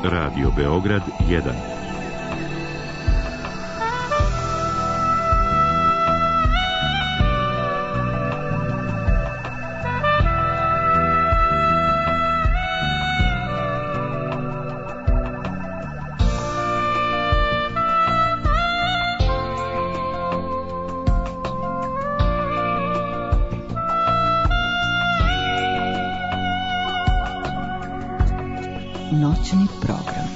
Radio Beograd 1. Noćni program.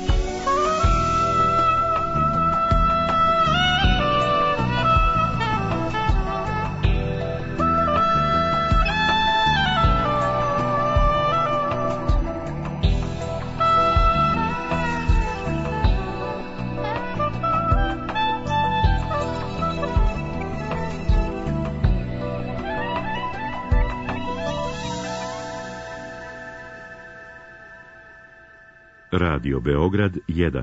Radio Beograd 1.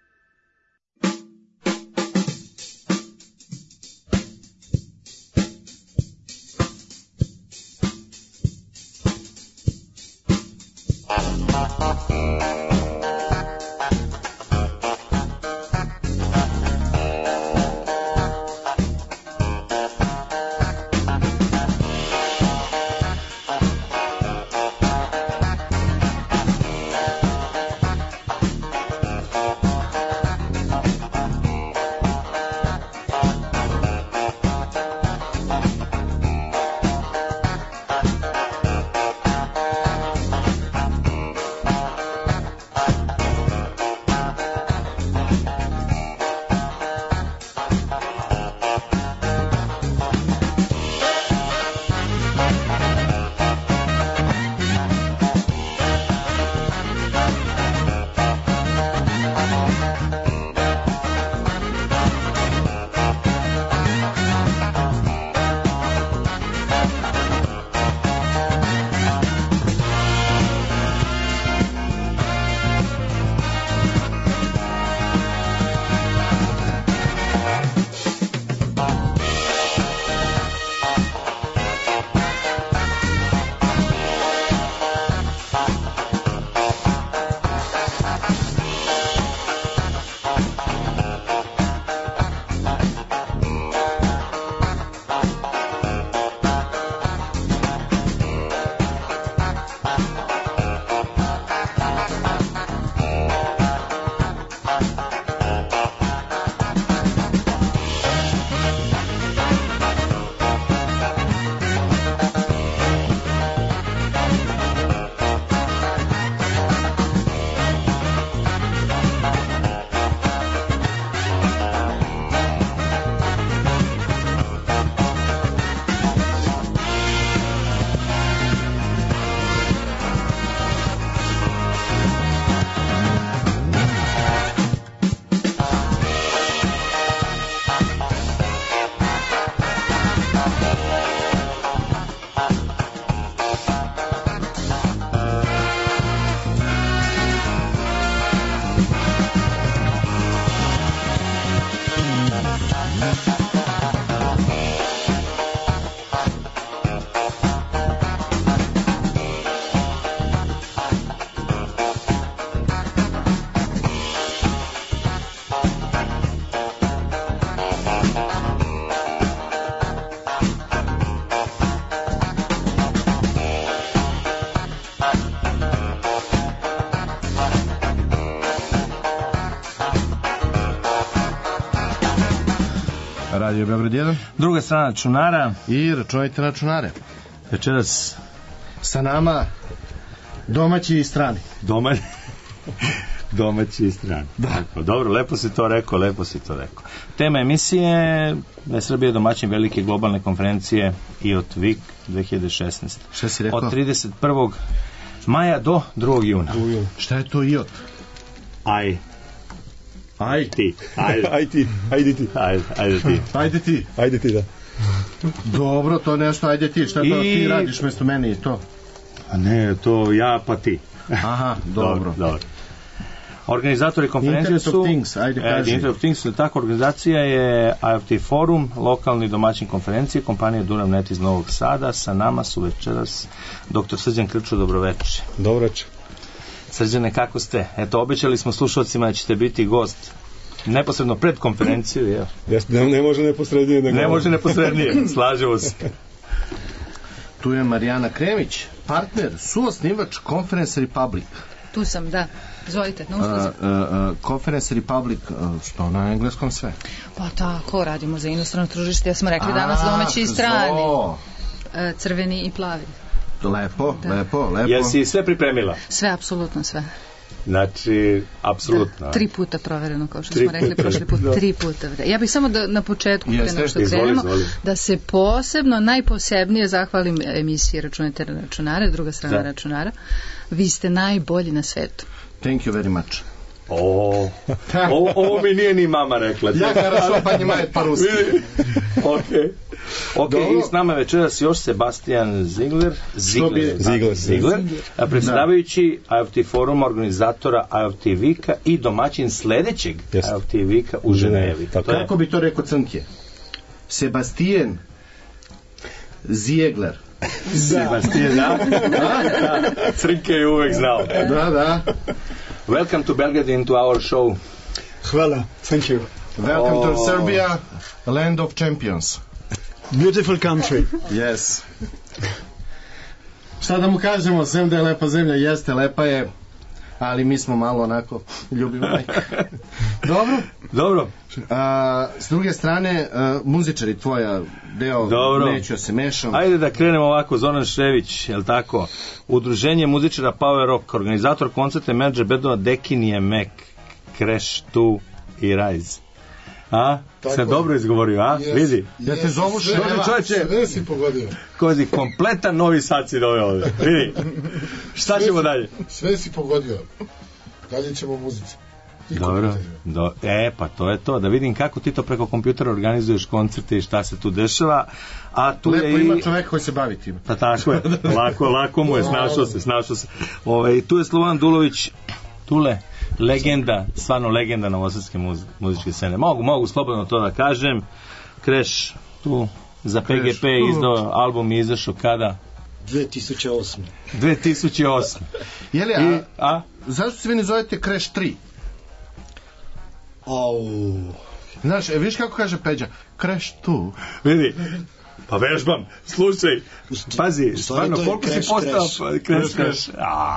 Radio Beograd 1. Druga strana računara. I računajte računare. Večeras sa nama domaći i strani. Domaći i strani. Da. Dobro, lepo si to rekao. Tema emisije je Srbija domaćin velike globalne konferencije IOT Week 2016. Šta si rekao? Od 31. maja do 2. juna. Šta je to IOT? Ajde ti, da. Dobro, to nešto, ajde ti, šta to ti radiš mjesto mene i to? A ne, to ja pa ti. Aha, dobro. Organizatori konferencije su Internet of Things, tako, organizacija je IoT Forum, lokalni domaćin konferencije, kompanija Duramnet iz Novog Sada. Sa nama su večeras dr. Srđan Krčo, dobroveče. Dobroveče. Srđane, kako ste? Eto, obećali smo slušalcima da ćete biti gost neposredno pred konferenciju, jel? Ne može neposrednije. Ne može neposrednije, slažemo se. Tu je Marijana Kremić, partner, suosnivač Conference Republic. Tu sam, da. Izvolite, na usluzi. Conference Republic, što na engleskom sve? Pa tako, radimo za inostrano tržište, ja smo rekli danas domaći i strani. Crveni i plavi. Lepo. Jesi sve pripremila? Sve, apsolutno sve. Znači, apsolutno. 3 puta provereno, kao što smo rekli prošli put. 3 puta. Ja bih samo da na početku, pre nego što krenemo, da se posebno, najposebnije zahvalim emisiji Računajte na računare, druga strana računara. Vi ste najbolji na svetu. Thank you very much. Ovo mi nije ni mama rekla. Ja хорошо понимаю по-русски. Ok, i s nama večeras još Sebastian Ziegler, predsjedavajući IoT foruma, organizatora IoT Vika i domaćin sledećeg IoT Vika u Ženevi. Kako bi to rekao Crnke? Sebastian Ziegler. Sebastian, da? Crnke je uvek znao. Da. Welcome to Belgrade into our show. Hvala, thank you. Welcome to Serbia, land of champions. Beautiful country. Yes. Šta da mu kažemo, sem da je lepa zemlja, jeste, lepa je, ali mi smo malo onako ljubimo majka. Dobro. S druge strane, muzičari, tvoja deo, neću se mešam. Ajde da krenemo ovako, Zoran Šrević, je li tako? Udruženje muzičara Power Rock, organizator koncerta i menadžer bedova Dekinije Mek, Crash 2 i Rise. Sve dobro izgovorio, vidi. Ja te zovu Šreva. Sve si pogodio. Kozi, kompletan Novi Sad si doveo ovdje. Vidi. Šta ćemo dalje? Sve si pogodio. Dalje ćemo muzici. Dobro. Pa to je to. Da vidim kako ti to preko kompjutera organizuješ koncerte i šta se tu dešava. A tu lepo je ima čovjek koji se bavi tim. Pa tako je. Lako mu je. Snašao se. Tu je Slobodan Dulović. Tule. Legenda, stvarno legenda novosadske muzičke scene. Mogu slobodno to da kažem. Crash tu za PGP izdao, album je izašao kada? 2008. Jeli, zašto se vi ne zovete Crash 3? Znaš, viš kako kaže Peđa? Crash 2. Vidi, pa vežbam, slušaj, pazi, stvarno, koliko si postao Crash.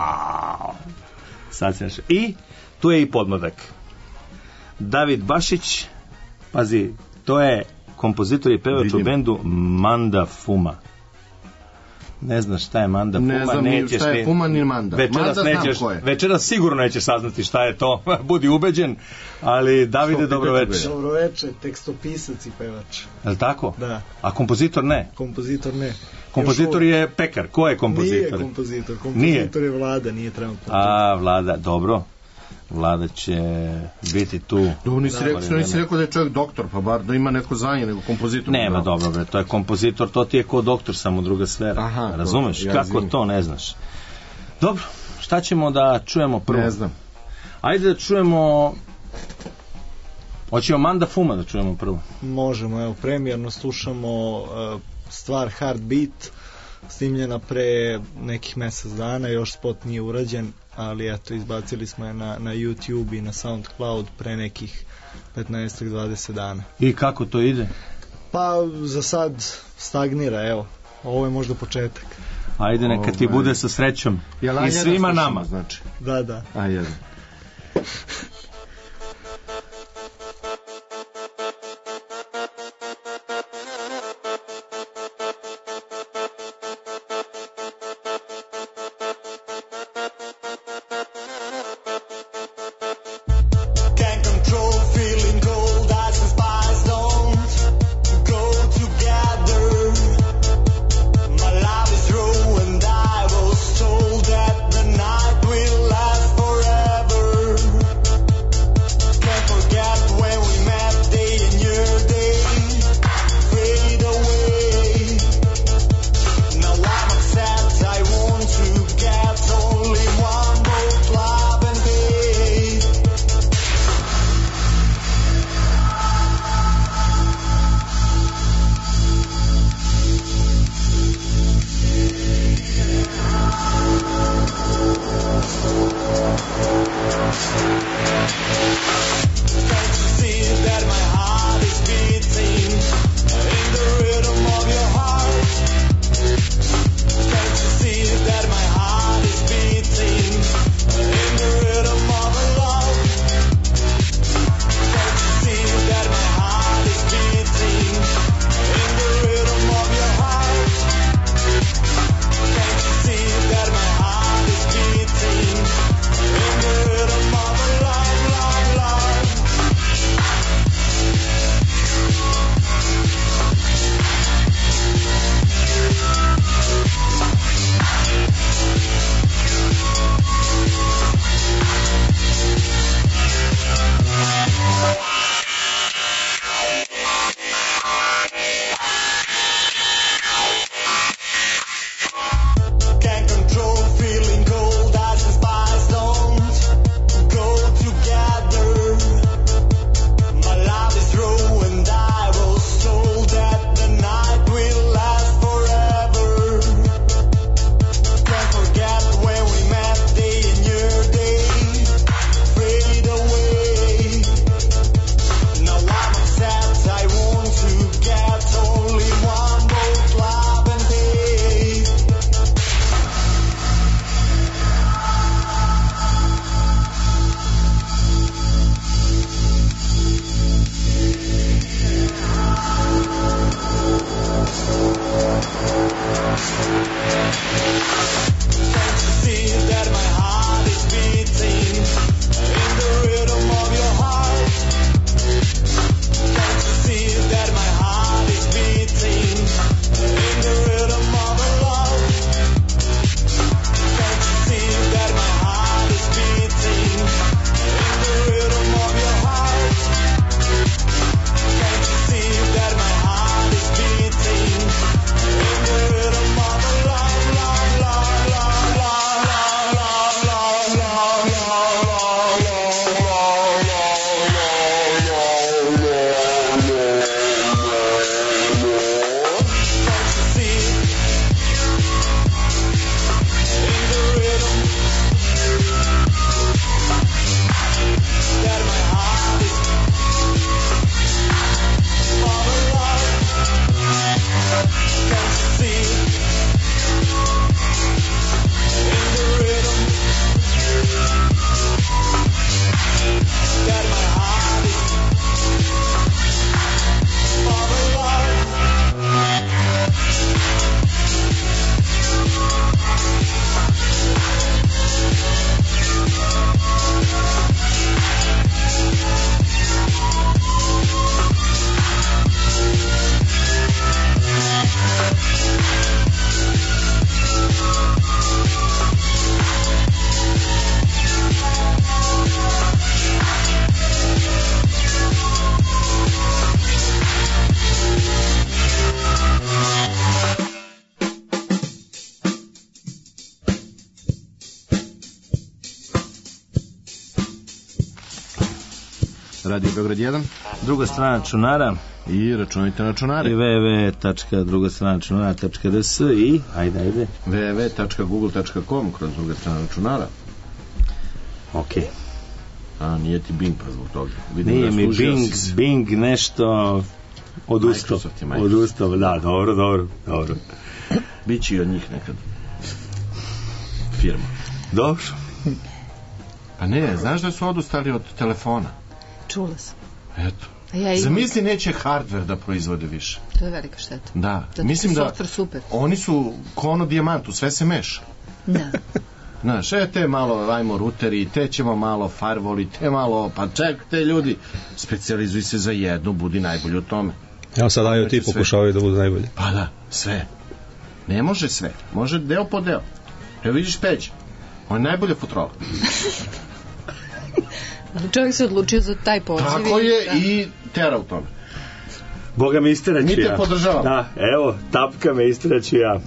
Sad se nešto. I tu je i podmladak. David Bašić, pazi, to je kompozitor i pevač u bendu Manda Fuma. Ne znaš šta je Manda Fuma? Ne znam ni šta je Fuma ni Manda. Večeras sigurno nećeš saznati šta je to. Budi ubeđen, ali Davide, dobroveče. Dobroveče, tekstopisac i pevač. Je li tako? Da. A kompozitor ne? Kompozitor ne. Kompozitor je pekar. Ko je kompozitor? Nije kompozitor. Kompozitor je Vlada, nije trenutno. Vlada, dobro. Vlada će biti tu. Nisi rekao da je čovjek doktor, pa bar da ima neko zvanje nego kompozitor. Nema, dobro bre, to je kompozitor, to ti je ko doktor, samo druga sfera. Razumeš? Kako to ne znaš? Dobro, šta ćemo da čujemo prvo? Ne znam. Ajde da čujemo... Hoćemo Manda Fuma da čujemo prvo. Možemo, evo, premijerno slušamo stvar Heartbeat, snimljena pre nekih mjesec dana, još spot nije urađen, ali eto, izbacili smo je na YouTube i na SoundCloud pre nekih 15-20 dana. I kako to ide? Pa za sad stagnira, evo. Ovo je možda početak. Ajde, neka ti bude sa srećom. I svima nama. Znači. Da. Ajde. Forever. Radio Beograd 1, druga strana računara i računajte na računare i www.drugastranačunara.rs i ajde www.google.com kroz druga strana računara. Ok. A nije ti Bing pa zbog toga. Nije mi Bing nešto odustao. Da, dobro. Biće i od njih nekad firma. Dobro. Pa ne, znaš da su odustali od telefona? Čula sam. Eto. Zamisli neće hardware da proizvode više. To je velika šteta. Da, mislim da super. Oni su ko ono dijamantu, sve se meša. Da. Znaš, te malo ajmo ruteri, te ćemo malo firewalli, te malo, pa čekajte ljudi, specijalizuj se za jednu, budi najbolji u tome. Ja sad IoT pokušavaju da budu najbolji. Pa da, sve. Ne može sve, može deo po deo. Evo vidiš Peđa, on je najbolja futrola. Ali čovjek se odlučio za taj poziv. Tako je i tera u tome. Boga me istiraću ja. Mi te podržavam. Da, evo, tapka me istiraću ja.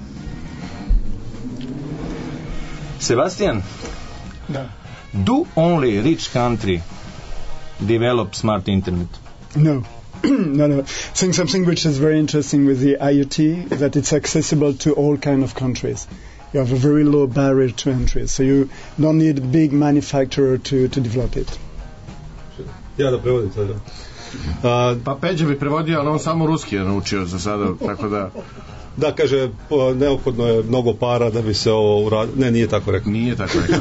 Sebastian? Da. Do only rich country develop smart internet? No. No. I think something which is very interesting with the IoT, that it's accessible to all kind of countries. You have a very low barrier to entry, so you don't need a big manufacturer to develop it. Ja da prevodim sada. Pa Peđa bi prevodio, ali on samo ruski je naučio za sada, tako da... Da, kaže, neophodno je mnogo para da bi se ovo uradilo. Ne, nije tako rekao. Nije tako rekao.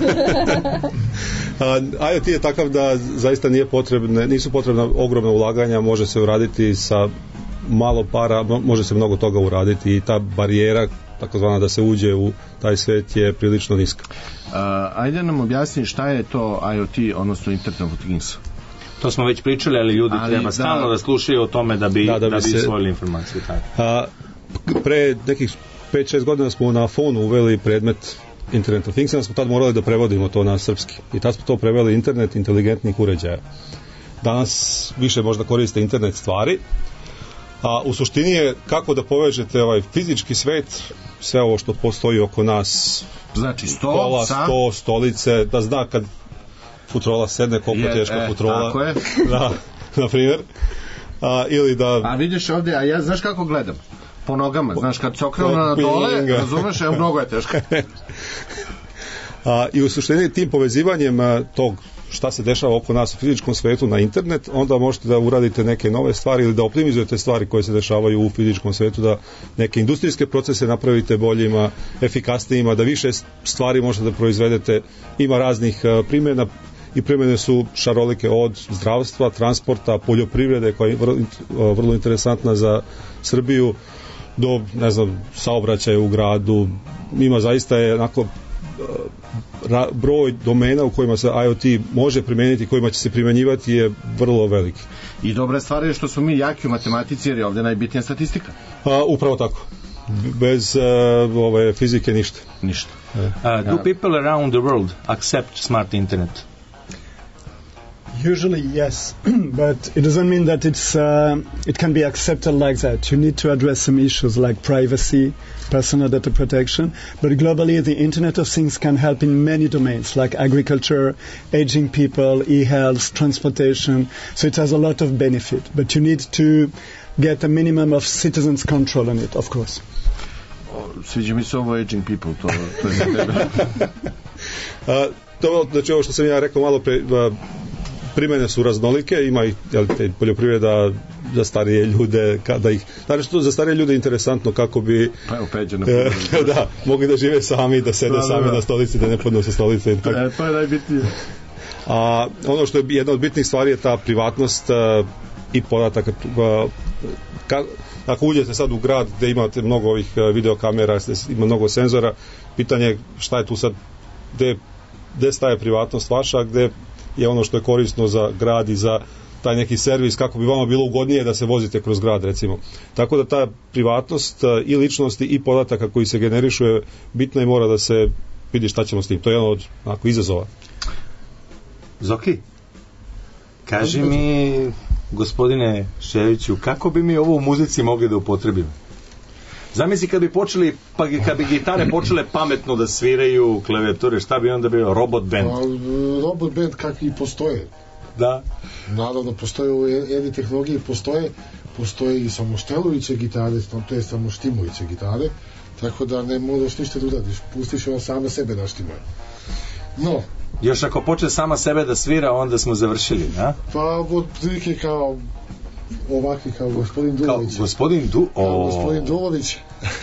IoT je takav da zaista nisu potrebna ogromna ulaganja, može se uraditi sa malo para, može se mnogo toga uraditi i ta barijera, takozvana da se uđe u taj svet, je prilično niska. Ajde nam objasni šta je to IoT, odnosno Internet of Things. To smo već pričali, ali ljudi treba stalno da slušaju o tome da bi usvojili informaciju. Pre nekih 5-6 godina smo na fonu uveli predmet Internet of Things, smo tad morali da prevodimo to na srpski. I tad smo to preveli internet inteligentnih uređaja. Danas više možda koriste internet stvari, a u suštini je kako da povežete ovaj fizički svet, sve ovo što postoji oko nas, znači stola, stolice, da zna kad futrola sedne, koliko teška futrola. Tako je. Da, na primjer. Ili da... A vidiš ovdje, a ja znaš kako gledam? Po nogama, znaš, kad se okrenu na dole, razumeš, evo mnogo je teško. I u suštini tim povezivanjem tog šta se dešava oko nas u fizičkom svetu na internet, onda možete da uradite neke nove stvari ili da optimizujete stvari koje se dešavaju u fizičkom svetu, da neke industrijske procese napravite boljima, efikasnijima, da više stvari možete da proizvedete. Ima raznih primjena i primjene su šarolike od zdravstva, transporta, poljoprivrede koja je vrlo interesantna za Srbiju, do, ne znam, saobraćaja u gradu. Ima zaista je onako broj domena u kojima se IoT može primijeniti, kojima će se primjenjivati je vrlo veliki. I dobra stvar je što smo mi jaki u matematici, jer je ovdje najbitnija statistika. Upravo tako. Bez ove fizike ništa. Do people around the world accept smart internet? Usually yes, but it doesn't mean that it can be accepted like that. You need to address some issues like privacy, personal data protection, but globally the Internet of Things can help in many domains like agriculture, aging people, e-health, transportation, so it has a lot of benefit, but you need to get a minimum of citizens' control on it, of course. Sviđa mi se ovo aging people, to je za tebe. Znači ovo što sam ja rekao malo pre, primjene su raznolike, ima i poljoprivreda za starije ljude, kada ih, znači što za starije ljude je interesantno kako bi da, mogli da žive sami, da sede sami na stolici, da ne padnu sa stolice. To je najbitnije. A ono što je jedna od bitnih stvari je ta privatnost i podataka. Ako uđete sad u grad gde imate mnogo ovih videokamera, ima mnogo senzora, pitanje je šta je tu sad, gde staje privatnost vaša, gde je ono što je korisno za grad i za taj neki servis, kako bi vama bilo ugodnije da se vozite kroz grad, recimo. Tako da ta privatnost i ličnosti i podataka koji se generišu je bitna i mora da se vidi šta ćemo s tim. To je jedan od izazova. Zoki, kaži mi, gospodine Ševiću, kako bi mi ovo u muzici mogli da upotrebimo? Zamisli kad bi počeli, kad bi gitare počele pametno da sviraju klavijature, šta bi onda bio? Robot band? Robot band kakvi postoje. Da. Naravno, postoje u eri tehnologiji, postoje i samoštelujuće gitare, to je samoštimujuće gitare, tako da ne moraš ništa da uradiš, pustiš ona sama sebe da štimuje. No, još ako počne sama sebe da svira, onda smo završili, a? Pa, od prilike kao ovakvi, kao gospodin Dulović. Kao gospodin Dulović.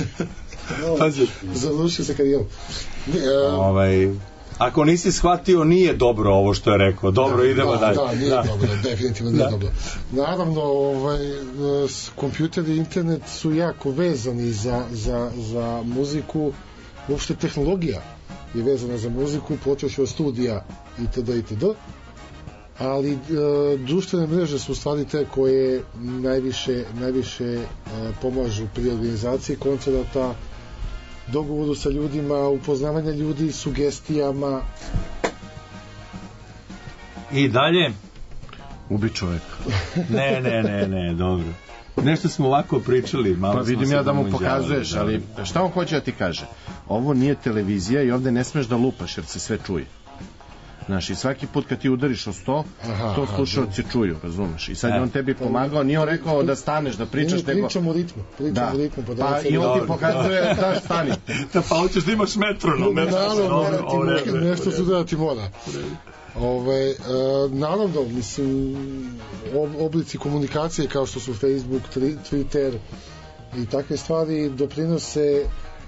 Završio se karijeru. Ako nisi shvatio, nije dobro ovo što je rekao. Dobro, idemo dalje. Da, nije dobro, definitivno nije dobro. Naravno, kompjuter i internet su jako vezani za muziku. Uopšte tehnologija je vezana za muziku, počeš od studija itd. Ali društvene mreže su stvari te koje najviše pomažu pri organizaciji koncerta, dogovoru sa ljudima, upoznavanja ljudi, sugestijama. I dalje? Ubi čovjek. Ne, dobro. Nešto smo ovako pričali. Pa vidim ja da mu pokazuješ, ali šta on hoće da ti kaže? Ovo nije televizija i ovde ne smeš da lupaš jer se sve čuje. Znaš, i svaki put kad ti udariš o sto, to slušalci čuju, razumeš? I sad je on tebi pomagao, nije on rekao da staneš, da pričaš, nego... Pričam o ritmu. Pa i on ti pokazuje da stani. Pa hoćeš da imaš metronom. Nešto su da ti mora. Naravno, mislim, oblici komunikacije kao što su Facebook, Twitter i takve stvari doprinose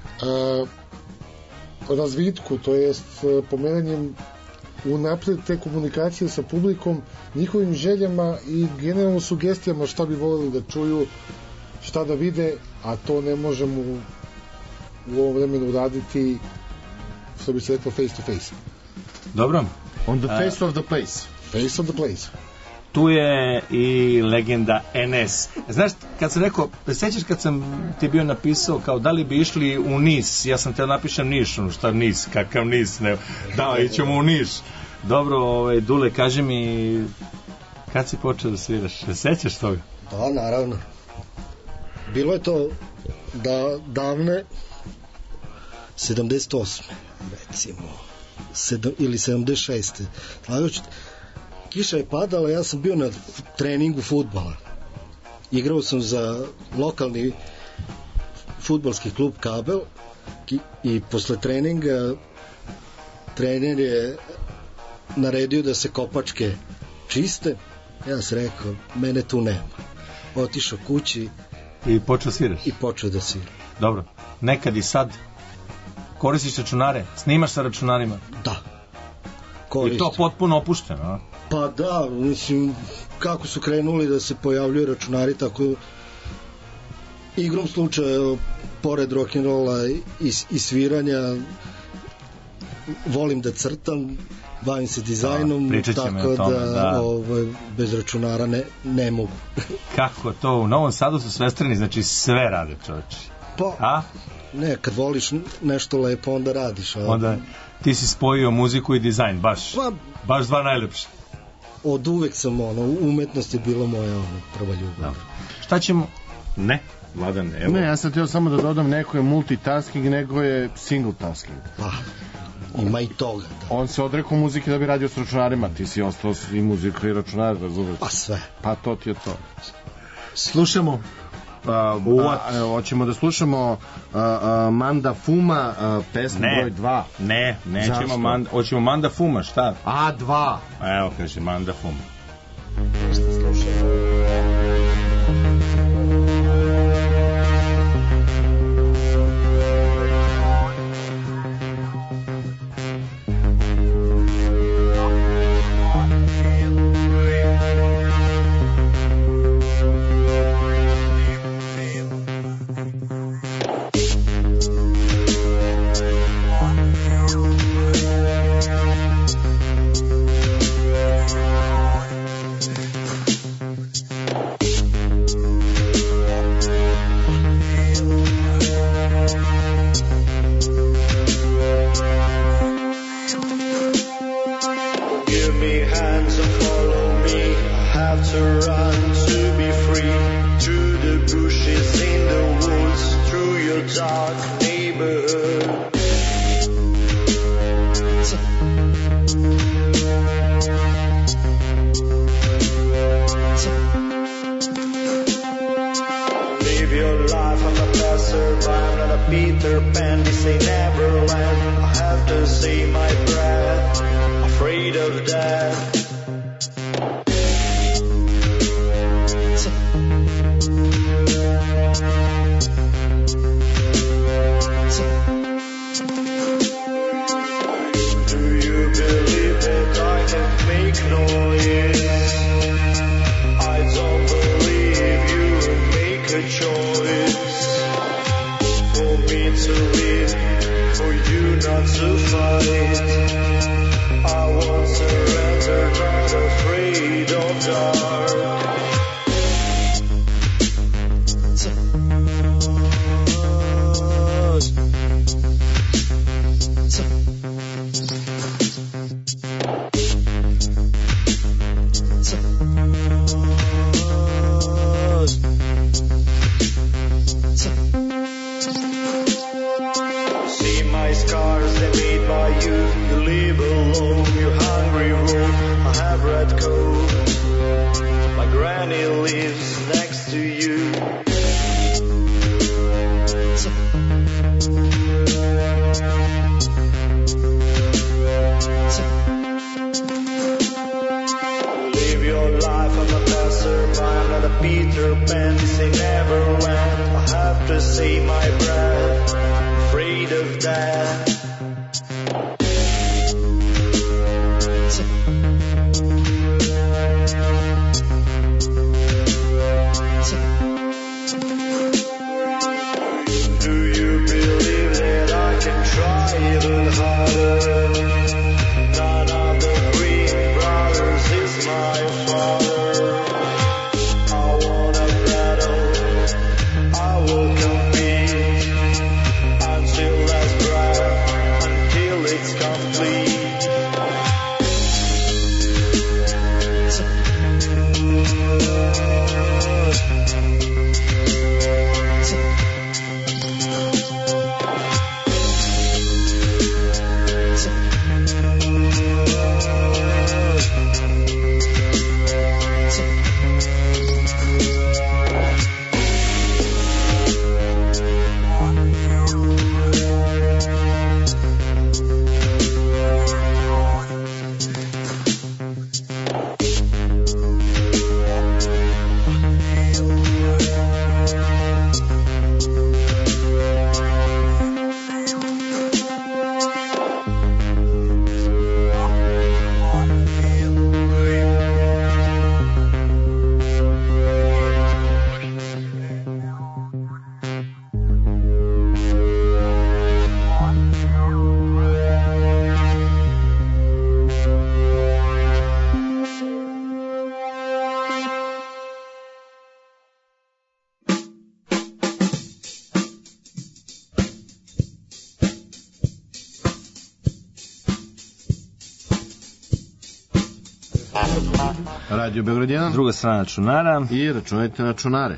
razvitku, to jest pomeranjem unapred te komunikacije sa publikom, njihovim željama i generalno sugestijama šta bi voljeli da čuju, šta da vide, a to ne možemo u ovom vremenu raditi, što bi se rekao, face to face. Dobro. On the face of the place. Face of the place. Tu je i legenda NS. Znaš, kad sam rekao, sećaš kad sam ti bio napisao kao da li bi išli u Nis, ja sam te napišem Niš, šta Nis, kakav Nis, ne, da, ićemo u Niš. Dobro, Dule, kaži mi, kad si počeo da sviraš, sećaš toga? Da, naravno. Bilo je to davne 78. recimo, ili 76. Kiša je padala, ja sam bio na treningu fudbala. Igrao sam za lokalni fudbalski klub Kabel i posle treninga trener je naredio da se kopačke čiste. Ja sam rekao, mene tu nema. Otišao kući i počeo sviraš? I počeo da sviram. Dobro, nekad i sad koristiš računare, snimaš sa računarima? Da. Koristim. I to potpuno opušteno, a? Pa da, mislim, kako su krenuli da se pojavljuju računari, tako igrom slučaja, pored rock'n'rolla i sviranja, volim da crtam, bavim se dizajnom, tako da bez računara ne mogu. Kako to? U Novom Sadu su svestrani, znači sve rade, čovječi. Pa, ne, kad voliš nešto lepo, onda radiš. Onda ti si spojio muziku i dizajn, baš dva najlepše. Od uvek sam, umetnost je bila moja prva ljubav. Šta ćemo? Ne, Vladan, evo. Ne, ja sam htio samo da dodam, neko je multitasking, nego je single tasking. Pa, ima i toga. Da. On se odrekao muzike da bi radio s računarima, ti si ostao i muziku i računar, razumiješ? Pa sve. Pa to ti je to. Slušamo. Hoćemo da slušamo Manda Fuma, pesma broj 2. Ne, nećemo hoćemo Manda Fuma, šta? A2. Evo, kaže Manda Fuma. Šta slušamo? see my breath, afraid of death. Radio Beograd 1, druga strana računara i računajte na računare.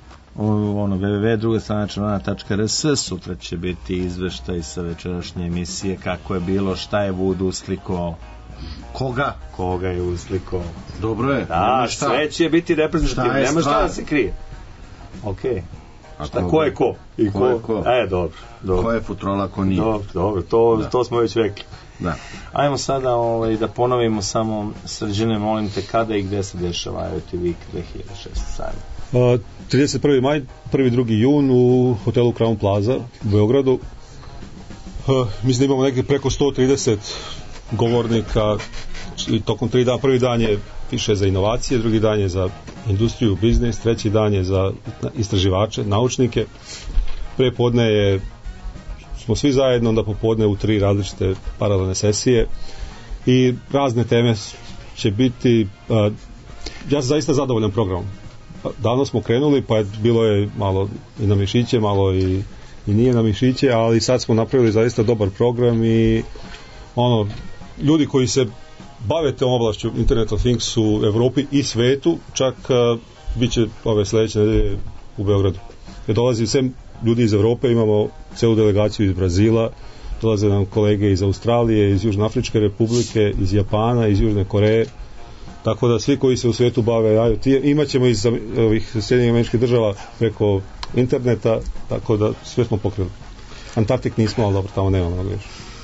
www.drugastranaračunara.rs. Sutra će biti izveštaj sa večerašnje emisije, kako je bilo, šta je Vud uslikao, koga je uslikao. Dobro je. Da, sve će biti reprezentativno, nema šta da se krije. Okej. Šta, ko je ko? I ko je ko? Dobro. Ko je futrola, ko nije. Dobro, to smo već rekli. Da. Ajmo sada da ponovimo samo, Srđane, molim te, kada i gde se dešava IoT Week 2006 sajma? 31. maj, 1. 2. jun u hotelu Crown Plaza u Beogradu. Mislim da imamo neke preko 130 govornika i tokom 3 dana. Prvi dan je više za inovacije, drugi dan je za industriju, biznis, treći dan je za istraživače, naučnike. Prepodne smo svi zajedno, onda popodne u 3 različite paralelne sesije i razne teme će biti. Ja sam zaista zadovoljan programom. Davno smo krenuli, pa bilo je malo i na mišiće, malo i nije na mišiće, ali sad smo napravili zaista dobar program i ljudi koji se bave tom oblašću Internet of Things u Evropi i svetu, čak bit će ove sledeće nedelje u Beogradu. Jer dolazi sem ljudi iz Evrope, imamo celu delegaciju iz Brazila, dolaze nam kolege iz Australije, iz Južnoafričke republike, iz Japana, iz Južne Koreje, tako da svi koji se u svijetu bave IoT, imaćemo iz ovih Sjedinjenih Američkih Država preko interneta, tako da sve smo pokrili. Antarktik nismo, ali dobro, tamo nema mnogo još.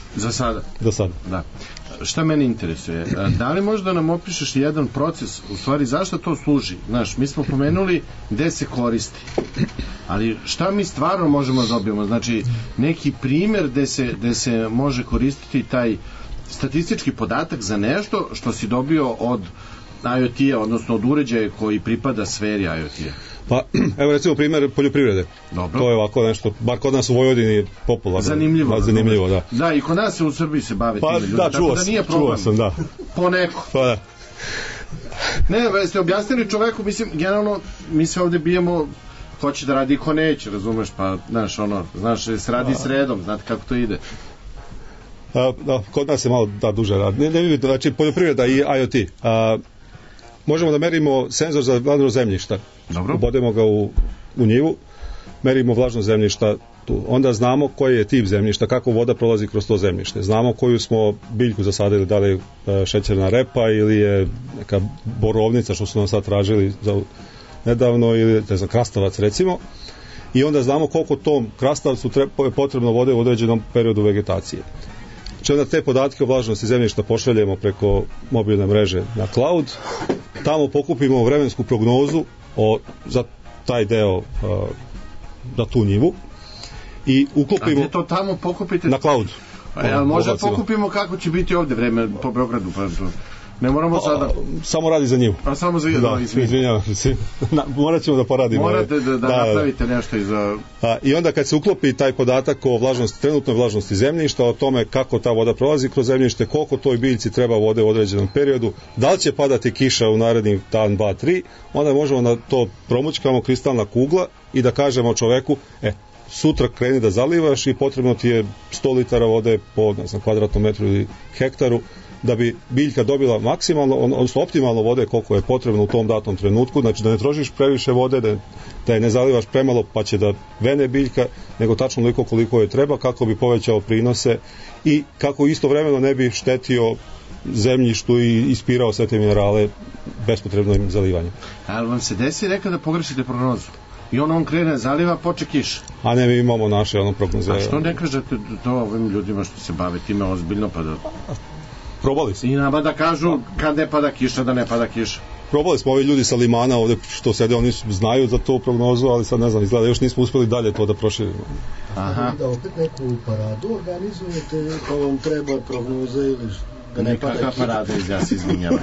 Za sada? Do sada. Da. Šta mene interesuje? Da li možda nam opišeš jedan proces, u stvari zašto to služi? Znaš, mi smo pomenuli gde se koristi, ali šta mi stvarno možemo da dobijemo? Znači, neki primjer gde se može koristiti taj statistički podatak za nešto što si dobio od IoT-a, odnosno od uređaja koji pripada sferi IoT-a. Pa, evo recimo primjer poljoprivrede. Dobro. To je ovako nešto, bar kod nas u Vojvodini popularno. Zanimljivo, da. Da, i kod nas u Srbiji se bave time ljudi. Da, čuo sam, da. Poneko. Pa da. Ne, ste objasnili čoveku, mislim, generalno, mi se ovde bijemo, hoće da radi ko neće, razumeš, pa, znaš, se radi sredom, znate kako to ide. Da, kod nas se malo duže radi. Znači, poljoprivreda i IoT. Možemo da merimo senzor za vlažnost zemljišta. Dobro. Ubodemo ga u njivu, merimo vlažnost zemljišta tu. Onda znamo koji je tip zemljišta, kako voda prolazi kroz to zemljište. Znamo koju smo biljku zasadili, da li je šećerna repa ili je neka borovnica, što su nam sad tražili nedavno, ili krastavac recimo. I onda znamo koliko tom krastavcu je potrebno vode u određenom periodu vegetacije. Znači onda te podatke o vlažnosti zemljišta pošaljemo preko mobilne mreže na cloud, tamo pokupimo vremensku prognozu za taj deo, za tu njivu i uklopimo... A gdje to tamo pokupite? Na cloud. Možda pokupimo kako će biti ovdje vreme po Beogradu, pa ne moramo sada... Samo radi za njivu. A samo za njivu, izvinjavam se. Morat ćemo da poradimo. Morate da napravite nešto i za... I onda kad se uklopi taj podatak o vlažnosti, trenutnoj vlažnosti zemljišta, o tome kako ta voda prolazi kroz zemljište, koliko toj biljci treba vode u određenom periodu, da li će padati kiša u narednih dan, 2, 3, onda možemo na to promućkamo kristalna kugla i da kažemo čoveku, sutra kreni da zalivaš i potrebno ti je 100 litara vode po kvadratnom metru ili hektaru, da bi biljka dobila maksimalno, odnosno optimalno vode koliko je potrebno u tom datom trenutku, znači da ne trošiš previše vode, da je ne zalivaš premalo pa će da vene biljka, nego tačno onoliko koliko je treba, kako bi povećao prinose i kako istovremeno ne bi štetio zemljištu i ispirao sve te minerale bespotrebnim zalivanjem. Ali vam se desi nekada da pogrešite prognozu? I on krene zaliva, poče kiš. A ne, mi imamo naše prognoze. A što ne kažete to ovim ljudima što se bave time ozbiljno, pa da... Probali smo. I nama da kažu kad ne pada kiša, da ne pada kiša. Probali smo, ovi ljudi sa Limana ovde što sede, oni znaju za to prognozu, ali sad ne znam, izgleda, još nismo uspeli dalje to da proširimo. Aha. Da opet neku paradu organizujete, pa vam treba prognoza ili da ne pada kiša. Nekakva parada, ja se izvinjavam.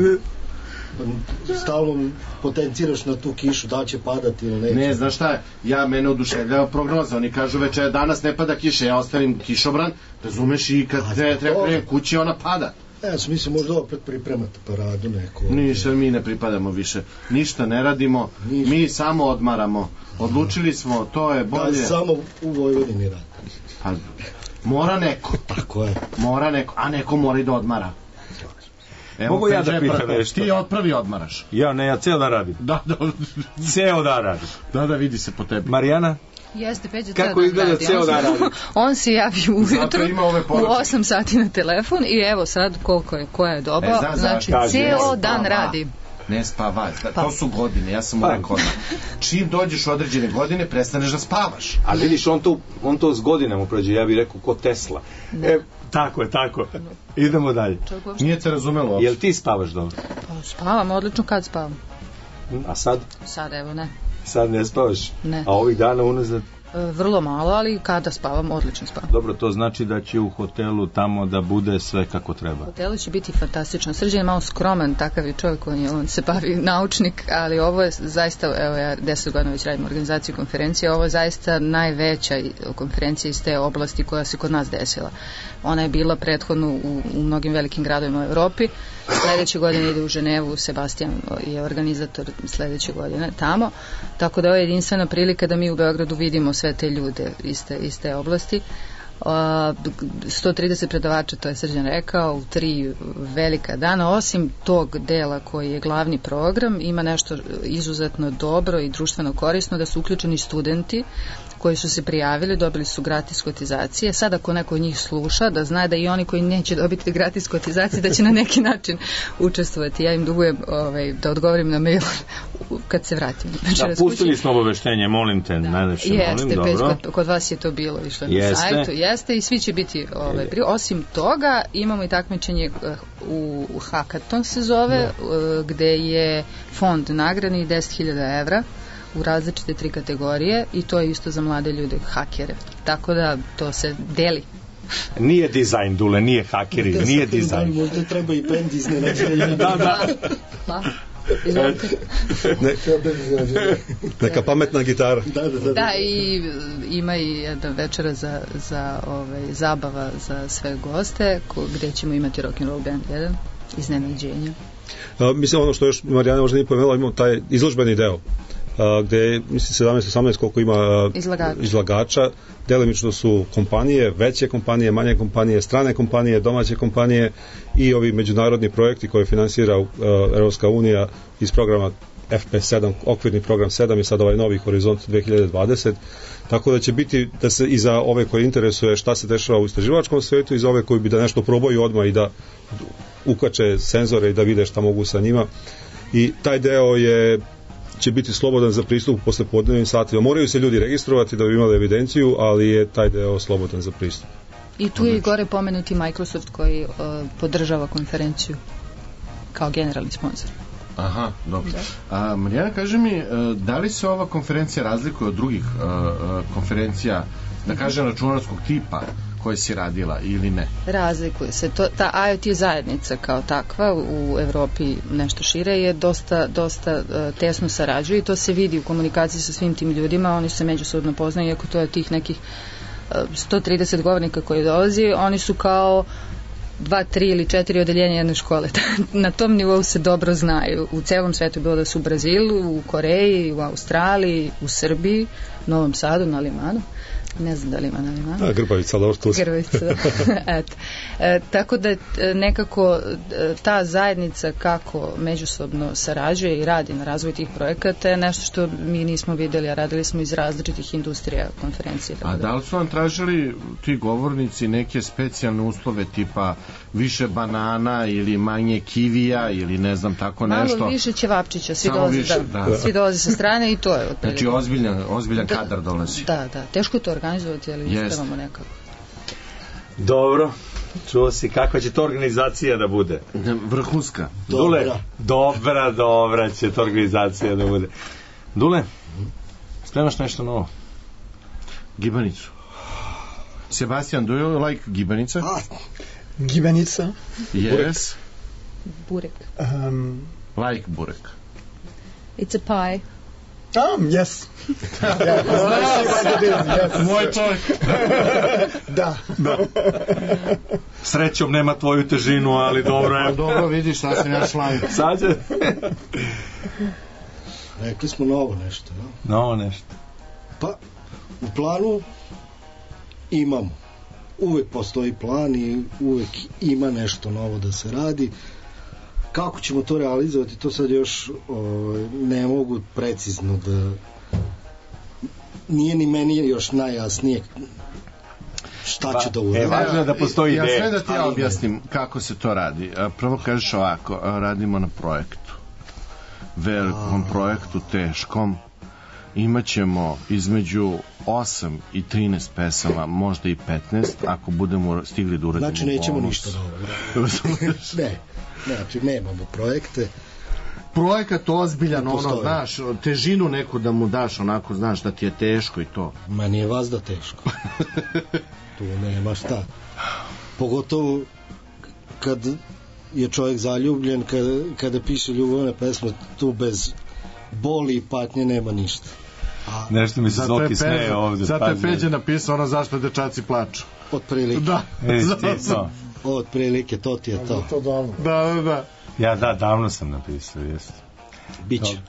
Stalno potenciraš na tu kišu, da će padati ili neće. Ne, znaš šta, mene oduševljava prognoza, oni kažu večer danas ne pada kiša, ja ostavim kišobran, razumeš, i kad treba kući ona pada. Mislim, možda opet pripremate paradu neku. Ništa, mi ne pripadamo više, ništa ne radimo, mi samo odmaramo, odlučili smo, to je bolje. Da, samo u Vojvodini radi. Pa, mora neko. Tako je. Mora neko, a neko mora i da odmara. Mogu ja da pitam nešto? Ti prvi odmaraš. Ja ceo dan radim. Da. Ceo dan radim. Da, vidi se po tebi. Marijana? Jeste, Peđa kako izgleda ceo dan radi? On se javi ujutru u 8 sati na telefon i evo sad koja je doba, znači ceo dan radi. Ne spavaj, to su godine, ja sam uvek odmah. Čim dođeš u određene godine, prestaneš da spavaš. Ali vidiš, on to s godinama prođe, ja bih rekao ko Tesla. Tako je. Idemo dalje. Nije te razumelo. Jel ti spavaš dobro? Spavam, odlično kad spavam. A sad? Sad evo ne. Sad ne spavaš? Ne. A ovih dana unazad? Vrlo malo, ali kada spavam, odlično spavam. Dobro, to znači da će u hotelu tamo da bude sve kako treba. Hotelu će biti fantastično. Srđan je malo skroman, takav je čovjek, on se bavi naučnik, ali ovo je zaista, evo ja 10 godina već radim organizaciju konferencije, ovo je zaista najveća konferencija iz te oblasti koja se kod nas desila. Ona je bila prethodno u mnogim velikim gradovima u Evropi. Sledeće godine ide u Ženevu, Sebastian je organizator sledeće godine tamo, tako da ovo je jedinstvena prilika da mi u Beogradu vidimo sve te ljude iz te oblasti. 130 predavača, to je Srđan rekao, u 3 velika dana. Osim tog dela koji je glavni program, ima nešto izuzetno dobro i društveno korisno, da su uključeni studenti koji su se prijavili, dobili su gratis kotizacije. Sad ako neko od njih sluša, da zna da i oni koji neće dobiti gratis kotizacije, da će na neki način učestvovati. Ja im dugujem da odgovorim na mail kad se vratim. Da, pustili smo obaveštenje, molim te, najlepše molim, dobro. Kod vas je to bilo išlo na sajtu, jeste, i svi će biti osim toga, imamo i takmičenje u Hackathon se zove, gde je fond nagradni 10.000 evra u različite 3 kategorije i to je isto za mlade ljude, hakere. Tako da to se deli. Nije dizajn, Dule, nije hakeri, nije dizajn. Možda treba i bend iznenađenja. Da. Neka pametna gitara. Da, i ima i jedna večera za zabava za sve goste, gde ćemo imati rock'n'roll band jedan, iznenađenja. Mislim, ono što još Marijana možda nije pomenula, imamo taj izložbeni deo, gde, mislim, 17-18 koliko ima izlagača, delimično su kompanije, veće kompanije, manje kompanije, strane kompanije, domaće kompanije i ovi međunarodni projekti koje finansira Evropska unija iz programa FP7, okvirni program 7 i sad ovaj novi Horizont 2020, tako da će biti da se i za ove koje interesuje šta se dešava u istraživačkom svetu i za ove koji bi da nešto probaju odmah i da ukače senzore i da vide šta mogu sa njima, i taj deo će biti slobodan za pristup posle podnevnim satima. Moraju se ljudi registrovati da bi imali evidenciju, ali je taj deo slobodan za pristup. I tu je i gore pomenuti Microsoft koji podržava konferenciju kao generalni sponsor. Aha, dobro. Marijana, kaži mi, da li se ova konferencija razlikuje od drugih konferencija, da kažem, računarskog tipa koje si radila ili ne? Razlikuje se. Ta IoT zajednica kao takva u Evropi nešto šire je dosta tesno sarađuje i to se vidi u komunikaciji sa svim tim ljudima, oni se međusobno poznaju, iako to je tih nekih 130 govornika koji dolazi, oni su kao 2, 3 ili 4 odeljenja jedne škole. Na tom nivou se dobro znaju. U celom svetu je bilo da su u Brazilu, u Koreji, u Australiji, u Srbiji, Novom Sadu, na Limanu. Ne znam da li ima na Limanu. Grbavica, dobro, tu. Grbavica, eto. Tako da nekako ta zajednica kako međusobno sarađuje i radi na razvoju tih projekata je nešto što mi nismo videli, a radili smo iz različitih industrija konferencije. A da li su vam tražili ti govornici neke specijalne uslove tipa više banana ili manje kivija ili ne znam tako nešto? Malo više ćevapčića, svi dolaze sa strane i to je otprilike. Znači ozbiljan kadar dolazi. Da, teško je to organizovati, ali uspevamo nekako. Dobro, čuo si kakva će to organizacija da bude? Vrhunska. Dule, dobra će to organizacija da bude. Dule, spremaš nešto novo? Gibanicu. Sebastian, do you like gibanica? Gibanica? Yes. Burek. Like burek. It's a pie. Yes. Moj čovjek. Da. Srećom nema tvoju težinu, ali dobro je. Dobro, vidiš, sad sam ja šlang. Sad je. Rekli smo novo nešto. Novo nešto. Pa, u planu imamo. Uvek postoji plan i uvek ima nešto novo da se radi. Kako ćemo to realizovati, to sad još ne mogu precizno da... Nije ni meni još najjasnije šta ću da uradim. Važno je da postoji ideja. Ja sve da ti objasnim kako se to radi. Prvo kažeš ovako, radimo na projektu. Velikom projektu, teškom. Imaćemo između 8 i 13 pesama, možda i 15, ako budemo stigli da uradimo bonus. Znači nećemo ništa dobro. Ne. Znači, nemamo projekte. Projekat ozbiljan, znaš, težinu neku da mu daš, onako, znaš da ti je teško i to. Ma nije vas da teško. Tu nema šta. Pogotovo kad je čovjek zaljubljen, kada piše ljubavne pesme, tu bez boli i patnje nema ništa. Nešto mi se Zoki smeje ovdje. Zato je Feđa napisao ono zašto dečaci plaču. Otprilike. Da. Otprilike, to ti je to. Da. Ja davno sam napisao, jeste. Biće.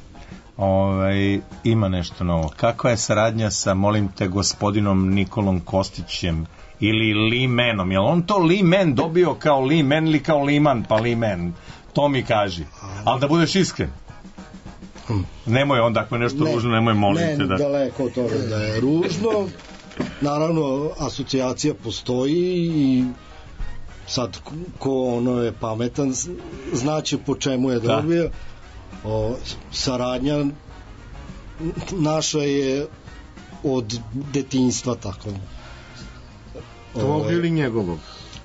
Ima nešto novo. Kakva je saradnja sa, molim te, gospodinom Nikolom Kostićem ili Limenom? Je li on to Limen dobio kao Limen ili kao Liman pa Limen? To mi kaži. Ali da budeš iskren. Nemoj onda, ako je nešto ružno, nemoj moliti. Ne, daleko od toga da je ružno. Naravno, asocijacija postoji i sad ko ono je pametan znaće po čemu je dobio. Saradnja naša je od detinjstva, tako. Tvog ili njegovog?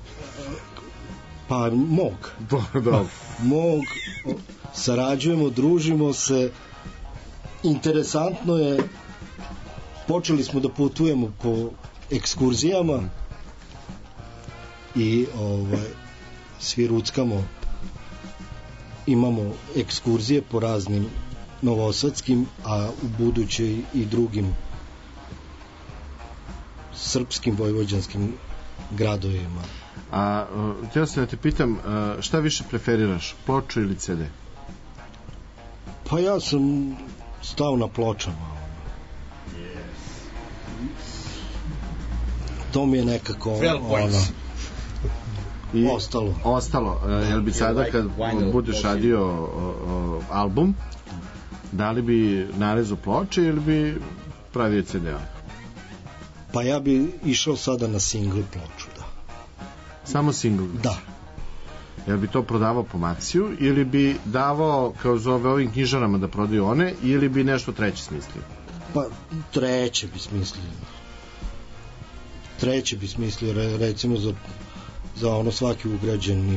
Pa mog. Dobro. Mog. Sarađujemo, družimo se. Interesantno je, počeli smo da putujemo po ekskurzijama i svi ruckamo, imamo ekskurzije po raznim novosadskim, a u budućoj i drugim srpskim, vojvođanskim gradovima. A htio sam da te pitam, šta više preferiraš, ploču ili CD? Pa ja sam stao na pločama. To mi je nekako ostalo. Jel bi sada kad budeš radio album, da li bi narezu ploče ili bi pravio CD-a? Pa ja bi išao sada na single ploču, da. Samo single? Da. Jel bi to prodavao po Maxiju ili bi davao kao zove ovim knjižarama da prodaju one, ili bi nešto treće smislio? Pa treće bi smislio, recimo za ono svaki ugrađen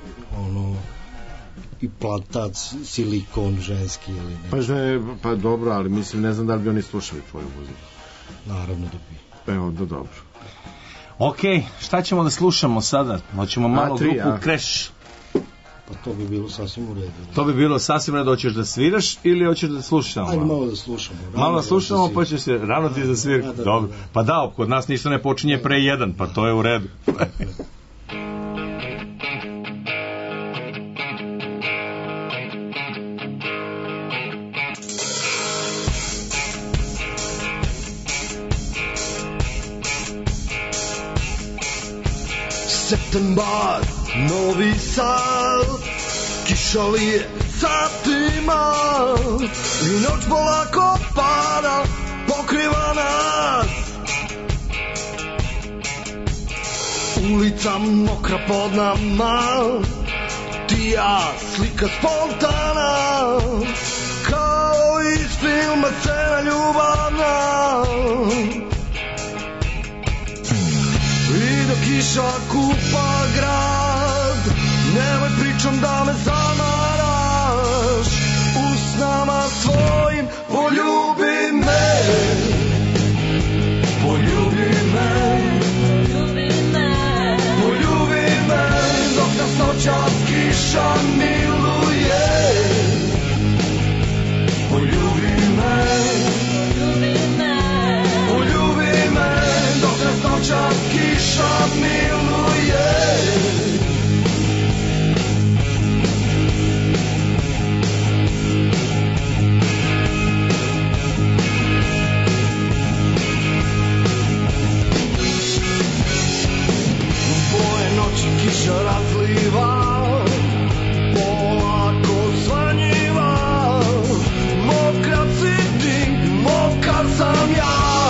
i plantac, silikon ženski ili nešto. Pa dobro, ali mislim, ne znam da li bi oni slušali tvoju muziku. Naravno da bi. Evo, da dobro. Ok, šta ćemo da slušamo sada? Hoćemo malo grupu Crash. Pa to bi bilo sasvim u redu. To bi bilo sasvim u redu. Hoćeš da sviraš ili hoćeš da slušamo? Ajde malo da slušamo. Malo da slušamo, pa ćeš se rano ti da sviraš. Dobro. Pa da, kod nas ništa ne počinje pre 1, pa to je u redu. Septembar, Novi Sad, kiša lije satima i noć polako pada, pokriva nas. Ulica mokra pod nama, ti ja slika spontana, kao iz filma scena ljubavna. I dok kiša kupa grad, nemoj pričom da me zamaraš. Usnama svojim poljubi me, poljubi me, poljubi me, dok nas noćas kiša miluje. Poljubi me, poljubi me, dok nas noćas kiša miluje. Kiša razliva, polako zvanjiva, mokra si ti, mokar sam ja.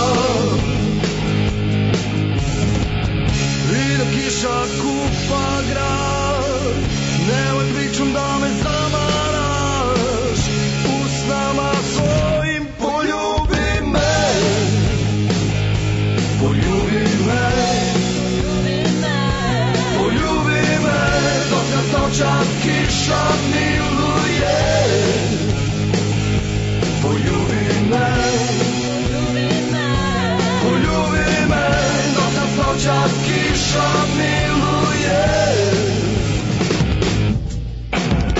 I dok kiša kupa grad, nemoj pričom da me zamaraš. Usnama svojim poljubi me, poljubi me, dok nas noćas kiša miluje. Poljubi me, poljubi me, dok nas noćas kiša miluje.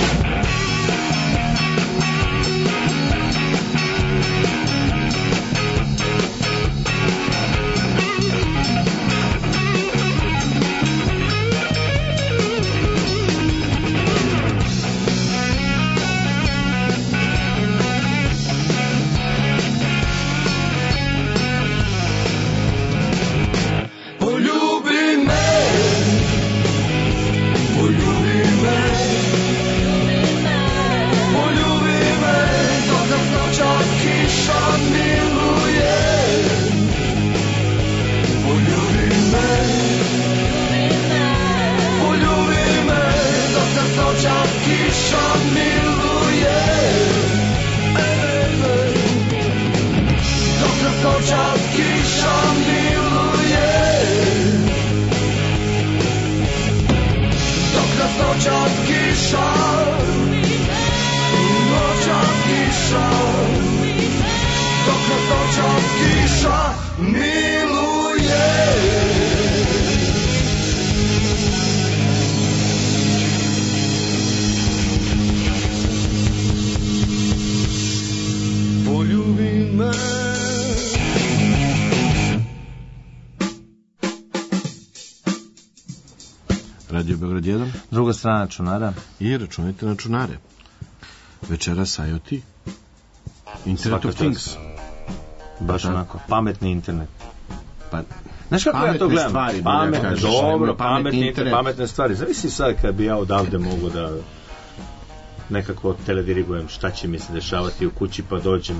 Radio Beograd 1. Druga strana računara. I računajte na računare. Večeras IoT. Internet of Things. Baš onako, pametni internet. Pa, znaš kako ja to gledam? Stvari, pametne stvari. Zavisi sad kad bi ja odavde mogu da nekako teledirigujem šta će mi se dešavati u kući pa dođem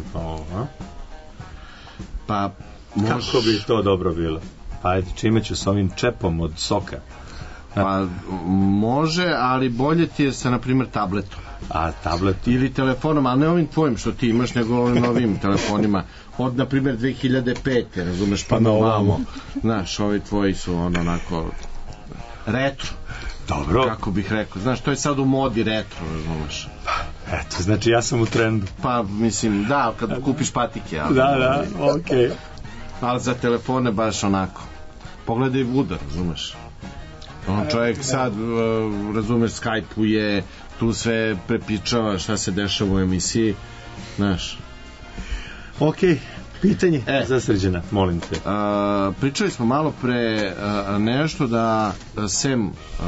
pa kako bi to dobro bilo? Pa ajde, čime ću s ovim čepom od soka? Pa može, ali bolje ti je sa, na primjer, tabletom. A tablet? Ili telefonom, ali ne ovim tvojim što ti imaš, nego ovim novim telefonima. Od, na primjer, 2005. razumeš, pa na ovamo. Znaš, ovi tvoji su onako retro. Dobro. Kako bih rekao. Znaš, to je sad u modi retro, razumeš. Eto, znači ja sam u trendu. Pa, mislim, da, kad kupiš patike. Ali, da, okej. Ali za telefone baš onako. Pogledaj udar, razumeš. On čovjek sad, razumeš, Skype-uje, tu sve prepričava šta se dešava u emisiji, znaš. Okej, pitanje za Srđana, molim te. Pričali smo malo pre nešto da sem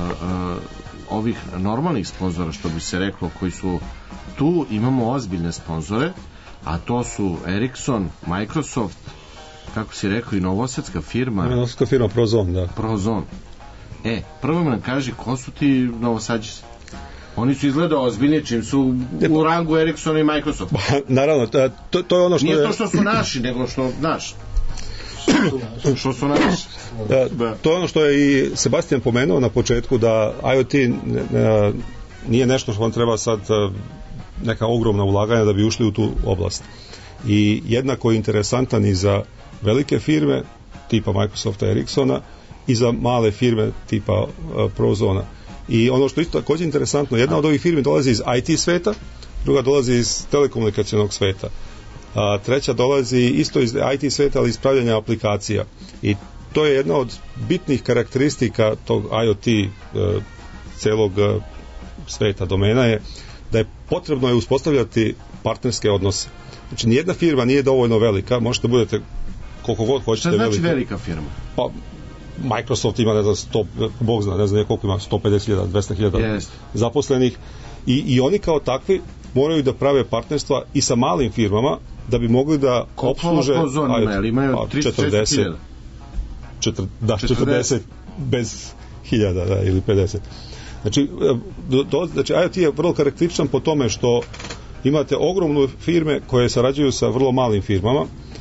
ovih normalnih sponzora, što bi se reklo, koji su tu, imamo ozbiljne sponzore, a to su Ericsson, Microsoft, kako si rekao, i novosadska firma. Novosadska firma Prozon, da. Prozon. Prvo nam kaži, ko su ti Novosađici? Oni su izgledao ozbiljni čim su u rangu Ericssona i Microsoft. Naravno, to je ono što nije to što su naši, nego što, znaš, što su naši. To je ono što je i Sebastian pomenuo na početku, da IoT nije nešto što vam treba sad neka ogromna ulaganja da bi ušli u tu oblast. I jednako je interesantan i za velike firme tipa Microsofta, Ericssona, i za male firme tipa Prozona. I ono što je isto također interesantno, jedna od ovih firmi dolazi iz IT sveta, druga dolazi iz telekomunikacionog sveta, a treća dolazi isto iz IT sveta, ali iz pravljanja aplikacija. I to je jedna od bitnih karakteristika tog IoT celog sveta, domena je da je potrebno je uspostavljati partnerske odnose. Znači, nijedna firma nije dovoljno velika, možete budete koliko god hoćete velika. Šta znači velika firma? Pa, Microsoft ima, ne znam, Bog zna, ne znam koliko ima, 150.000, 200.000 zaposlenih i oni kao takvi moraju da prave partnerstva i sa malim firmama da bi mogli da opsluže imaju 340.000 40 bez 1000 ili 50. Znači IoT je vrlo karakterističan po tome što imate ogromne firme koje sarađuju sa vrlo malim firmama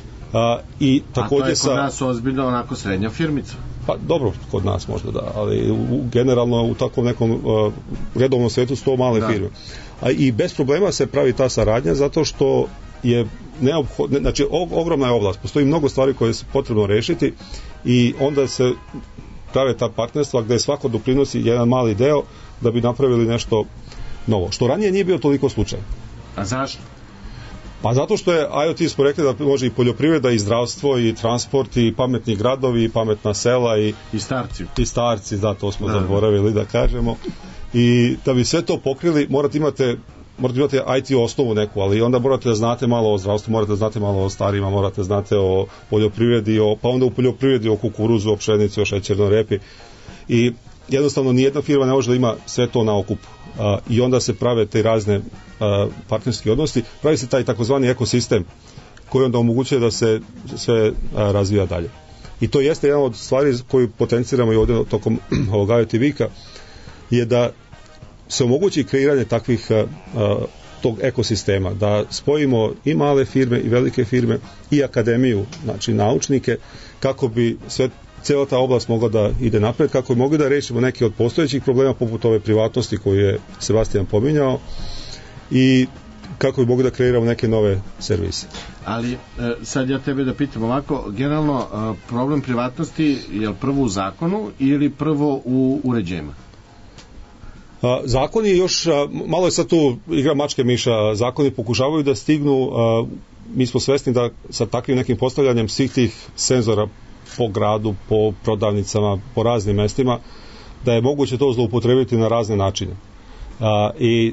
i također to je kod nas ozbiljno onako srednja firmica. Pa dobro, kod nas možda da, ali generalno u takvom nekom redovnom svijetu su to male firme. I bez problema se pravi ta saradnja zato što je neophodno, znači ogromna je oblast, postoji mnogo stvari koje je potrebno rešiti i onda se prave ta partnerstva gdje svako doprinosi jedan mali deo da bi napravili nešto novo, što ranije nije bio toliko slučaj. A zašto? Pa zato što je IoT, smo rekli da može i poljoprivreda, i zdravstvo, i transport, i pametni gradovi, i pametna sela, i starci, da, to smo zaboravili da kažemo. I da bi sve to pokrili, morate imati IT osnovu neku, ali onda morate da znate malo o zdravstvu, morate da znate malo o starima, morate da znate o poljoprivredi, pa onda u poljoprivredi o kukuruzu, o pšenici, o šećernoj repi. I jednostavno nijedna firma ne može da ima sve to na okupu. I onda se prave te razne partnerski odnosi, pravi se taj takozvani ekosistem koji onda omogućuje da se sve razvija dalje. I to jeste jedna od stvari koju potenciramo i ovdje tokom ovog IoT Weeka, je da se omogući kreiranje takvih tog ekosistema, da spojimo i male firme i velike firme i akademiju, znači naučnike, kako bi cijela ta oblast mogla da ide napred, kako bi mogli da rešimo neke od postojećih problema poput ove privatnosti koju je Sebastian pominjao i kako bi mogli da kreiramo neke nove servise. Ali sad ja tebe da pitam ovako, generalno problem privatnosti je li prvo u zakonu ili prvo u uređajima? Zakoni još, malo je sad tu igra mačke miša, zakoni pokušavaju da stignu, mi smo svesni da sa takvim nekim postavljanjem svih tih senzora po gradu, po prodavnicama, po raznim mestima, da je moguće to zloupotrebiti na razne načine. I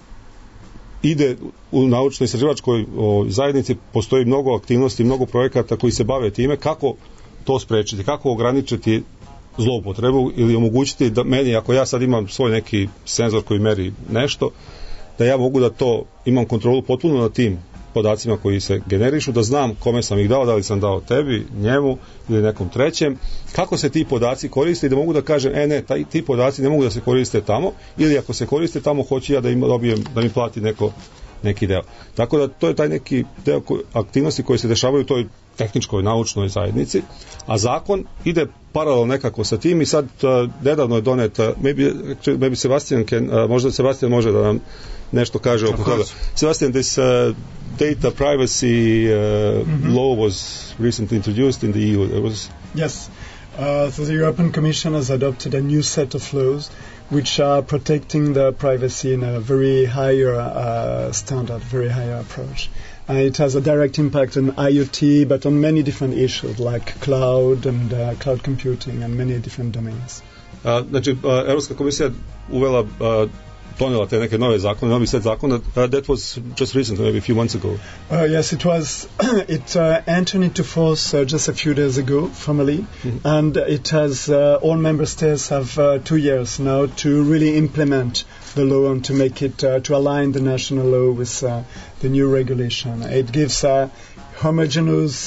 ide u naučno-istraživačkoj zajednici, postoji mnogo aktivnosti, mnogo projekata koji se bave time kako to sprečiti, kako ograničiti zloupotrebu ili omogućiti da meni, ako ja sad imam svoj neki senzor koji meri nešto, da ja mogu da to imam kontrolu potpuno nad tim podacima koji se generišu, da znam kome sam ih dao, da li sam dao tebi, njemu ili nekom trećem, kako se ti podaci koriste i da mogu da kažem, ti podaci ne mogu da se koriste tamo, ili ako se koriste tamo, hoću ja da im dobijem, da mi plati neki deo. Tako da to je taj neki deo aktivnosti koje se dešavaju u toj tehničkoj, naučnoj zajednici, a zakon ide paralelno nekako sa tim i sad nedavno je donet, maybe Sebastian možda Sebastian može da nam nešto kaže oko toga. Sebastian, this data privacy law was recently introduced in the EU. Yes. So the European Commission has adopted a new set of laws which are protecting the privacy in a very higher standard, very higher approach. It has a direct impact on IoT, but on many different issues like cloud and cloud computing and many different domains. Znači, Europska komisija uvela donijela te neke nove zakone, novi set zakona. That was just recently, maybe a few months ago. Yes, it was. It entered into force just a few days ago, formally, and it has all member states have 2 years now to really implement the law and to make it to align the national law with the new regulation. It gives a homogeneous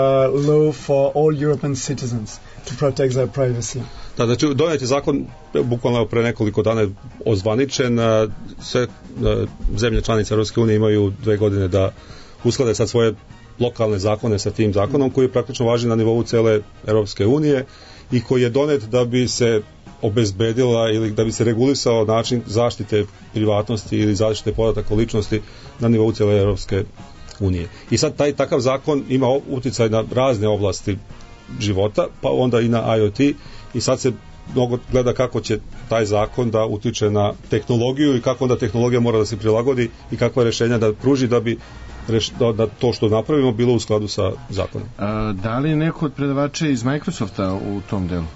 law for all European citizens to protect their privacy. Da, znači, donet je zakon bukvalno pre nekoliko dana ozvaničen, sve zemlje članice Europske unije imaju 2 godine da usklade sad svoje lokalne zakone sa tim zakonom koji je praktično važi na nivou cele Europske unije i koji je donet da bi se obezbedila ili da bi se regulisao način zaštite privatnosti ili zaštite podataka o ličnosti na nivou cele Europske unije. I sad takav zakon ima uticaj na razne oblasti života, pa onda i na IoT, i sad se mnogo gleda kako će taj zakon da utiče na tehnologiju i kako onda tehnologija mora da se prilagodi i kakva rješenja da pruži da bi da to što napravimo bilo u skladu sa zakonom. Da li je neko od predavača iz Microsofta u tom delu?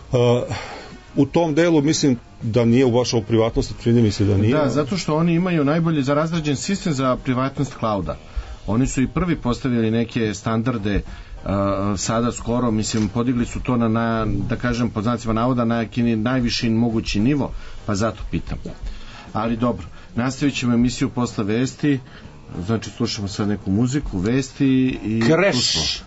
U tom delu mislim da nije baš o privatnosti, čini mi se da nije. Da, zato što oni imaju najbolje za razrađen sistem za privatnost clouda. Oni su i prvi postavili neke standarde sada skoro, mislim, podigli su to na da kažem, pod znacima navoda, na najviši mogući nivo, pa zato pitam. Ali dobro, nastavit ćemo emisiju posle vesti, znači slušamo sad neku muziku, vesti i... Kreš!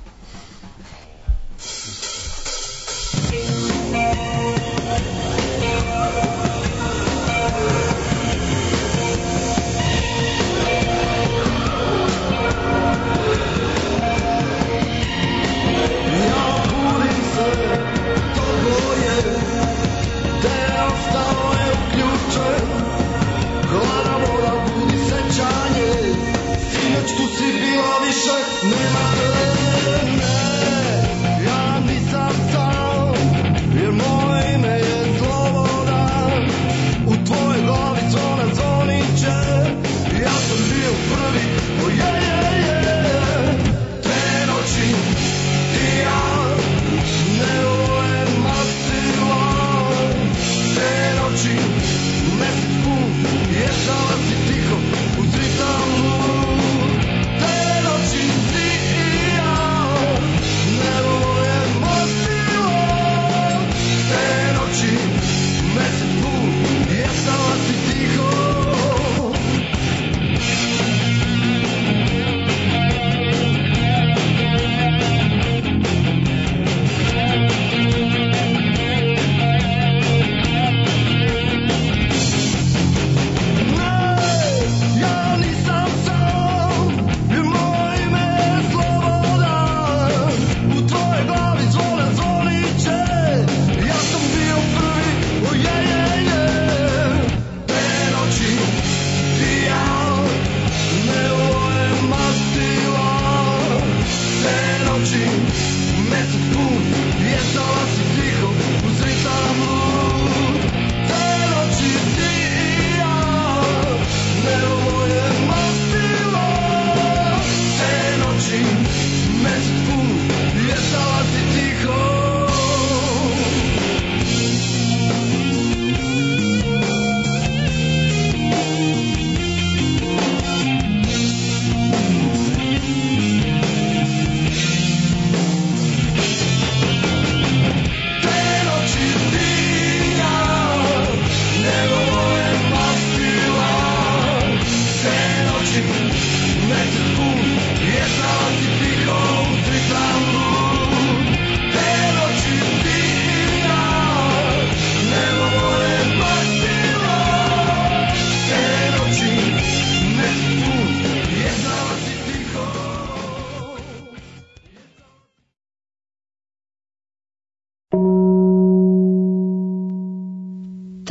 Nema, ja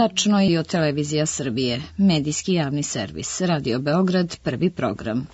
Tačno i od Televizija Srbije, medijski javni servis, Radio Beograd, prvi program.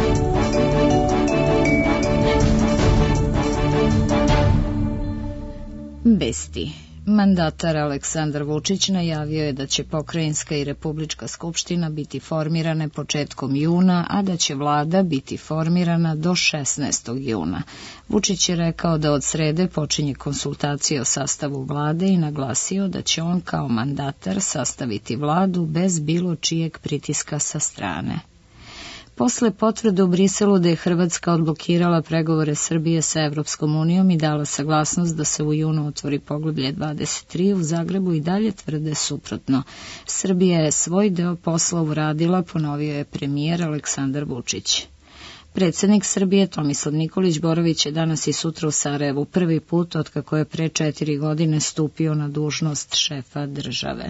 Vesti. Mandatar Aleksandar Vučić najavio je da će pokrajinska i republička skupština biti formirane početkom juna, a da će vlada biti formirana do 16. juna. Vučić je rekao da od srede počinje konsultacije o sastavu vlade i naglasio da će on kao mandatar sastaviti vladu bez bilo čijeg pritiska sa strane. Posle potvrde u Briselu da je Hrvatska odblokirala pregovore Srbije sa Evropskom unijom i dala saglasnost da se u junu otvori poglavlje 23, u Zagrebu i dalje tvrde suprotno. Srbija je svoj deo posla uradila, ponovio je premijer Aleksandar Vučić. Predsjednik Srbije Tomislav Nikolić boraviće danas i sutra u Sarajevu prvi put otkako je pre 4 godine stupio na dužnost šefa države.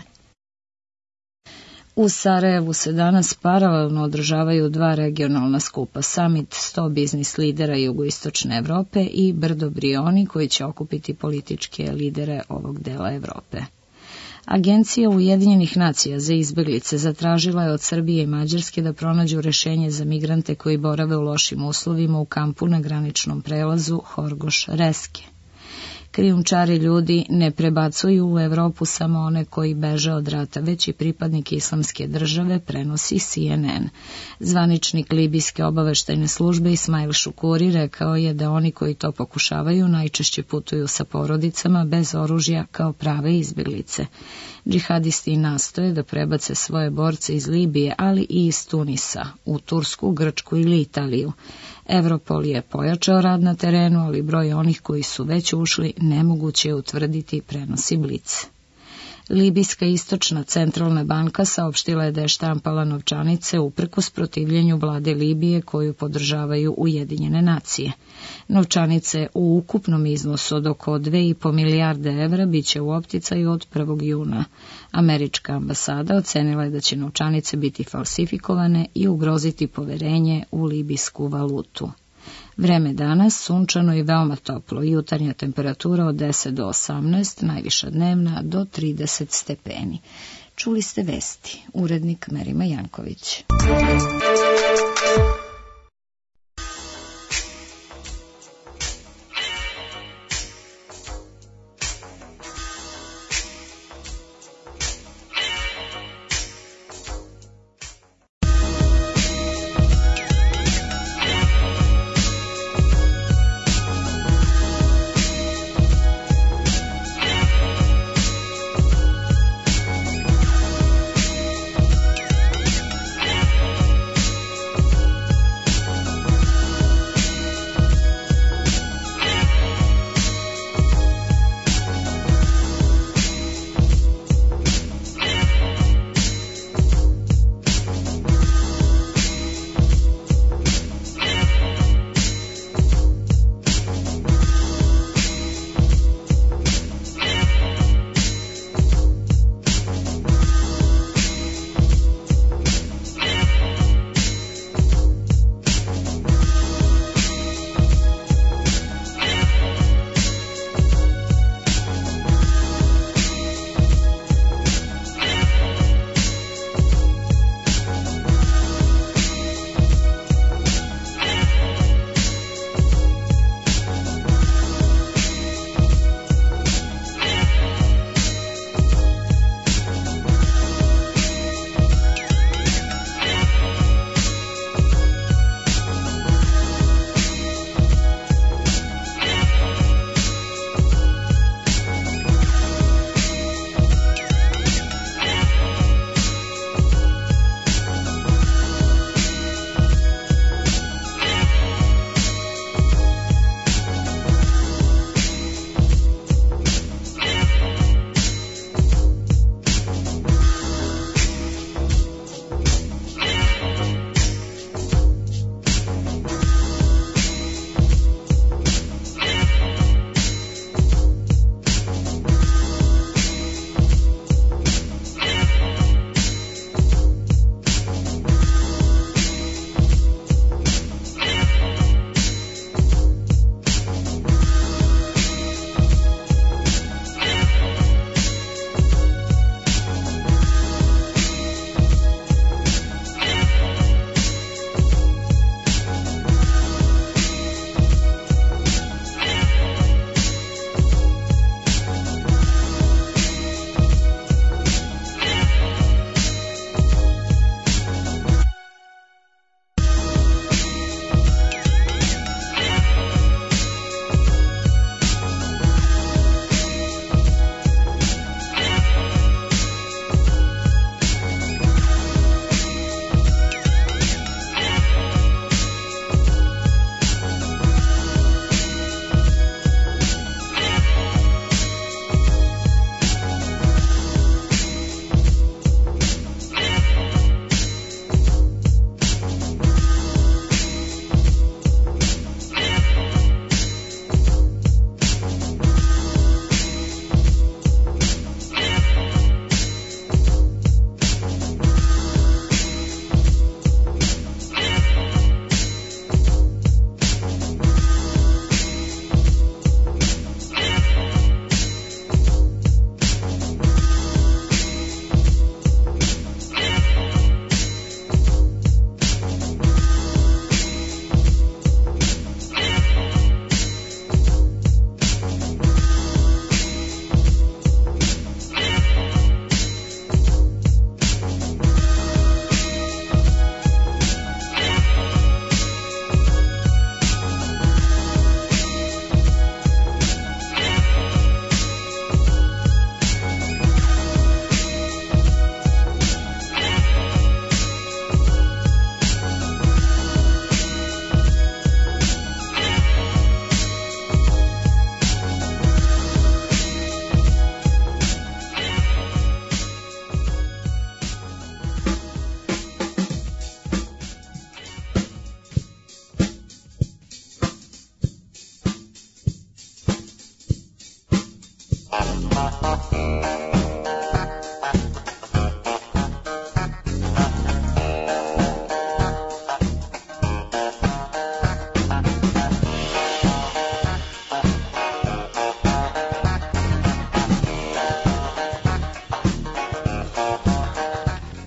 U Sarajevu se danas paralelno održavaju 2 regionalna skupa, Summit 100 biznis lidera jugoistočne Evrope i Brdo Brioni, koji će okupiti političke lidere ovog dela Evrope. Agencija Ujedinjenih nacija za izbeglice zatražila je od Srbije i Mađarske da pronađu rešenje za migrante koji borave u lošim uslovima u kampu na graničnom prelazu Horgoš-Reske. Krijumčari ljudi ne prebacuju u Evropu samo one koji beže od rata, već i pripadnike islamske države, prenosi CNN. Zvaničnik libijske obaveštajne službe Ismail Šukuri rekao je da oni koji to pokušavaju najčešće putuju sa porodicama bez oružja kao prave izbjeglice. Džihadisti nastoje da prebace svoje borce iz Libije, ali i iz Tunisa, u Tursku, Grčku ili Italiju. Europol je pojačao rad na terenu, ali broj onih koji su već ušli nemoguće je utvrditi, prenosi Blic. Libijska istočna centralna banka saopštila je da je štampala novčanice uprkos protivljenju vlade Libije koju podržavaju Ujedinjene nacije. Novčanice u ukupnom iznosu od oko 2,5 milijarde evra biće u opticaju od 1. juna. Američka ambasada ocenila je da će novčanice biti falsifikovane i ugroziti poverenje u libijsku valutu. Vreme danas sunčano i veoma toplo, jutarnja temperatura od 10 do 18, najviša dnevna do 30 stepeni. Čuli ste vesti, urednik Merima Janković.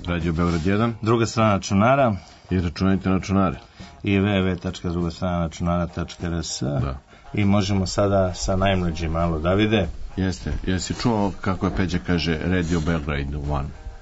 Radio Beograd 1, druga strana računara i računajte na računare i www.drugastrana-računara.rs. I možemo sada sa najmlađim malo, Davide. Jesi čuo kako je Peđa kaže Radio Beograd 1?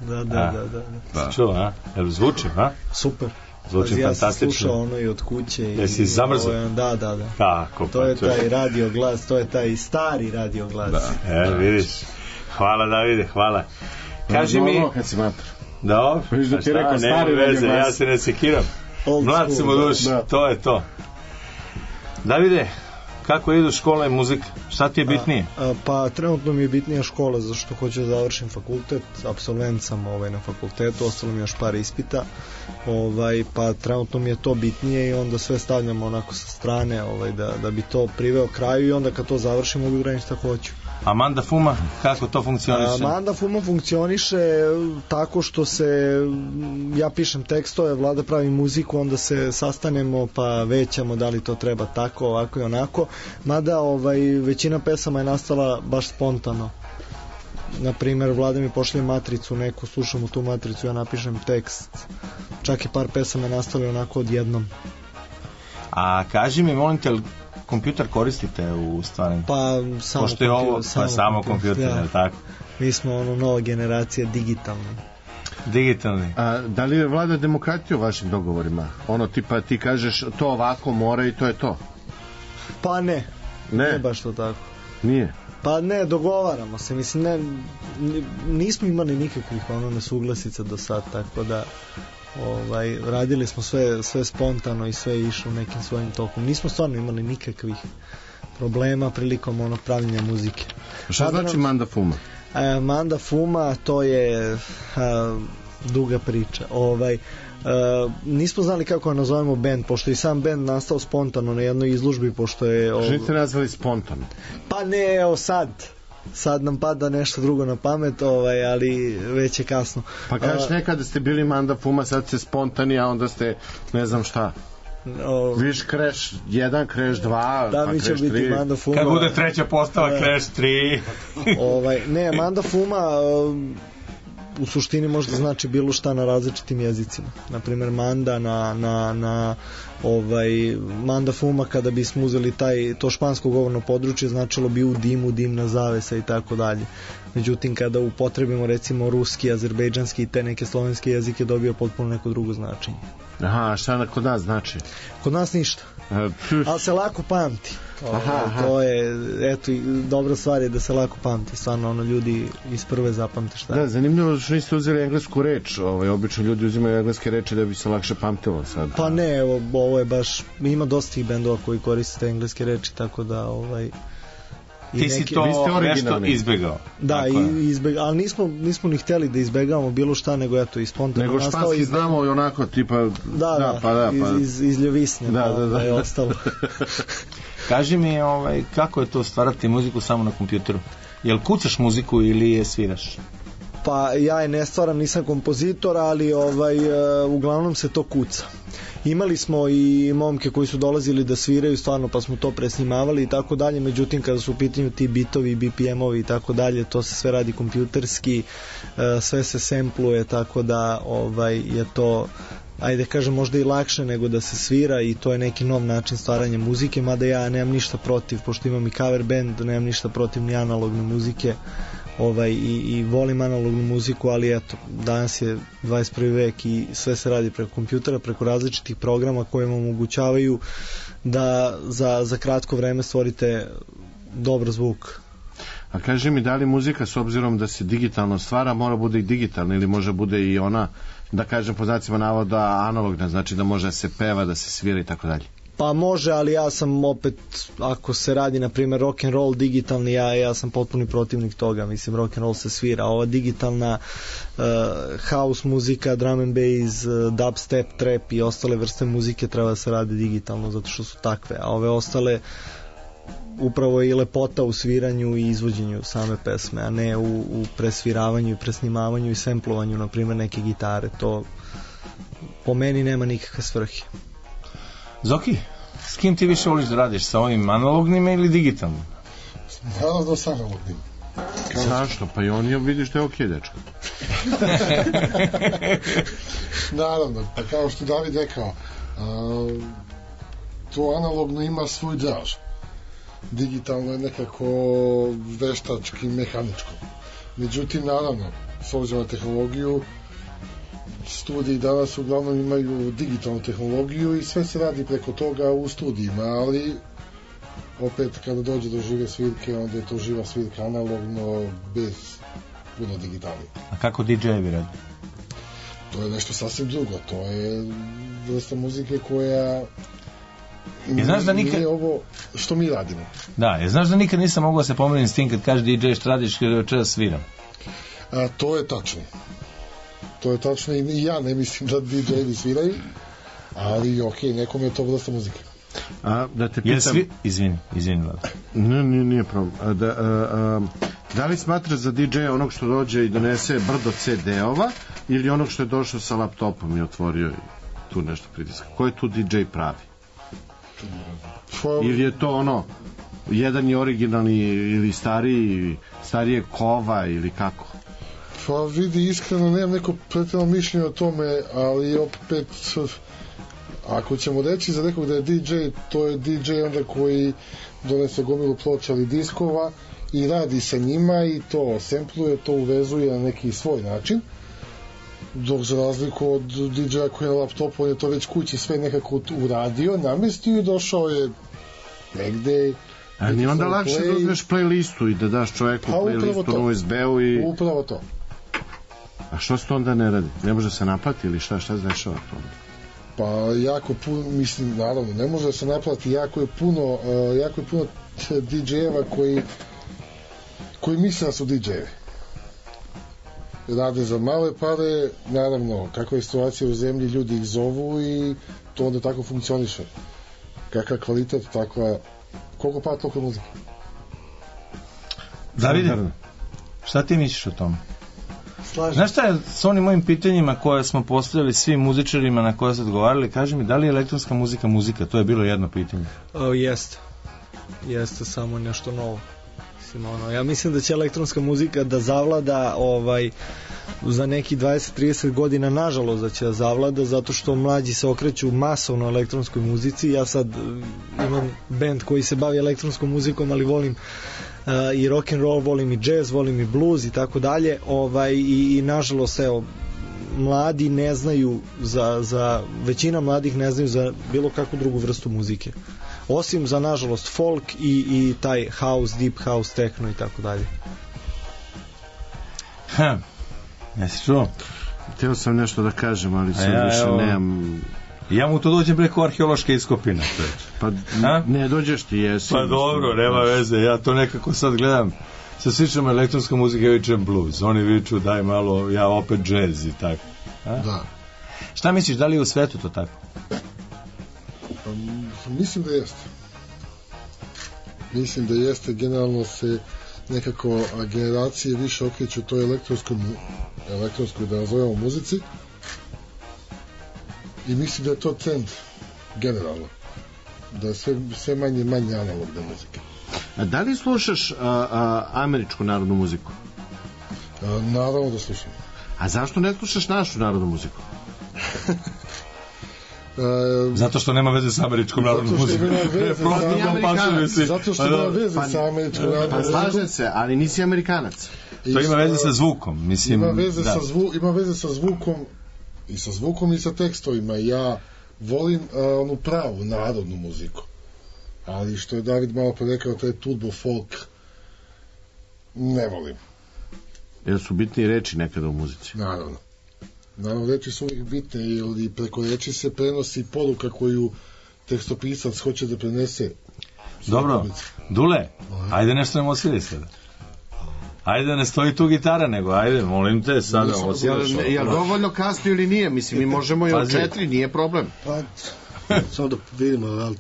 Da. Čuo, a? Jel zvuči, a? Super. Zvuči fantastično. Ja sam slušao ono i od kuće. Jesi zamrzao? Da. Kako? To je taj radio glas, to je taj stari radio glas. Vidiš. Hvala, Davide, hvala. Kaži mi... Kad si mater. Da, ti rekao stari radio glas. Ja se ne sekiram. Mlad sam u duši, to je to. Davide, kako idu škola i muzika? Šta ti je bitnije? Pa trenutno mi je bitnija škola, zašto hoću da završim fakultet. Apsolvent sam na fakultetu, ostalo mi još par ispita. Pa trenutno mi je to bitnije i onda sve stavljam onako sa strane da bi to priveo kraju i onda kad to završim mogu da radim šta hoću. A Manda Fuma, kako to funkcioniše? Manda Fuma funkcioniše tako što ja pišem tekstove, Vlada pravi muziku, onda se sastanemo pa većamo da li to treba tako, ovako i onako. Mada većina pesama je nastala baš spontano. Naprimer, Vlada mi pošalje matricu neku, slušam u tu matricu, ja napišem tekst. Čak i par pesama je nastali onako odjednom. A kaži mi, molim te, kompjuter koristite u stvarima? Pa samo kompjuter, je tako? Mi smo nova generacija digitalni. A da li je Vlada demokratija u vašim dogovorima? Tipa ti kažeš to ovako mora i to je to? Pa ne baš to tako. Nije? Pa ne, dogovaramo se, mislim, nismo imali nikakvih nesuglasica do sad, tako da radili smo sve spontano i sve išlo nekim svojim tokom. Nismo stvarno imali nikakvih problema prilikom pravljenja muzike. Šta znači Manda Fuma? Manda Fuma, to je duga priča. Nismo znali kako nazovemo band, pošto je sam band nastao spontano na jednoj izložbi, pošto je... Što niste nazvali spontano? Pa ne, evo sad nam pada nešto drugo na pamet, ali već je kasno. Pa kažeš nekada ste bili Manda Fuma, sad ste spontani, a onda ste ne znam šta. Viš Crash 1, Crash 2, da, mi će biti Manda Fuma. Kad bude treća postava, Crash 3. Ne, Manda Fuma u suštini možda znači bilo šta na različitim jezicima. Naprimer Manda Manda Fuma, kada bismo uzeli to špansko govorno područje, značilo bi u dimu, dimna zavesa i tako dalje. Međutim, kada upotrebimo recimo ruski, azerbejdžanski i te neke slovenske jezike, dobio potpuno neko drugo značenje. Aha, šta kod nas znači? Kod nas ništa. Ali se lako pamti. To je, eto, dobra stvar je da se lako pamti. Stvarno, ljudi iz prve zapamte šta. Da, zanimljivo što niste uzeli englesku reč. Obično ljudi uzimaju engleske reči da bi se lakše pamtilo sad. Pa ne, ovo je baš, ima dosta tih bendova koji koriste engleske reči, tako da ti si to nešto izbegao. Da, ali nismo ni htjeli da izbegavamo bilo šta, nego eto i spontano. Nego španski znamo i onako tipa... Da, iz ljovisne, da je ostalo. Kaži mi, kako je to stvarati muziku samo na kompjuteru? Jel kucaš muziku ili je sviraš? Pa ja je ne stvaram, nisam kompozitor, ali uglavnom se to kuca. Imali smo i momke koji su dolazili da sviraju stvarno, pa smo to presnimavali i tako dalje, međutim kada su u pitanju ti bitovi, BPM-ovi i tako dalje, to se sve radi kompjuterski, sve se sempluje, tako da je to, ajde kažem, možda i lakše nego da se svira i to je neki nov način stvaranja muzike, mada ja nemam ništa protiv, pošto imam i cover band, nemam ništa protiv ni analogne muzike, i volim analognu muziku, ali eto, danas je 21. vek i sve se radi preko kompjutera, preko različitih programa koje vam omogućavaju da za kratko vreme stvorite dobar zvuk. A kaži mi, da li muzika, s obzirom da se digitalno stvara, mora bude i digitalna ili može bude i ona, da kažem po znacima navoda, analogna, znači da može da se peva, da se svira i tako dalje? Pa može, ali ja sam opet, ako se radi na primjer rock and roll digitalni, ja sam potpuni protivnik toga. Mislim, rock and roll se svira, ova digitalna house muzika, drum and bass, dubstep, trap i ostale vrste muzike treba da se radi digitalno zato što su takve, a ove ostale upravo je i lepota u sviranju i izvođenju same pesme, a ne u presviravanju i presnimavanju i semplovanju na primjer neke gitare. To po meni nema nikakve svrhe. Zoki, s kim ti više voliš da radiš? Sa ovim analognim ili digitalnim? Naravno s analognim. Zašto? Pa i on vidiš da je okej, dečko. Naravno, pa kao što David rekao, to analogno ima svoj draž. Digitalno je nekako veštački, mehaničko. Međutim, naravno, s obzirom na tehnologiju, studiji danas uglavnom imaju digitalnu tehnologiju i sve se radi preko toga u studijima, ali opet kada dođe do žive svirke, onda je to živa svirka analogno, bez puno digitalnih. A kako DJ-evi radi? To je nešto sasvim drugo, to je vrsta muzike koja nije ovo što mi radimo. Da, znaš da nikad nisam mogao da se pomerim s tim kad kaže DJ šta radiš, kada večera sviram. To je tačno. To je tačno i ja ne mislim da DJ-evi sviraju, ali okej, nekom je to vrsta muzike. Da te pitam... Izvini, Vlada. Nije problem. Da li smatraš za DJ-a onog što dođe i donese brdo CD-ova ili onog što je došao sa laptopom i otvorio i tu nešto pritiska? Ko je tu DJ pravi? Ili je to ono, jedan je originalni ili starije kova ili kako? Pa vidi, iskreno nemam neko pretredno mišljenje o tome, ali opet ako ćemo reći za nekog da je DJ, to je DJ onda koji donese gomilu ploča ili diskova i radi sa njima i to sampluje, to uvezuje na neki svoj način, dok za razliku od DJ-a koji je na laptopu, on je to već kući sve nekako uradio, namestio i došao je negde. A nije onda lakše da uzmeš playlistu i da daš čoveku playlistu na USB-u i... Upravo to. A što se to onda ne radi? Ne može se naplati ili šta se dešava to? Pa jako puno, mislim, naravno, ne može se naplati, jako je puno DJ-eva koji misle da su DJ-evi. Rade za male pare, naravno, kakva je situacija u zemlji, ljudi ih zovu i to onda tako funkcioniše. Kakav kvalitet, takva, koliko pa toliko muzike. Davide, šta ti misliš o tome? Znaš šta je s onim mojim pitanjima koje smo postavili svim muzičarima na koje su odgovarali, kaži mi, da li je elektronska muzika? To je bilo jedno pitanje. Jeste samo nešto novo. Ja mislim da će elektronska muzika da zavlada za neki 20-30 godina, nažalost da će da zavlada, zato što mlađi se okreću masovno elektronskoj muzici. Ja sad imam band koji se bavi elektronskom muzikom, ali volim i rock and roll, volim i jazz, volim i blues i tako dalje, i nažalost mladi ne znaju većina mladih ne znaju za bilo kakvu drugu vrstu muzike, osim za nažalost folk i taj house, deep house, techno i tako dalje. Jesi čuo? Htio sam nešto da kažem, ali sad više nemam. Ja mu to dođem preko arheološke iskopine. Pa ne dođeš ti, jesi. Pa dobro, nema veze, ja to nekako sad gledam. Sa svičama elektronska muzika, ja vičem blues, oni viču daj malo, ja opet jazz i tako. Da. Šta misliš, da li je u svetu to tako? Mislim da jeste. Mislim da jeste, generalno se nekako generacije više okreću toj elektronskoj da nazovemo muzici, i mislim da je to trend generalno, da je sve manje analogne muzike. A da li slušaš američku narodnu muziku? Naravno da slušam. A zašto ne slušaš našu narodnu muziku? Zato što nema veze sa američkom narodnom muzikom. Zato što nema veze sa američkom narodnom muzikom. Pa slažem se, ali nisi Amerikanac. To ima veze sa zvukom, mislim. Ima veze sa zvukom i sa zvukom i sa tekstovima. Ja volim onu pravu narodnu muziku, ali što je David malo pre rekao, taj turbo folk ne volim. Jer su bitne reči nekada u muzici? Naravno, reči su uvijek bitne, ili preko reči se prenosi poruka koju tekstopisac hoće da prenese. Dobro, Dule, ajde nešto nam osviri sada. Ajde da ne stoji tu gitara, nego ajde, molim te, sada osviraš. Jel dovoljno kasno ili nije? Mislim, mi možemo i od 4, nije problem. Pa, samo da vidimo, ali to...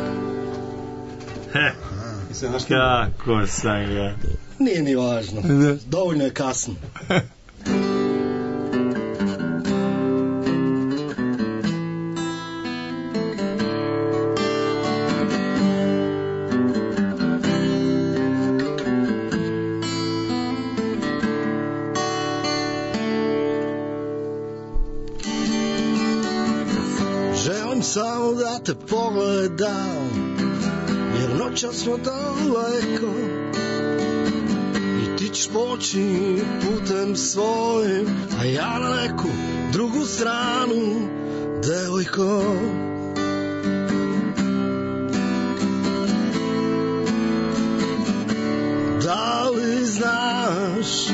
Kako sam ga... Nije ni važno, dovoljno je kasno. samo da te pogledam, jer noćas smo daleko i ti ćeš poći putem svojim, a ja na neku drugu stranu, devojko. Da li znaš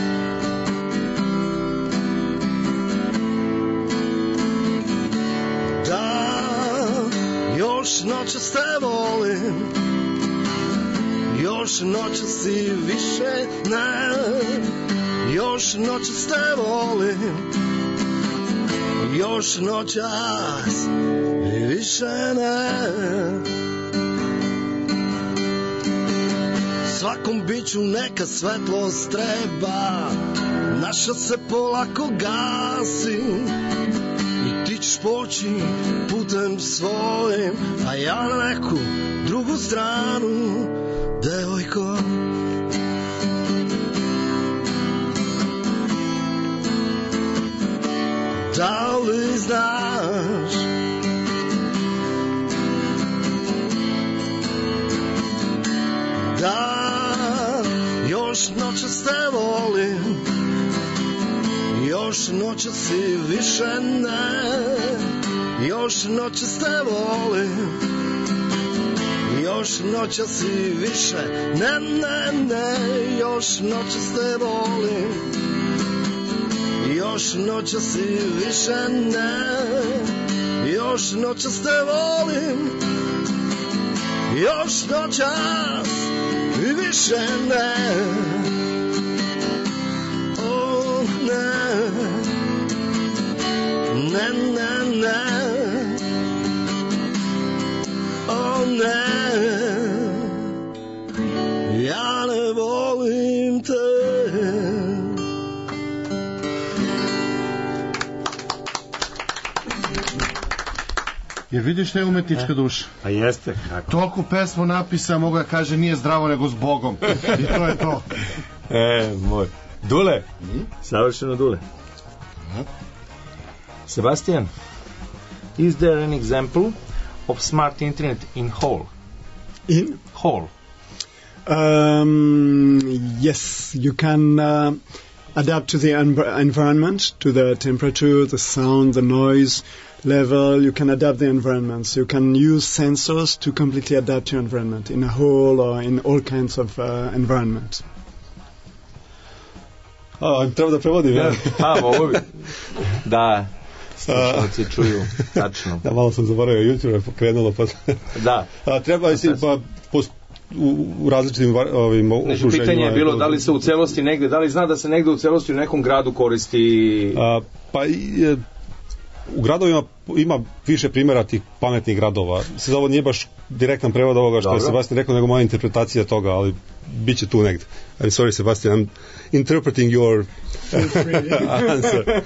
da još noćas te volim, još noćas i više ne, još noćas te volim, još noćas i više ne. Svakom biću neka svetlost treba, naša se polako gasi i ti ćeš poći putem svojim, a ja na neku drugu stranu, devojko. Da li znaš da još noćas te volim, još noćas i više ne, još noćas te volim, još noćas i više ne, ne, ne, još noćas te volim, još noćas i više ne, još noćas te volim, još noćas i više ne. Oh ne, ne, ne, ne, oh ne, ja ne volim te. Jer vidiš šta je umetnička duša? A jeste, kako? Toliko pesmu napisa, mogu da kaže, nije zdravo nego s Bogom. I to je to. Moj. Dule, savršeno Dule. Sebastian, is there an example of smart internet in Hall? In? Hall. Yes, you can adapt to the environment, to the temperature, the sound, the noise level. You can adapt the environment. So you can use sensors to completely adapt your environment in a hall or in all kinds of environment. Treba da prevodim, ja? Ovo bi. Da, slušalci čuju, tačno. Da, malo sam zaboravio, jutro je pokrenulo, pa... Da. Treba si, pa, u različitim ovim okruženjima. Pitanje je bilo da li se u celosti negde, da li zna da se negde u celosti u nekom gradu koristi... U gradovima ima više primjera tih pametnih gradova. Sad ovo nije baš direktan prevod ovoga što je Sebastian rekao, nego moja interpretacija toga, ali bit će tu negde. I'm sorry, Sebastian, I'm interpreting your answer.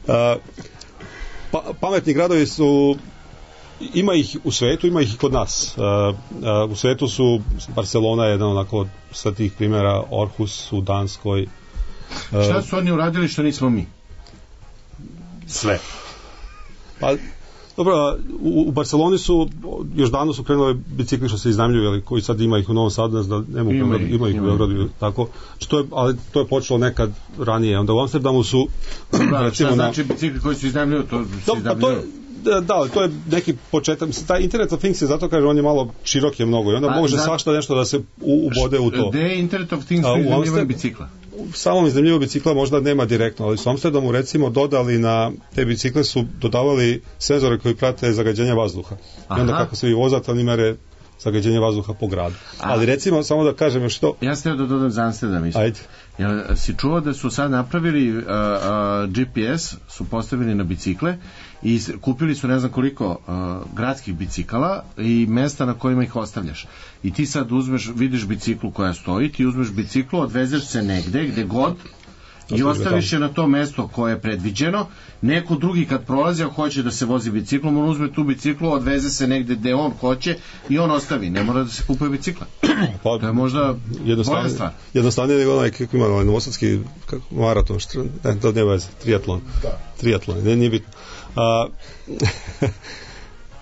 Pametni gradovi su, ima ih u svetu, ima ih i kod nas. U svetu su, Barcelona je jedan onako sa tih primjera, Orhus u Danskoj. Šta su oni uradili što nismo mi? Sve. Pa, dobro, u Barceloni su, još davno su krenule bicikli što se iznajmljuju, koji sad ima ih u Novom Sadu, da ima ih u Beogradu, tako, ali to je počelo nekad ranije. Onda u Amsterdamu su... Šta znači bicikli koji su iznajmljuju? Da, to je neki početak. Taj Internet of Things je zato, kaže, on je malo širok je mnogo i onda može svašta nešto da se ubode u to. Gde je Internet of Things koji iznajmljuju bicikla? U samom iznajmljivu bicikla možda nema direktno, ali su Amsterdamu recimo dodali na te bicikle su dodavali senzore koji prate zagađenje vazduha. I onda kako se vi vozate, oni mere zagađenje vazduha po gradu. Ali recimo, samo da kažem još to... Ja ste da dodam za Amsterdam isto. Ajde. Jel si čuo da su sad napravili GPS, su postavili na bicikle i kupili su ne znam koliko gradskih bicikala i mesta na kojima ih ostavljaš. I ti sad uzmeš, vidiš biciklu koja stoji, ti uzmeš biciklu, odvezeš se negde, gde god, i ostaviš je na to mesto koje je predviđeno. Neko drugi kad prolazi, ako hoće da se vozi biciklom, on uzme tu biciklu, odveze se negde gde on hoće i on ostavi. Ne mora da se kupuje bicikla. To je možda bolja stvar. Jednostavnije nego onaj kako ima novosadski maraton, to nema veze, triatlon. Nije bitno.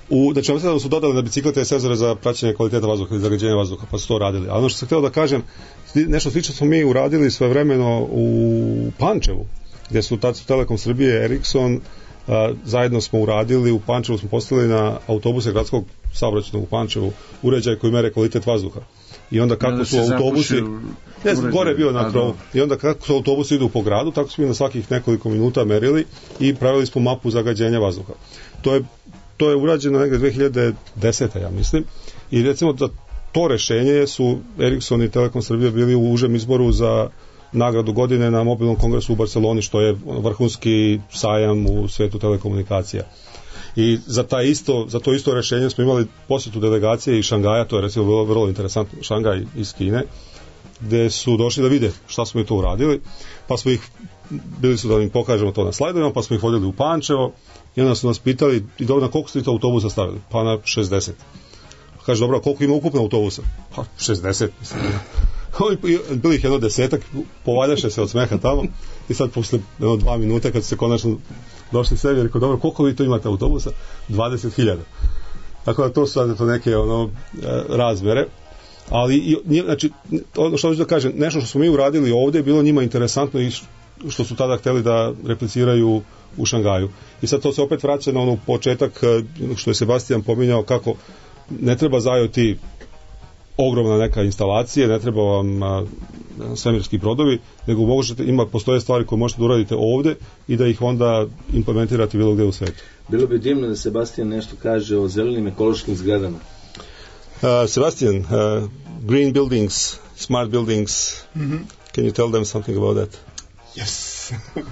Znači, Amsterdamu su dodali na biciklete senzore za praćenje kvaliteta vazduha i zagađenja vazduha, pa su to radili. A ono što sam htio da kažem, nešto slično smo mi uradili svojevremeno u Pančevu, gdje su Telekom Srbije, Ericsson, zajedno smo uradili, u Pančevu smo postavili na autobuse gradskog saobraćajnog u Pančevu uređaj koji mere kvalitet vazduha. I onda kako su autobusi, gore je bio na krovu, i onda kako su autobusi idu po gradu, tako smo na svakih nekoliko minuta merili i pravili smo mapu zagađenja vazduha. To je urađeno negde 2010. ja mislim, i recimo da to rešenje su Ericsson i Telekom Srbije bili u užem izboru za nagradu godine na mobilnom kongresu u Barceloni, što je vrhunski sajam u svetu telekomunikacija. I za to isto rešenje smo imali posjetu delegacije iz Šangaja, to je recimo bilo vrlo interesantno, Šangaj iz Kine, gde su došli da vide šta smo i to uradili, pa smo bili su da im pokažemo to na slajdovima, pa smo ih vodili u Pančevo i onda su nas pitali, i dobro, na koliko ste to autobusa stavili? Pa na 60. Kaže, dobro, koliko ima ukupno autobusa? Pa 60, mislim. Bili ih jedno 10, povaljaše se od smeha tamo i sad posle 2 minute kad su se konačno došli sebi, rekao, dobro, koliko vi to imate autobusa? 20.000. Tako da to su sad neke razmere, ali znači, ono što hoću da kažem, nešto što smo mi uradili ovdje je bilo njima interesantno i što su tada hteli da repliciraju u Šangaju. I sad to se opet vraća na ono početak što je Sebastian pominjao, kako ne treba za IoT ogromna neka instalacija, ne treba vam svemirski brodovi, nego postoje stvari koje možete da uradite ovdje i da ih onda implementirate bilo gdje u svetu. Bilo bi divno da Sebastian nešto kaže o zelenim ekološkim zgradama. Sebastian, green buildings, smart buildings, can you tell them something about that? Yes.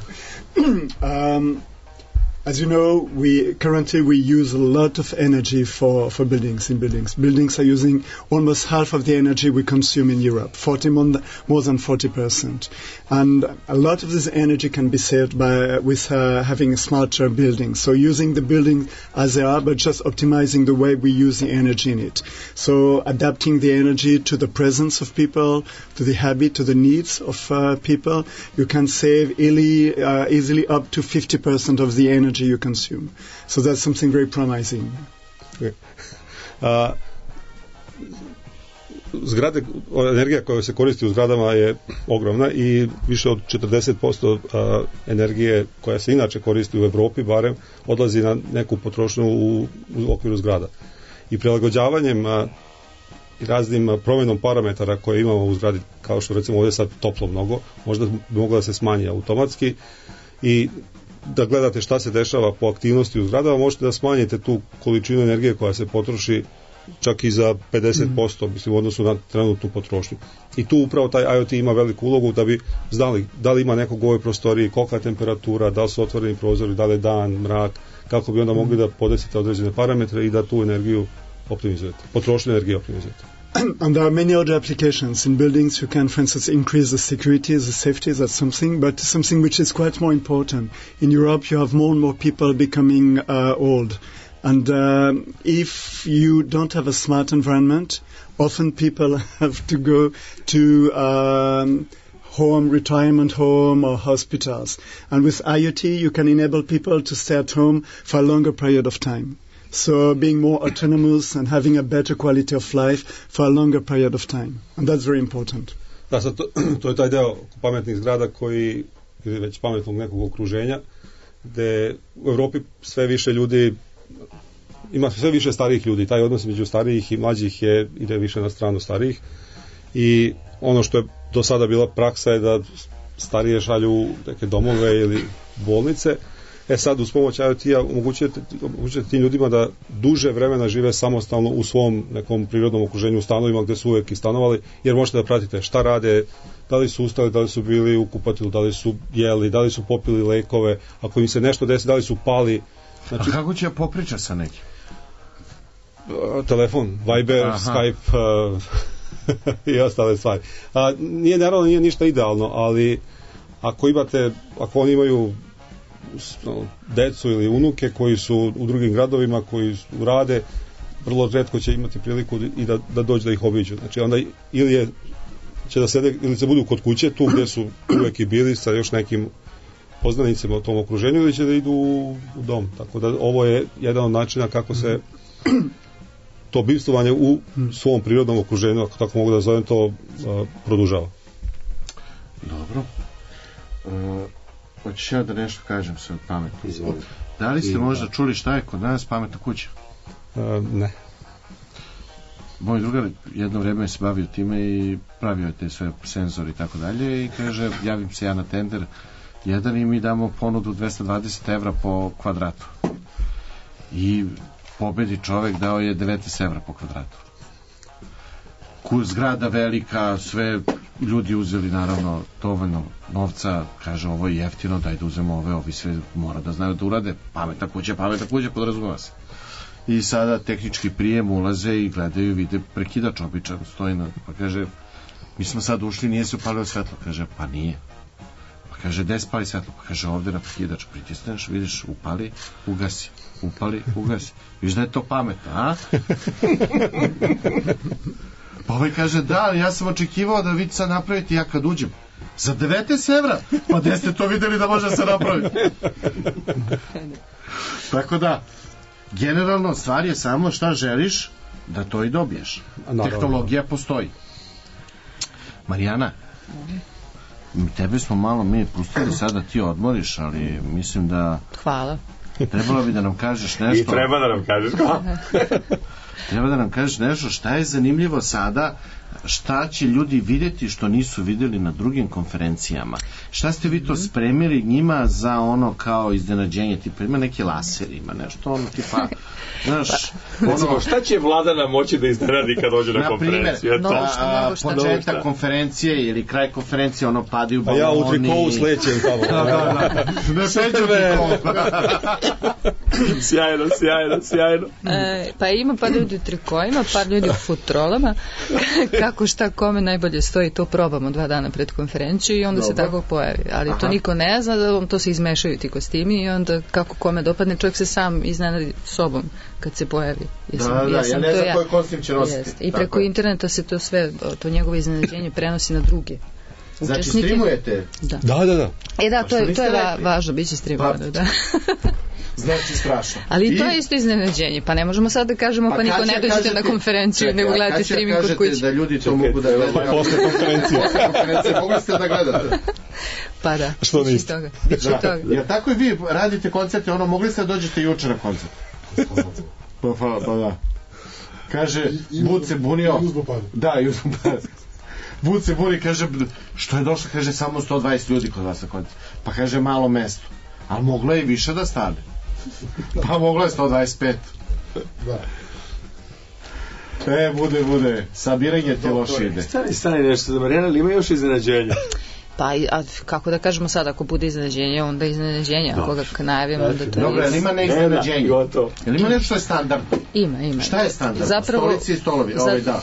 As you know, currently we use a lot of energy for buildings. Buildings are using almost half of the energy we consume in Europe, more than 40%. And a lot of this energy can be saved with having a smarter building. So using the building as they are, but just optimizing the way we use the energy in it. So adapting the energy to the presence of people, to the habit, to the needs of people. You can save easily up to 50% of the energy you consume. So that's something very promising. Zgrade, energija koja se koristi u zgradama je ogromna i više od 40% energije koja se inače koristi u Evropi barem odlazi na neku potrošnju u okviru zgrada. I prilagođavanjem i raznim promjenom parametara koje imamo u zgradi, kao što recimo ovdje sad toplo mnogo, možda bi moglo da se smanji automatski i da gledate šta se dešava po aktivnosti u zgradama, možete da smanjite tu količinu energije koja se potroši čak i za 50%, mislim, u odnosu na trenutnu potrošnju. I tu upravo taj IoT ima veliku ulogu da bi znali da li ima nekog u ovoj prostoriji, kolika je temperatura, da li su otvoreni prozori, da li je dan, mrak, kako bi onda mogli da podesite određene parametre i da tu energiju optimizujete, potrošnju energije optimizujete. And there are many other applications. In buildings you can, for instance, increase the security, the safety, that's something, but something which is quite more important. In Europe you have more and more people becoming old. And if you don't have a smart environment, often people have to go to retirement home or hospitals. And with IoT you can enable people to stay at home for a longer period of time. So being more autonomous and having a better quality of life for a longer period of time. And that's very important. Da, sad to je taj deo pametnih zgrada koji, ili već pametnog nekog okruženja, gde u Evropi sve više ljudi, ima sve više starijih ljudi, taj odnos među starijih i mlađih ide više na stranu starijih i ono što je do sada bila praksa je da starije šalju neke domove ili bolnice. Sad uz pomoć IoT-a omogućujete tim ljudima da duže vremena žive samostalno u svom nekom prirodnom okruženju, u stanovima gdje su uvijek i stanovali, jer možete da pratite šta rade, da li su ustali, da li su bili u kupatilu, da li su jeli, da li su popili lekove, ako im se nešto desi, da li su pali. Znači, a kako će popričati sa nekim? Telefon, Viber, Skype i ostale stvari. Naravno nije ništa idealno, ali ako oni imaju decu ili unuke koji su u drugim gradovima, koji rade, vrlo retko će imati priliku i da dođe da ih obiđu. Znači onda će da sede ili će budu kod kuće tu gdje su uvek i bili sa još nekim poznanicima u tom okruženju ili će da idu u dom. Tako da ovo je jedan od načina kako se to bivstvovanje u svom prirodnom okruženju, ako tako mogu da zovem, to produžava. Dobro. Hoćeš ja da nešto kažem se od pametno? Da li ste možda čuli šta je kod nas pametna kuća? Ne. Moj drugar jedno vreme se bavio time i pravio je te sve senzori i tako dalje i kaže, javim se ja na tender jedan i mi damo ponudu 220 evra po kvadratu. I pobedi čovek, dao je 19 evra po kvadratu. Zgrada velika, sve ljudi uzeli naravno dovoljno novca, kaže ovo je jeftino, daj da uzemo ovi sve mora da znaju da urade, pametna kuća, podrazumeva se. I sada tehnički prijem ulaze i gledaju, vide prekidač običan, stoji na, pa kaže, mi smo sad ušli, nije se upalio svetlo, kaže, pa nije. Pa kaže, gde spali svetlo? Pa kaže, ovde na prekidač pritisneš, vidiš, upali, ugasi. Upali, ugasi. Viš da je to pametno, a? Pa ovaj kaže, da, ja sam očekivao da vi sad napravite, ja kad uđem za 19 evra, pa gde ste to videli da može se napraviti? Tako da, generalno stvar je samo šta želiš da to i dobiješ. Tehnologija postoji. Marijana, tebe smo malo mi pustili sad da ti odmoriš, ali mislim da... Hvala. Trebalo bi da nam kažeš nešto. I treba da nam kažeš. Treba da nam kažeš nešto šta je zanimljivo sada, šta će ljudi vidjeti što nisu vidjeli na drugim konferencijama. Šta ste vi to spremili njima za ono kao iznenađenje, tipa ima neki laser, ima nešto ono tipa, znaš, ono, šta će Vladana moći da iznenadi kad dođe na konferenciju? Početak konferencije ili kraj konferencije, ono padaju baloni. A ja u trikovu slećem tamo. Ne slećem trikovu. Sjajno. Pa ima par ljudi u trikojima, par ljudi u futrolama. Kako šta kome najbolje stoji, to probamo 2 dana pred konferenciju i onda se tako pojavi. Ali to niko ne zna, da to se izmešaju ti kostimi i onda kako kome dopadne, čovjek se sam iznenadi sobom kad se pojavi. Ja ne znam koji kostim će nositi. I preko interneta se to sve, to njegovo iznenađenje prenosi na druge. Znači streamujete? Da. To je važno, bit će streamovano, da. Znači strašno. Ali to je isto iznenađenje, pa ne možemo sad da kažemo pa niko ne dođete na konferenciju, nego gledate streaming kod kuće. Kažete da ljudi to mogu da gledaju. Posle konferencije. Mogli ste da gledate. Pa da, što niste? Biće toga. Jer tako i vi radite koncerte, ono, mogli ste da dođete juče na koncert. Pa da. Kaže, Bud se bunio. Da, Bud se buni, kaže, što je došlo, kaže, samo 120 ljudi kod vas na koncert. Pa kaže, malo mesto. Ali moglo je i više da stane. Pa moglo je 125. Da. Bude. Sabiranje ti loše ide. Stani nešto za Marijana, ali ima još iznenađenja? Pa, kako da kažemo sad, ako bude iznenađenje, onda iznenađenje, ako ga najavimo, onda to je... Dobro, ali ima ne iznenađenje? Jel ima nešto što je standardno? Ima. Šta je standardno? Stolici i stolovi?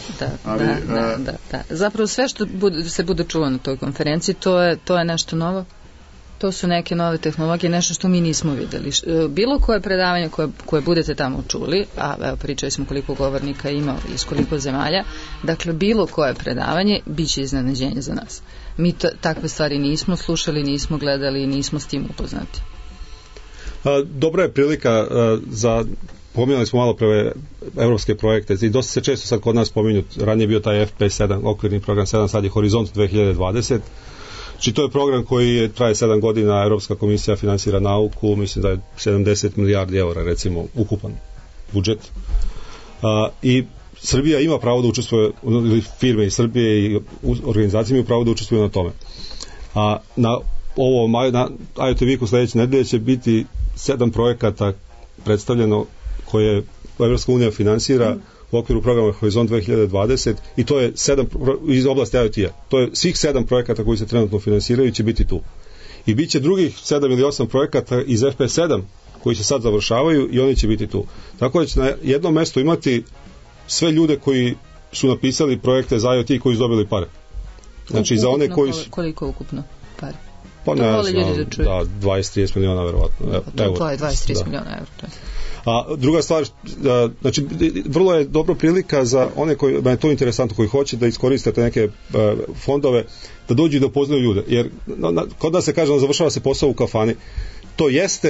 Da. Zapravo sve što se bude čulo na toj konferenciji, to je nešto novo. To su neke nove tehnologije, nešto što mi nismo videli. Bilo koje predavanje koje budete tamo čuli, a evo pričali smo koliko govornika ima iz koliko zemalja, dakle bilo koje predavanje bit će iznenađenje za nas. Mi takve stvari nismo slušali, nismo gledali, nismo s tim upoznati. Dobra je prilika za, pominjali smo malo pre evropske projekte i dosta se često sad kod nas pominju, ranije je bio taj FP7, okvirni program 7, sad je Horizont 2020. Znači to je program koji traje 7 godina, Evropska komisija finansira nauku, mislim da je 70 milijardi eura recimo ukupan budžet. I Srbija ima pravo da učestvuje, ili firme iz Srbije i organizacije imaju pravo da učestvuju na tome. Na IoT Weeku sledeće nedelje će biti 7 projekata predstavljeno koje Evropska unija finansira u okviru programa Horizont 2020 i to je 7 iz oblasti IoT-a. To je svih 7 projekata koji se trenutno finansiraju će biti tu. I bit će drugih 7 ili 8 projekata iz FP7 koji se sad završavaju i oni će biti tu. Tako da će na jednom mestu imati sve ljude koji su napisali projekte za IoT koji su dobili pare. Znači za one koji su... Koliko ukupno pare? Pa ne znam, da 20-30 miliona verovatno. To je 20-30 miliona evra. A druga stvar, znači vrlo je dobra prilika za one koji, da je to interesantno, koji hoće da iskoriste te neke fondove, da dođu i da upoznaju ljude, jer kod nas se kaže, završava se posao u kafani, to jeste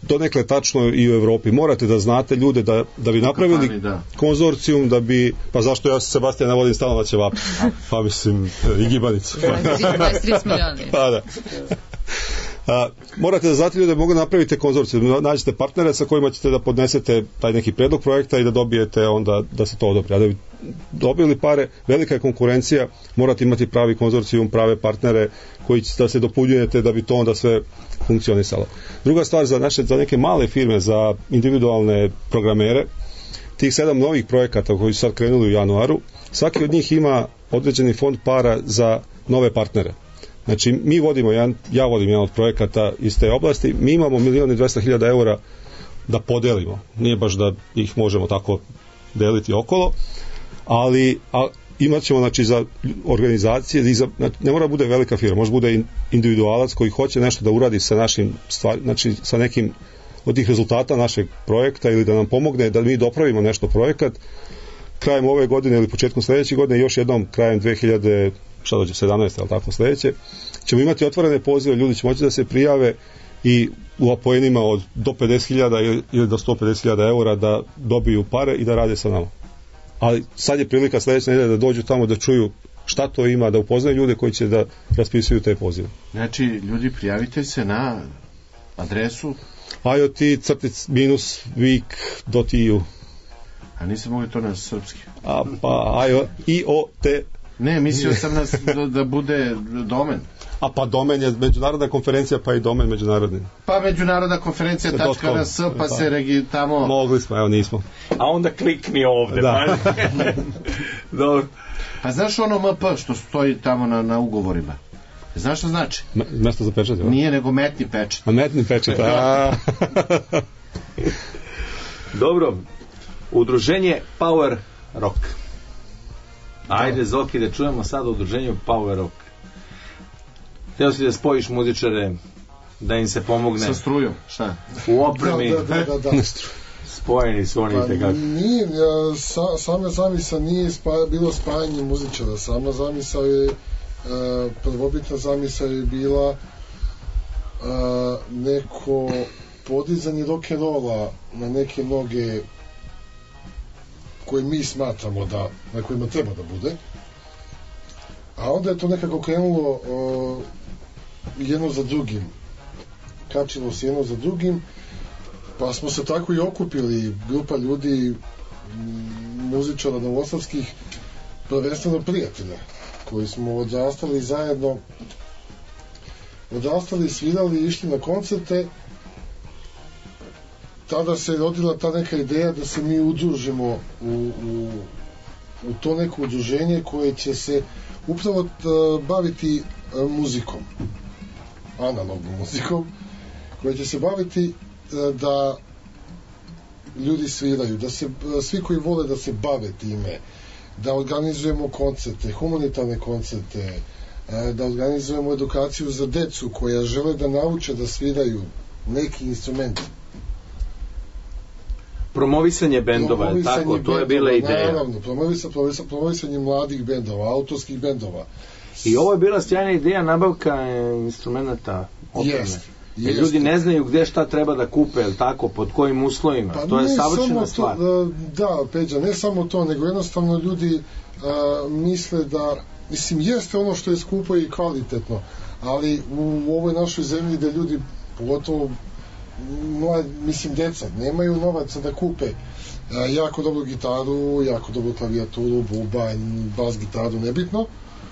donekle tačno i u Evropi. Morate da znate ljude da bi napravili konzorcijum, da bi, pa zašto ja Sebastijan navodim stalno na ćevapi, pa mislim i gibanicu. 23 miliona. Pa da. Morate da znate ljude, mogu napraviti konzorcijum, nađete partnere sa kojima ćete da podnesete taj neki predlog projekta i da dobijete onda da se to odobri. A da bi dobili pare, velika je konkurencija, morate imati pravi konzorcijum, prave partnere koji će da se dopunjujete da bi to onda sve funkcionisalo. Druga stvar za neke male firme, za individualne programere, tih 7 novih projekata koji su sad krenuli u januaru, svaki od njih ima određeni fond para za nove partnere. Znači, ja vodim jedan od projekata iz te oblasti, mi imamo 1.200.000 eura da podelimo. Nije baš da ih možemo tako deliti okolo, ali imat ćemo, znači, za organizacije, ne mora bude velika firma, može bude individualac koji hoće nešto da uradi sa našim stvarima, znači sa nekim od tih rezultata našeg projekta ili da nam pomogne da mi dopravimo nešto projekat krajem ove godine ili početkom sledeće godine, još jednom krajem 2017. ali tako sledeće, ćemo imati otvorene pozive, ljudi će moći da se prijave i u apoenima do 50.000 ili do 150.000 eura da dobiju pare i da rade sa nama. Ali sad je prilika sledeće nedelje da dođu tamo da čuju šta to ima, da upoznaju ljude koji će da raspisuju te pozive. Znači, ljudi, prijavite se na adresu IoT-week.eu. A niste mogli to na srpski? IoT. Ne, mislio sam da bude domen. Pa domen je međunarodna konferencija, pa i domen međunarodni. Pa međunarodna konferencija .rs, pa se tamo... Mogli smo, evo nismo. A onda klikni ovde. Da. Dobro. A znaš ono MP što stoji tamo na ugovorima? Znaš što znači? Mesto za pečat, je? Nije, nego metni pečat. Metni pečat, Dobro. Udruženje Power Rock. Ajde, Zoki, da čujemo sad o udruženju Power Rock. Htio si da spojiš muzičare, da im se pomogne sa strujom, šta? U opremi. Da. Spojeni su oni tekako. Nije, sama zamisla nije bilo spajanje muzičara, sama zamisla je prvobitna zamisla je bila neko podizanje rock'n'rolla na neke noge koje mi smatramo da na kojima treba da bude, a onda je to nekako krenulo jedno za drugim, kačilo se jedno za drugim, pa smo se tako i okupili, grupa ljudi, muzičara novosavskih, prvenstveno prijatelja, koji smo odrastali zajedno, svirali i išli na koncerte. Tada se rodila ta neka ideja da se mi udružimo u to neko udruženje koje će se upravo baviti muzikom, analognom muzikom, koje će se baviti da ljudi sviraju, da se svi koji vole da se bave time, da organizujemo koncerte, humanitarne koncerte, da organizujemo edukaciju za decu koja žele da nauče da sviraju neki instrument. Promovisanje bendova, tako, to je bila ideja. Naravno, promovisanje mladih bendova, autorskih bendova. I ovo je bila sjajna ideja, nabavka instrumenta opreme. Jer ljudi ne znaju gde šta treba da kupe, ili tako, pod kojim uslovima. To je savršena stvar. Da, Peđa, ne samo to, nego jednostavno ljudi misle da, mislim, jeste ono što je skupo i kvalitetno, ali u ovoj našoj zemlji gde ljudi, pogotovo deca, nemaju novaca da kupe jako dobru gitaru, jako dobru klavijaturu, bubanj, bas gitaru, nebitno.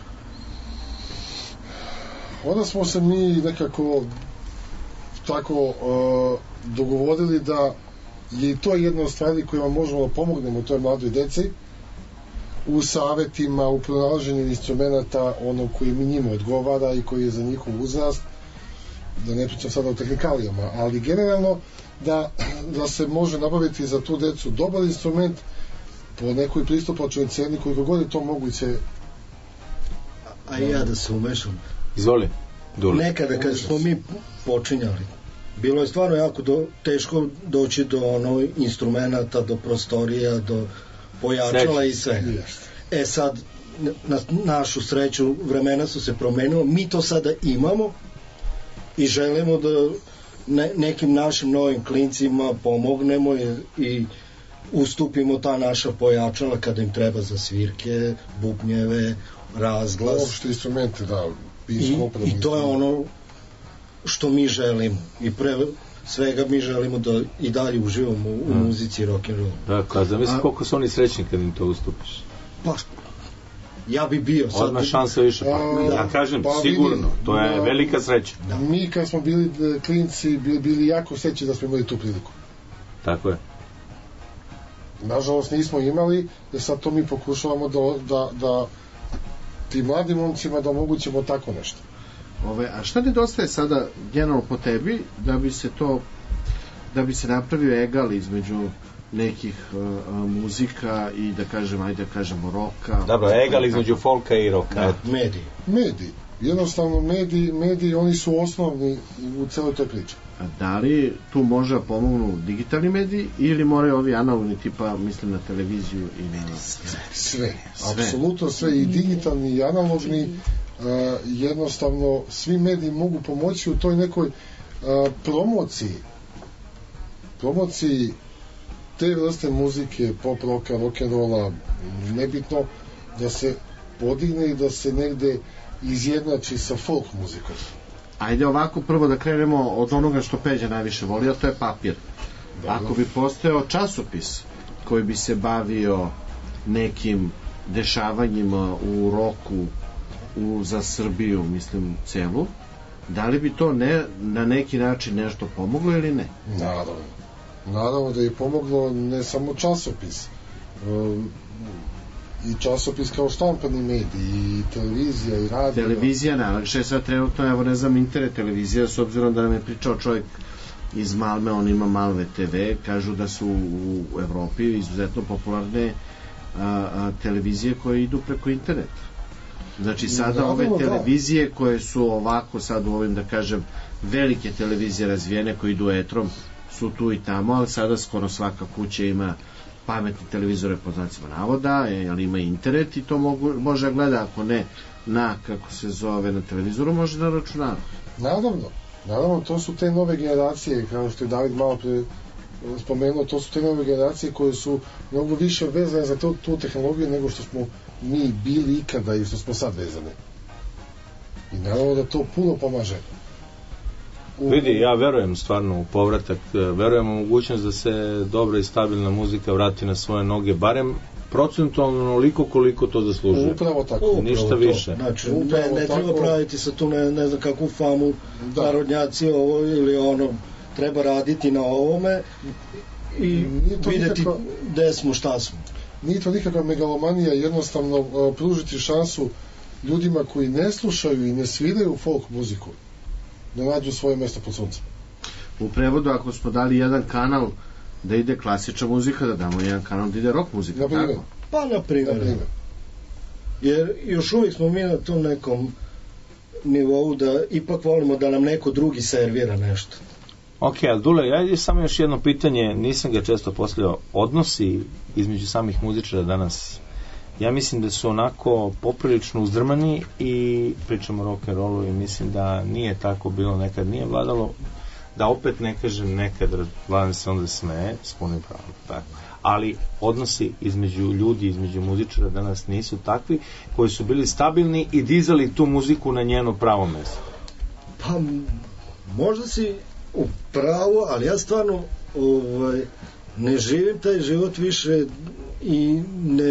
Onda smo se mi nekako tako dogovorili da je to jedna od stvari kojima možemo da pomognemo toj mladoj deci u savetima, u pronalaženju instrumenta ono koji mi njima odgovara i koji je za njihov uzrast, da ne pričam sada o tehnikalijama, ali generalno da se može nabaviti za tu decu dobar instrument po nekoj pristupačnoj ceni koliko god je to moguće. A ja da se umešam. Izvoli. Nekada kad smo mi počinjali, bilo je stvarno jako teško doći do instrumenta, do prostorija, do pojačala i sve. Sad, na našu sreću, vremena su se promenila, mi to sada imamo i želimo da nekim našim novim klincima pomognemo i ustupimo ta naša pojačala kada im treba za svirke, bubnjeve, razglas. Uopšte instrumente, da. I to je ono što mi želimo. I pre svega mi želimo da i dalje uživamo u muzici rock'n'roll. Dakle, zamisli koliko su oni srećni kad im to ustupiš. Pa, ja bi bio sad. Odmah šansa više, ja kažem, sigurno, to je velika sreća. Da. Mi kad smo bili klinci, bili jako srećni da smo imali tu priliku. Tako je. Nažalost nismo imali, jer sad to mi pokušavamo da ti mladim momcima da omogućimo tako nešto. A šta nedostaje sada generalno po tebi da bi se napravio egal između nekih muzika i da kažemo roka? Dobro, egal između folka i roka. Mediji. Jednostavno mediji oni su osnovni u celoj toj priči. A da li tu može da pomognu digitalni mediji ili moraju ovi analogni tipa, mislim na televiziju i na sve. Apsolutno sve, i digitalni i analogni. Jednostavno svi mediji mogu pomoći u toj nekoj promociji te vrste muzike, pop roka, rock'n'rolla, nebitno, da se podigne i da se negde izjednači sa folk muzikom. Ajde ovako prvo da krenemo od onoga što Peđa najviše voli, a to je papir. Ako bi postojao časopis koji bi se bavio nekim dešavanjima u roku za Srbiju, mislim, celu, da li bi to na neki način nešto pomoglo ili ne? Naravno da je pomoglo, ne samo časopis, i časopis kao štampani medij, i televizija, i radio. Televizija najlakše je sad trenutno, evo ne znam, internet televizija, s obzirom da nam je pričao čovjek iz Malme, on ima Malve TV, kažu da su u Evropi izuzetno popularne televizije koje idu preko interneta. Znači sada ove televizije koje su ovako sad u ovim, da kažem, velike televizije razvijene koje idu etrom, su tu i tamo, ali sada skoro svaka kuća ima pametne televizore po znacima navoda, ali ima internet i to može gleda, ako ne na, kako se zove, na televizoru, može na računaru. Naravno, to su te nove generacije, kao što je David malo pre spomenuo, to su te nove generacije koje su mnogo više vezane za tu tehnologiju nego što smo mi bili ikada i što smo sad vezane. I naravno da to puno pomaže. Vidi, ja verujem stvarno u povratak, verujem u mogućnost da se dobra i stabilna muzika vrati na svoje noge, barem procentualno onoliko koliko to zaslužuje. Upravo tako. Ništa više. Znači, ne treba praviti sa tu ne znam kakvu famu, narodnjaci ovo ili ono, treba raditi na ovome i vidjeti gde smo, šta smo. Nije to nikakva megalomanija, jednostavno pružiti šansu ljudima koji ne slušaju i ne sviraju folk muziku, da nađu svoje mjesto pod suncem. U prevodu, ako smo dali jedan kanal da ide klasična muzika, da damo jedan kanal da ide rock muzika. Pa na primjer. Jer još uvijek smo mi na tom nekom nivou da ipak volimo da nam neko drugi servira nešto. Ok, ali Dule, ja samo još jedno pitanje, nisam ga često postavljao. Odnosi između samih muzičara danas, ja mislim da su onako poprilično uzdrmani i pričamo o rock'n'rollu i mislim da nije tako bilo, nekad nije vladalo, da opet ne kažem nekad, vladam se onda smeje, s punim pravom, tako. Ali odnosi između ljudi, između muzičara danas nisu takvi, koji su bili stabilni i dizali tu muziku na njeno pravo mjesto. Pa, možda si u pravu, ali ja stvarno ne živim taj život više i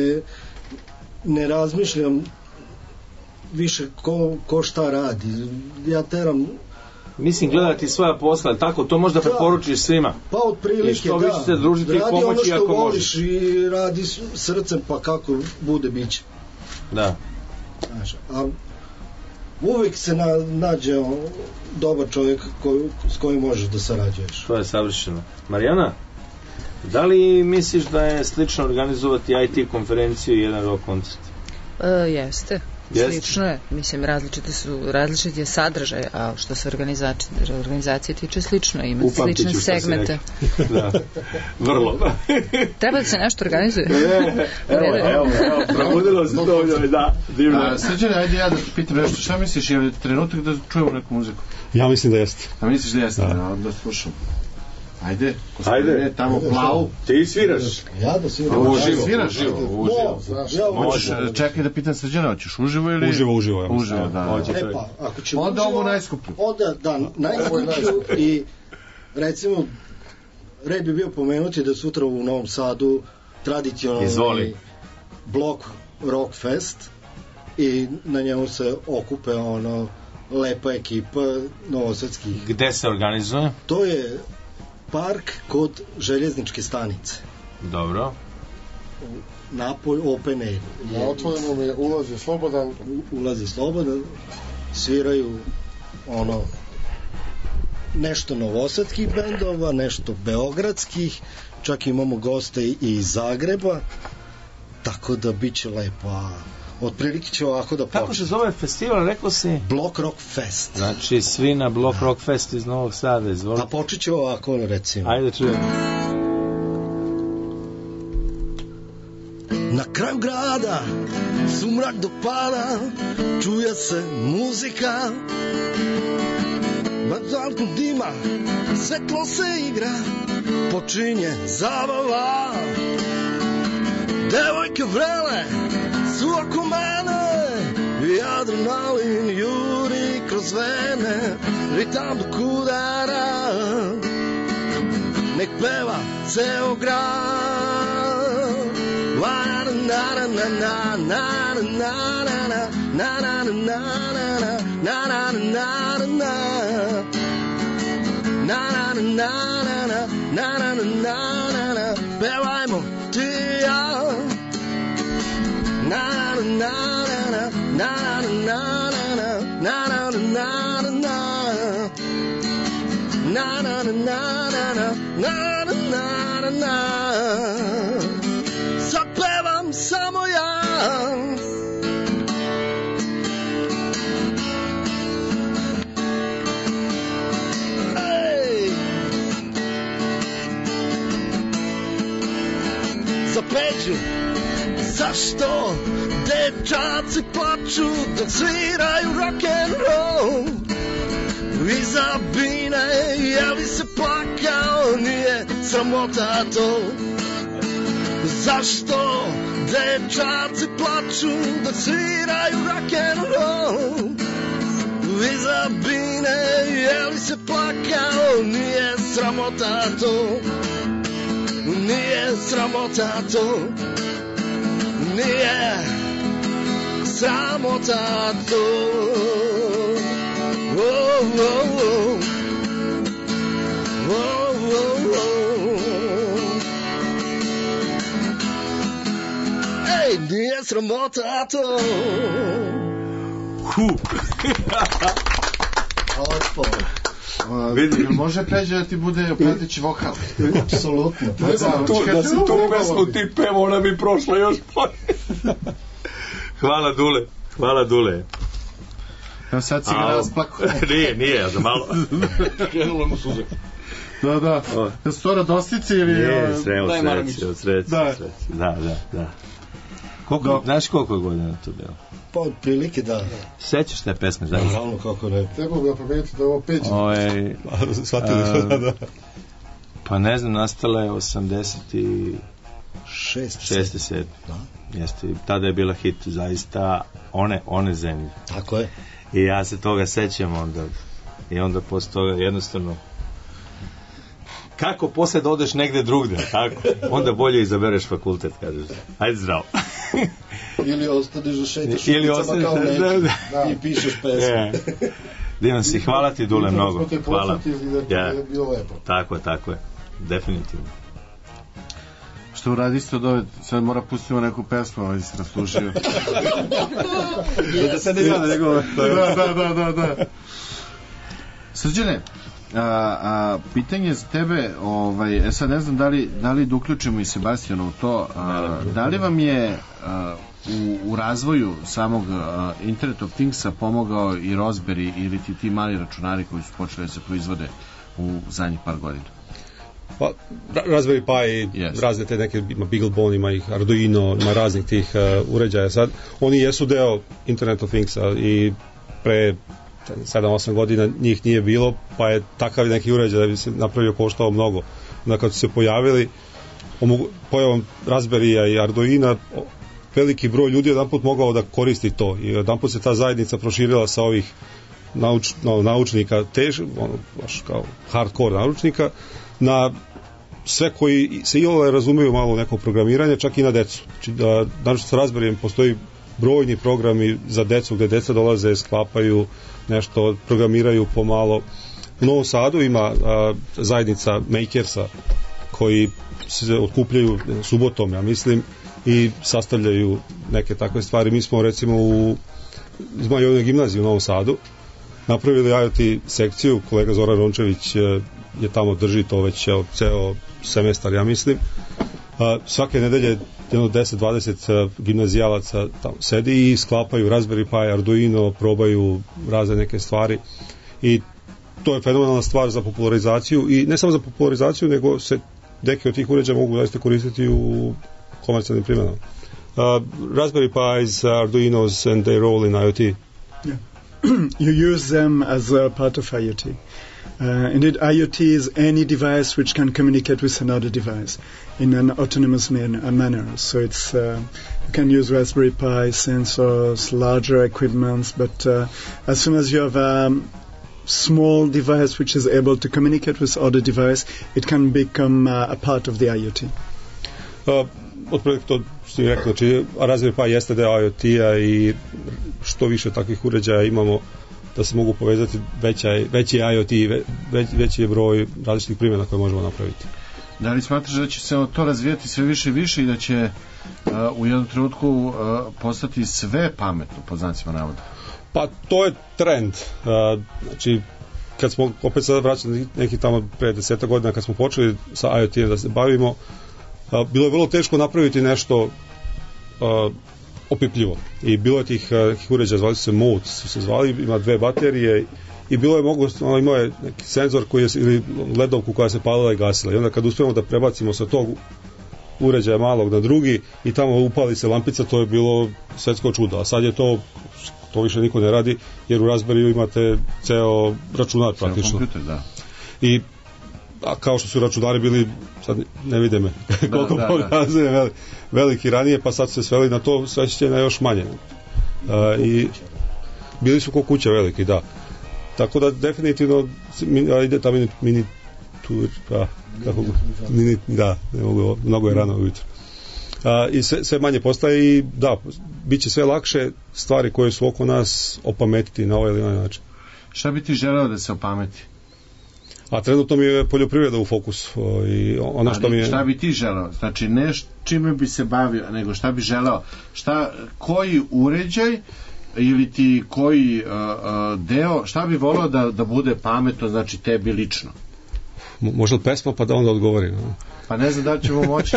ne razmišljam više ko šta radi. Ja teram... Mislim, gledati svoja posla, tako, to možda preporučiš svima. Pa otprilike, i što više se družiti i pomoći ako možeš. Radi ono što voliš i radi srcem, pa kako bude biće. Da. Znaš, a uvijek se nađe dobar čovjek s kojim možeš da sarađuješ. To je savršeno. Marijana, da li misliš da je slično organizovati IT konferenciju i jedan rock koncert? Jeste. Slično je, mislim, različiti je sadržaj, a što se organizacije tiče slično, ima slične segmente. Da, vrlo. Treba da se nešto organizuje. Evo, probudilo se to, da, divno. Srđane, ajde ja da te pitam nešto, šta misliš, je li trenutak da čujemo neku muziku? Ja mislim da jeste. A misliš da jeste, da slušam. Ajde, tamo plavu. Ti sviraš? Ja da sviram. Uživo. Čekaj da pitam Srđana, hoćeš uživo ili? Uživo, ja mislim. Uživo, da. Ako ćemo onda ovo najskuplju. Onda, da, najskuplju i recimo, red bi bio pomenuti da sutra u Novom Sadu tradicionalni blok Rock Fest i na njemu se okupe lepa ekipa novosadskih. Gde se organizuje? To je park kod željezničke stanice. Dobro. Napolj, open air. Na otvorenom je ulazi slobodan. Sviraju nešto novosadskih bendova, nešto beogradskih, čak imamo goste i iz Zagreba, tako da bit će lepo. Otprilike će ovako da počne. Kako se zove festival, rekao si? Block Rock Fest. Znači, svi na Block Rock Fest iz Novog Sada, izvolite. A počet će ovako, recimo. Ajde, čujem. Na kraju grada sumrak dopada, čuje se muzika, bazalku dima, svetlo se igra, počinje zabava. Devojke vrele su oko mene i adrenalin juri kroz vene, ritam dok udara, nek peva ceo grad. Na na na na na na na na na na na na na na na, pevajmo ti i ja. Na na na na na na na na na na na. Zapevam samo ja. Ej. Za Peđu, zašto dečaci plaču dok sviraju rock'n'roll? Iza Bine, je li se plakao, nije sramota to? Zašto dečaci plaču dok sviraju rock'n'roll? Iza Bine, je li se plakao, nije sramota to? Nije sramota to? Nije sramota to? Oh, oh, oh. Oh, oh, oh. Ej, nije sramota to? Vidi, može Peđa da ti bude prateći vokal? Apsolutno. Da si tu pesmu ti pevo, ona bi prošla još bolje. Hvala Dule. Evo sad si ga rasplako. Nije, da malo. Krenulo mu suze. Da. Da su to radostice ili... Nije, od sreći. Da. Znaš koliko je godina to bilo? Pa od prilike da. Sećaš te pesme zaista? Naravno, kako ne. Trebao ga promijeniti da je ovo Peđa. Pa ne znam, nastala je 86. 7. Jeste, tada je bila hit zaista one zemlje. Tako je. I ja se toga sećam onda. I onda posle toga jednostavno kako posle da odeš negde drugde, tako? Onda bolje izabereš fakultet, kažeš. Ajde zdravo. Ili ostaneš da šetaš ulicama kao neki i pišeš pesme. Divan si, hvala ti Dule mnogo. Hvala. Tako je. Definitivno. Što uradi isto od ove, sad mora pustimo neku pesmu, ovaj se raslužio. Da se ne gleda njegove. Da. Srđane, pitanje za tebe, sad ne znam da li da uključimo i Sebastijana u to, da li vam je u razvoju samog Internet of Thingsa pomogao i Raspberry ili ti mali računari koji su počeli da se proizvode u zadnjih par godina? Pa, Raspberry Pi, razne te neke, ima BeagleBone, ima ih Arduino, ima raznih tih uređaja. Sad, oni jesu deo Internet of Thingsa i pre 7-8 godina njih nije bilo, pa je takav neki uređaj da bi se napravio koštao mnogo. Onda kad su se pojavili, pojavom Raspberrya i Arduina, veliki broj ljudi jedanput mogao da koristi to i jedanput se ta zajednica proširila sa ovih naučnika baš kao hardcore naučnika, na sve koji se iole razumeju malo neko programiranje, čak i na decu. Znači da, naravno sa Raspberryjem postoji brojni programi za decu gde deca dolaze, sklapaju nešto, programiraju pomalo. U Novom Sadu ima zajednica Makersa koji se otkupljaju subotom, ja mislim, i sastavljaju neke takve stvari. Mi smo recimo u Zmajovnoj gimnaziji u Novom Sadu napravili IoT sekciju, kolega Zoran Rončević je tamo, drži to već ceo semestar, ja mislim. Svake nedelje 10-20 gimnazijalaca tamo sedi i sklapaju Raspberry Pi, Arduino, probaju razne neke stvari i to je fenomenalna stvar za popularizaciju i ne samo za popularizaciju, nego se neke od tih uređaja mogu zaista koristiti u komercijalnim primjenama. Raspberry Pis, Arduinos, and they roll in IoT. Yeah. You use them as a part of IoT. Indeed, IoT is any device which can communicate with another device in an autonomous manner. So it's you can use Raspberry Pi, sensors, larger equipments, but as soon as you have a small device which is able to communicate with other device, it can become a part of the IoT. Otprilike to što je rekao, znači Raspberry Pi jeste deo IoT-a i što više takvih uređaja imamo da se mogu povezati, veći je IoT, veći je broj različitih primjena koje možemo napraviti. Da li smatraš da će se to razvijati sve više i više i da će u jednom trenutku postati sve pametno, pod znacima navoda? Pa to je trend. Znači, kad smo opet sada vraćali neki tamo pre 10 godina kad smo počeli sa IoT-em da se bavimo, bilo je vrlo teško napraviti nešto opipljivo. I bilo je tih uređaja, zvali se Mode, su se zvali, ima 2 baterije i bilo je imao je neki senzor koji je, ili ledovku koja se palila i gasila. I onda kad uspijemo da prebacimo sa tog uređaja malog na drugi i tamo upali se lampica, to je bilo svetsko čudo. A sad je to više niko ne radi, jer u Raspberryu imate ceo računar praktično. Kompjuter, da. I kao što su računari bili, sad ne vide me koliko pokazuje veliki ranije, pa sad se sveli na to, sve će na još manje. I bili su ko kuća veliki, da. Tako da definitivno ide ta ne mogu, mnogo je rano ujutro. I sve manje postaje i da, bit će sve lakše stvari koje su oko nas opametiti na ovaj ili onaj način. Šta bi ti želeo da se opameti? A trenutno mi je poljoprivreda u fokusu i ono što mi je... Šta bi ti želeo? Znači ne čime bi se bavio, nego šta bi želeo? Koji uređaj ili ti koji deo, šta bi volio da bude pametno, znači tebi lično? Možda pesma pa da onda odgovorim. Pa ne znam da li ćemo moći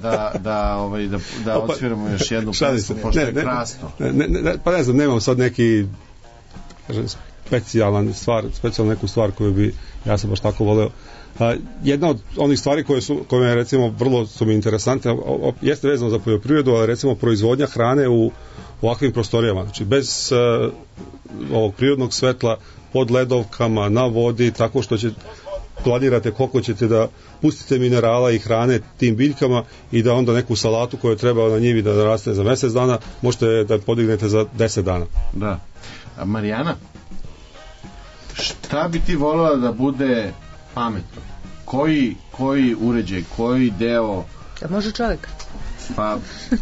da odsviramo još jednu pesmu, pošto je krasno. Pa ne znam, nemam sad neki specijalnu neku stvar koju bi ja sam baš tako voleo. Jedna od onih stvari koje je recimo vrlo su mi interesantne jeste vezano za poljoprivredu, ali recimo proizvodnja hrane u ovakvim prostorijama, znači bez ovog prirodnog svetla, pod ledovkama, na vodi, tako što planirate koliko ćete da pustite minerala i hrane tim biljkama i da onda neku salatu koju treba na njivi da naraste za mjesec dana, možete da podignete za 10 dana. Da. A Marijana, šta bi ti voljela da bude pametno? Koji uređaj, koji deo? Da može čovjek. Pa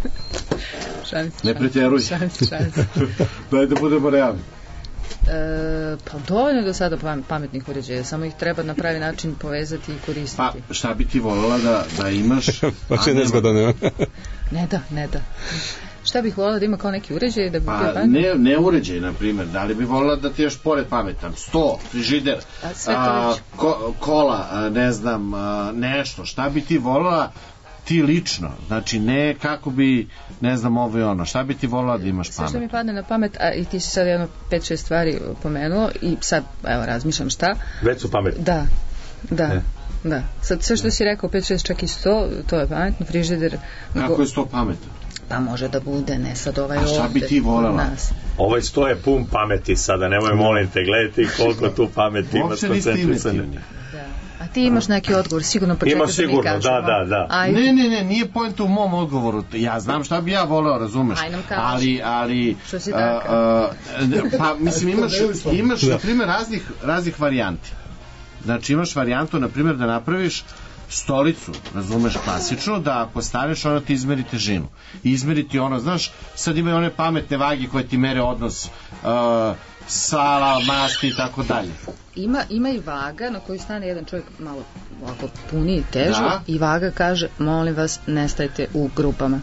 ne pretjeruj. Daj da budemo realni. Pa dovoljno do sada pametnih uređaja, samo ih treba na pravi način povezati i koristiti. Pa šta bi ti voljela da imaš? Pa će nezgoda nema. Ne da. Šta bih voljela da ima kao neki uređaj da bi bio pametan? Ne uređaj, na primjer. Da li bi voljela da ti još pored pametan? Sto, frižider, kola, ne znam, nešto. Šta bi ti voljela ti lično, znači ne kako bi, ne znam, ovo i ono, šta bi ti volila da imaš pamet? Sve što mi padne na pamet, a i ti si sad jedno 5-6 stvari pomenuo i sad, evo, razmišljam šta. Već su pametni. Da. Sad sve što si rekao, 5-6, čak i 100, to je pametno, frižider. Kako je 100 pametno? Pa može da bude, ne sad ovaj ovde. A šta bi ti voljela? Ovaj 100 je pun pameti sada, nemoj molim te, gledajte koliko tu pameti ima skoncentrisane. A ti imaš neki odgovor, sigurno počekaj da mi kažemo. Ima sigurno, da. Ne, nije point u mom odgovoru. Ja znam šta bi ja voleo, razumeš. Ali što si takav? Pa, mislim, imaš na primjer, raznih varijanti. Znači, imaš varijantu, na primjer, da napraviš stolicu, razumeš, klasično, da ako staneš, ona ti izmeri težinu. Izmeriti ono, znaš, sad imaju one pametne vage koje ti mere odnos sala, masti i tako dalje. Ima i vaga na koju stane jedan čovjek malo ovako puniji, teži, i vaga kaže, molim vas, ne stajte u grupama.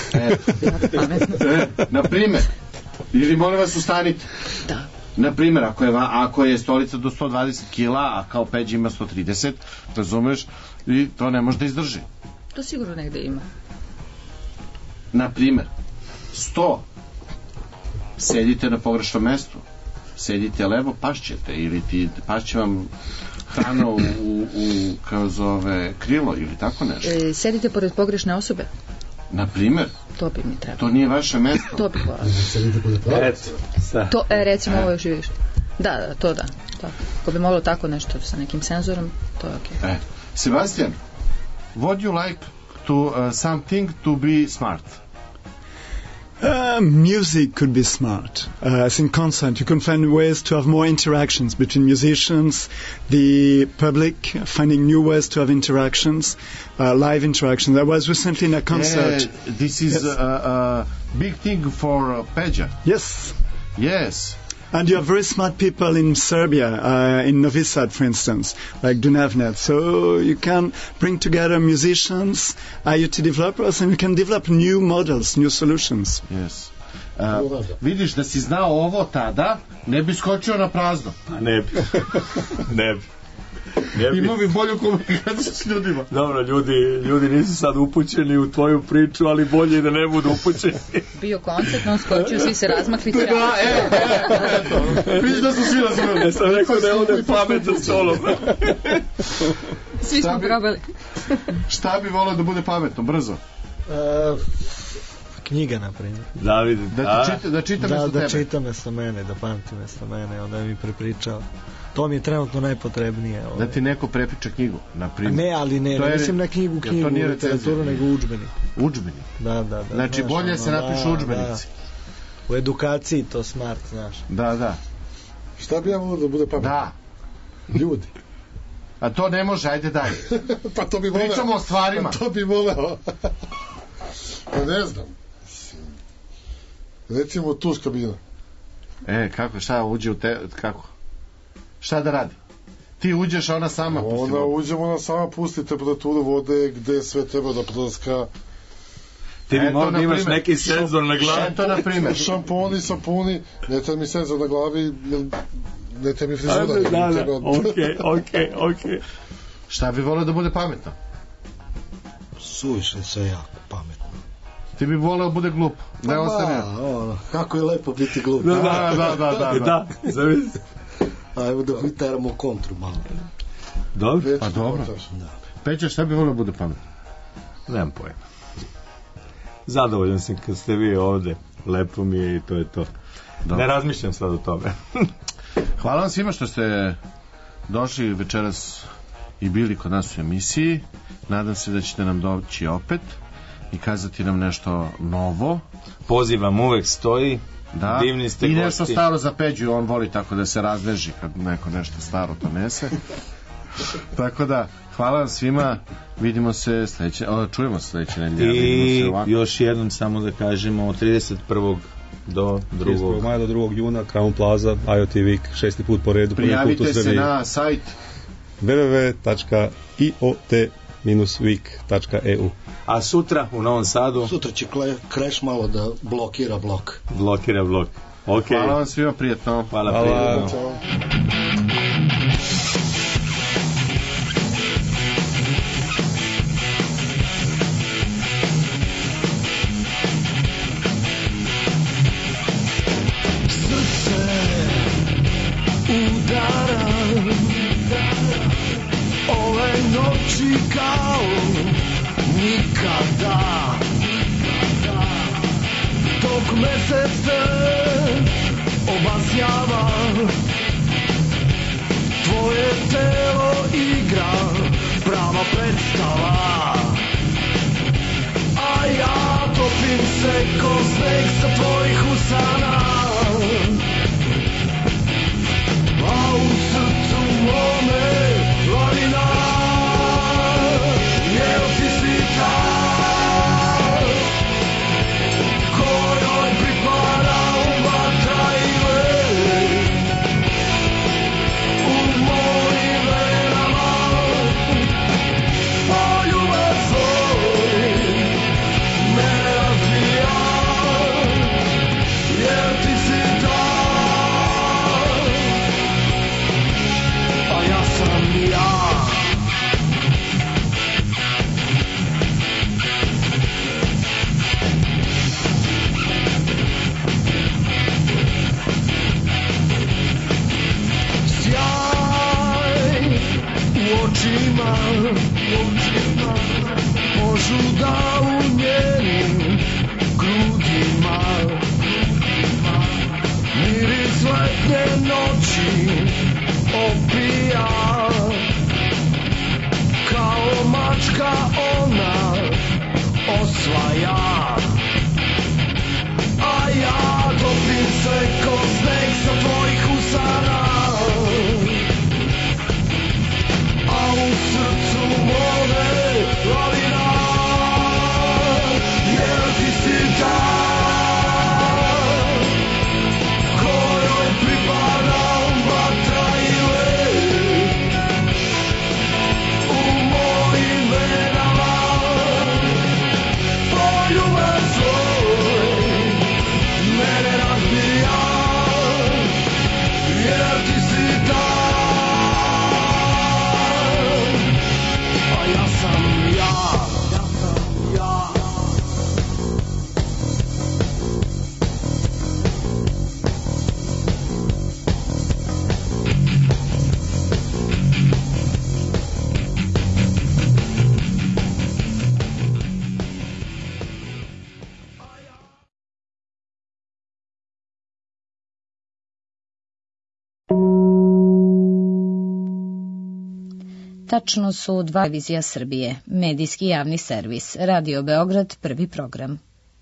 Na primjer, ili molim vas, ustanite. Da. Na primjer, ako je stolica do 120 kila, a kao Peđa ima 130, razumeš, i to ne može da izdrži. To sigurno negde ima. Na primjer, 100, sedite na pogrešnom mestu, sedite levo, pašćete, ili pašće vam hrana u kao zove, krilo, ili tako nešto. Sedite pored pogrešne osobe. Na primjer, to bi mi trebalo. To nije vaše mesto. To bi hvala. Recimo ovo još i više. Da, to da. Ako bi moglo tako nešto sa nekim senzorom, to je okej. Sebastian, would you like to something to be smart? Music could be smart. As in concert, you can find ways to have more interactions between musicians, the public, finding new ways to have interactions, live interactions. I was recently in a concert. This is a big thing for Peđa. Yes. And you have very smart people in Serbia, in Novi Sad, for instance, like Dunavnet. So you can bring together musicians, IoT developers, and you can develop new models, new solutions. Yes. Vidiš, da si znao ovo tada, ne bi skočio na prazno. Ne bi. Imao bi bolju komunikaciju s ljudima. Dobro, ljudi nisu sad upućeni u tvoju priču, ali bolje da ne budu upućeni. Bio koncert, on skočio, svi se razmakli. Vidiš da su svi razumeli. Ja sam rekao da je ovdje pamet za stolom. Svi smo probali. Šta bi volio da bude pametno, brzo? Knjiga, na primjer. Da čitam mesto mene, da pamtim mesto mene, onda mi prepričao. To mi je trenutno najpotrebnije. Da ti neko prepriča knjigu, na primjer. Ne, ali ne mislim na knjigu, literaturu, nego udžbenik. Udžbenik? Da. Znači, bolje se napišu udžbenici. U edukaciji to smart, znaš. Da. Šta bi ja volio da bude pametno? Da. Ljudi. A to ne može, ajde dalje. Pa to bi voleo. Pričamo o stvarima. Pa to bi voleo. Pa ne znam. Recimo tu s kabina. Kako, šta uđe u te, kako? Šta da radi? Ti uđeš, a ona sama pusti vodu. Ona sama pusti temperaturu vode gde sve treba da prska. Ti bi možda imaš neki senzor na glavi. Eto, na primjer. Šamponi, sapuni, ne treba mi senzor na glavi, ne treba mi frizura. Okej. Šta bi volio da bude pametno? Suviše sve jako pametno. Ti bi voleo bude glup. Ne ostane. Kako je lepo biti glup. Da, zavisi. Ajmo da utaramo kontru malo. Dobro. Pa dobro. Peća, šta bi volio bude pametno? Nemam pojma. Zadovoljan sam kad ste vi ovde. Lepo mi je i to je to. Dobro. Ne razmišljam sad o tome. Hvala vam svima što ste došli večeras i bili kod nas u emisiji. Nadam se da ćete nam doći opet i kazati nam nešto novo. Poziv vam uvek stoji. Da. Divni ste i nešto staro za Peđu, on voli tako da se razleži kad neko nešto staro donese. Tako da, hvala vam svima, vidimo se čujemo se sledeće nedelje. I još jednom samo da kažemo 31. do 2. maja do 2. juna Crown Plaza, IoT Week, 6. put po redu. Prijavite se na sajt www.iot-week.eu. A sutra u Novom Sadu? Sutra će Crash malo da blokira blok. Okay. Hvala vam svima, prijatno. Hvala. Prijatno. da dok mesec se obasjava, tvoje telo igra prava predstava, a ja topim se ko sneg sa tvojih usana, a u srcu mome lavina, jel ti si ta kojoj pripada vatra i led u mojim venama, poljubac tvoj me razvija, jer ti si ta, a ja sam ja. Očima požuda u njenim grudima, miris letnje noći opija, kao mačka ona osvaja, a ja topim se ko sneg sa tvojih usana, a u srcu mome lavina, jer ti si ta kojoj pripada vatra i led u mojim venama, poljubac tvoj mene razbija, jer ti si ta, ja sam ja. Tačno su 2 televizija Srbije, medijski javni servis, Radio Beograd, prvi program.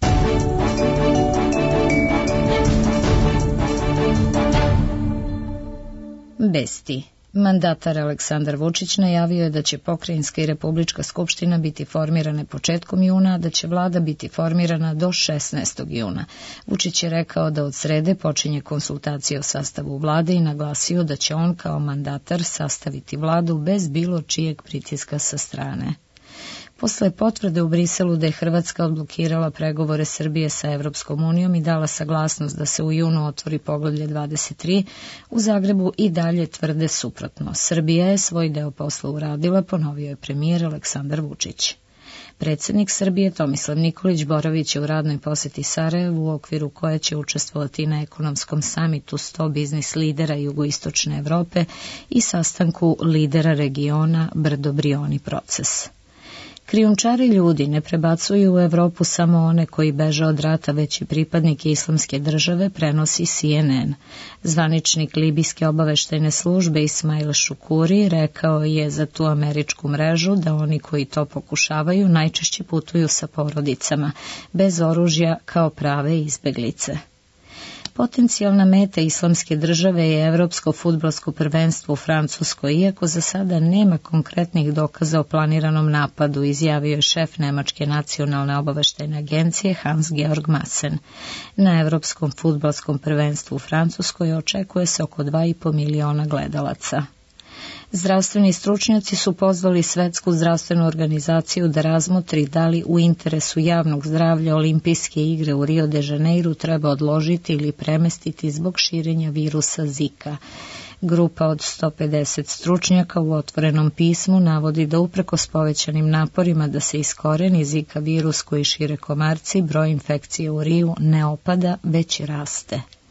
Vesti. Mandatar Aleksandar Vučić najavio je da će pokrajinska i republička skupština biti formirane početkom juna, a da će vlada biti formirana do 16. juna. Vučić je rekao da od srede počinje konsultacija o sastavu vlade i naglasio da će on kao mandatar sastaviti vladu bez bilo čijeg pritiska sa strane. Posle potvrde u Briselu da je Hrvatska odblokirala pregovore Srbije sa Evropskom unijom i dala saglasnost da se u junu otvori poglavlje 23, u Zagrebu i dalje tvrde suprotno. Srbija je svoj deo posla uradila, ponovio je premijer Aleksandar Vučić. Predsjednik Srbije Tomislav Nikolić boraviće u radnoj poseti Sarajevu, u okviru koje će učestvovati na ekonomskom samitu 100 biznis lidera jugoistočne Evrope i sastanku lidera regiona Brdo-Brioni proces. Krijumčari ljudi ne prebacuju u Evropu samo one koji beže od rata, već i pripadnike Islamske države, prenosi CNN. Zvaničnik libijske obaveštajne službe Ismail Šukuri rekao je za tu američku mrežu da oni koji to pokušavaju najčešće putuju sa porodicama, bez oružja kao prave izbeglice. Potencijalna meta Islamske države je Evropsko fudbalsko prvenstvo u Francuskoj, iako za sada nema konkretnih dokaza o planiranom napadu, izjavio je šef Nemačke nacionalne obaveštajne agencije Hans-Georg Maassen. Na Evropskom fudbalskom prvenstvu u Francuskoj očekuje se oko 2,5 miliona gledalaca. Zdravstveni stručnjaci su pozvali Svetsku zdravstvenu organizaciju da razmotri da li u interesu javnog zdravlja Olimpijske igre u Rio de Janeiro treba odložiti ili premestiti zbog širenja virusa Zika. Grupa od 150 stručnjaka u otvorenom pismu navodi da uprkos povećanim naporima da se iskoreni Zika virus koji šire komarci, broj infekcije u Riju ne opada, već raste.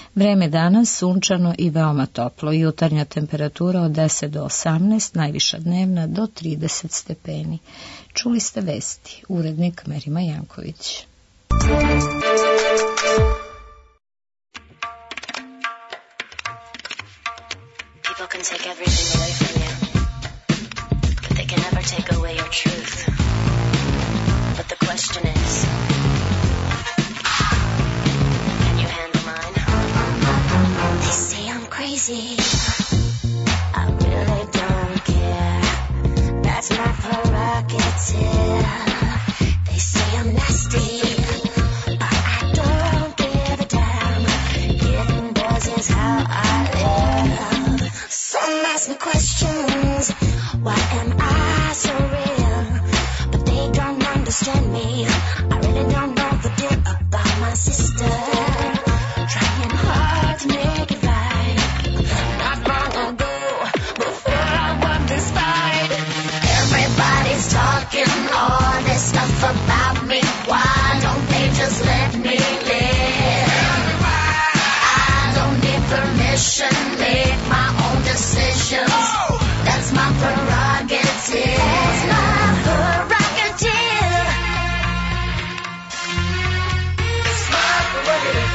Vreme danas sunčano i veoma toplo. Jutarnja temperatura od 10 do 18, najviša dnevna do 30 stepeni. Čuli ste vesti. Urednik Merima Janković. People can take everything away from you, but they can never take away your truth. But the question is, can you handle mine? They say I'm crazy, I really don't care. That's my prerogative. They say I'm nasty, but I don't give a damn. Getting boys is how I live. Some ask me questions, why am I so real? But they don't understand me. I really don't know the deal about my sister. Trying hard to make it right. Not long ago, before I won this fight. Everybody's talking all this stuff about me. Why don't they just let me live? I don't need permission, make my own decisions. That's my prerogative. That's my prerogative. It's my prerogative.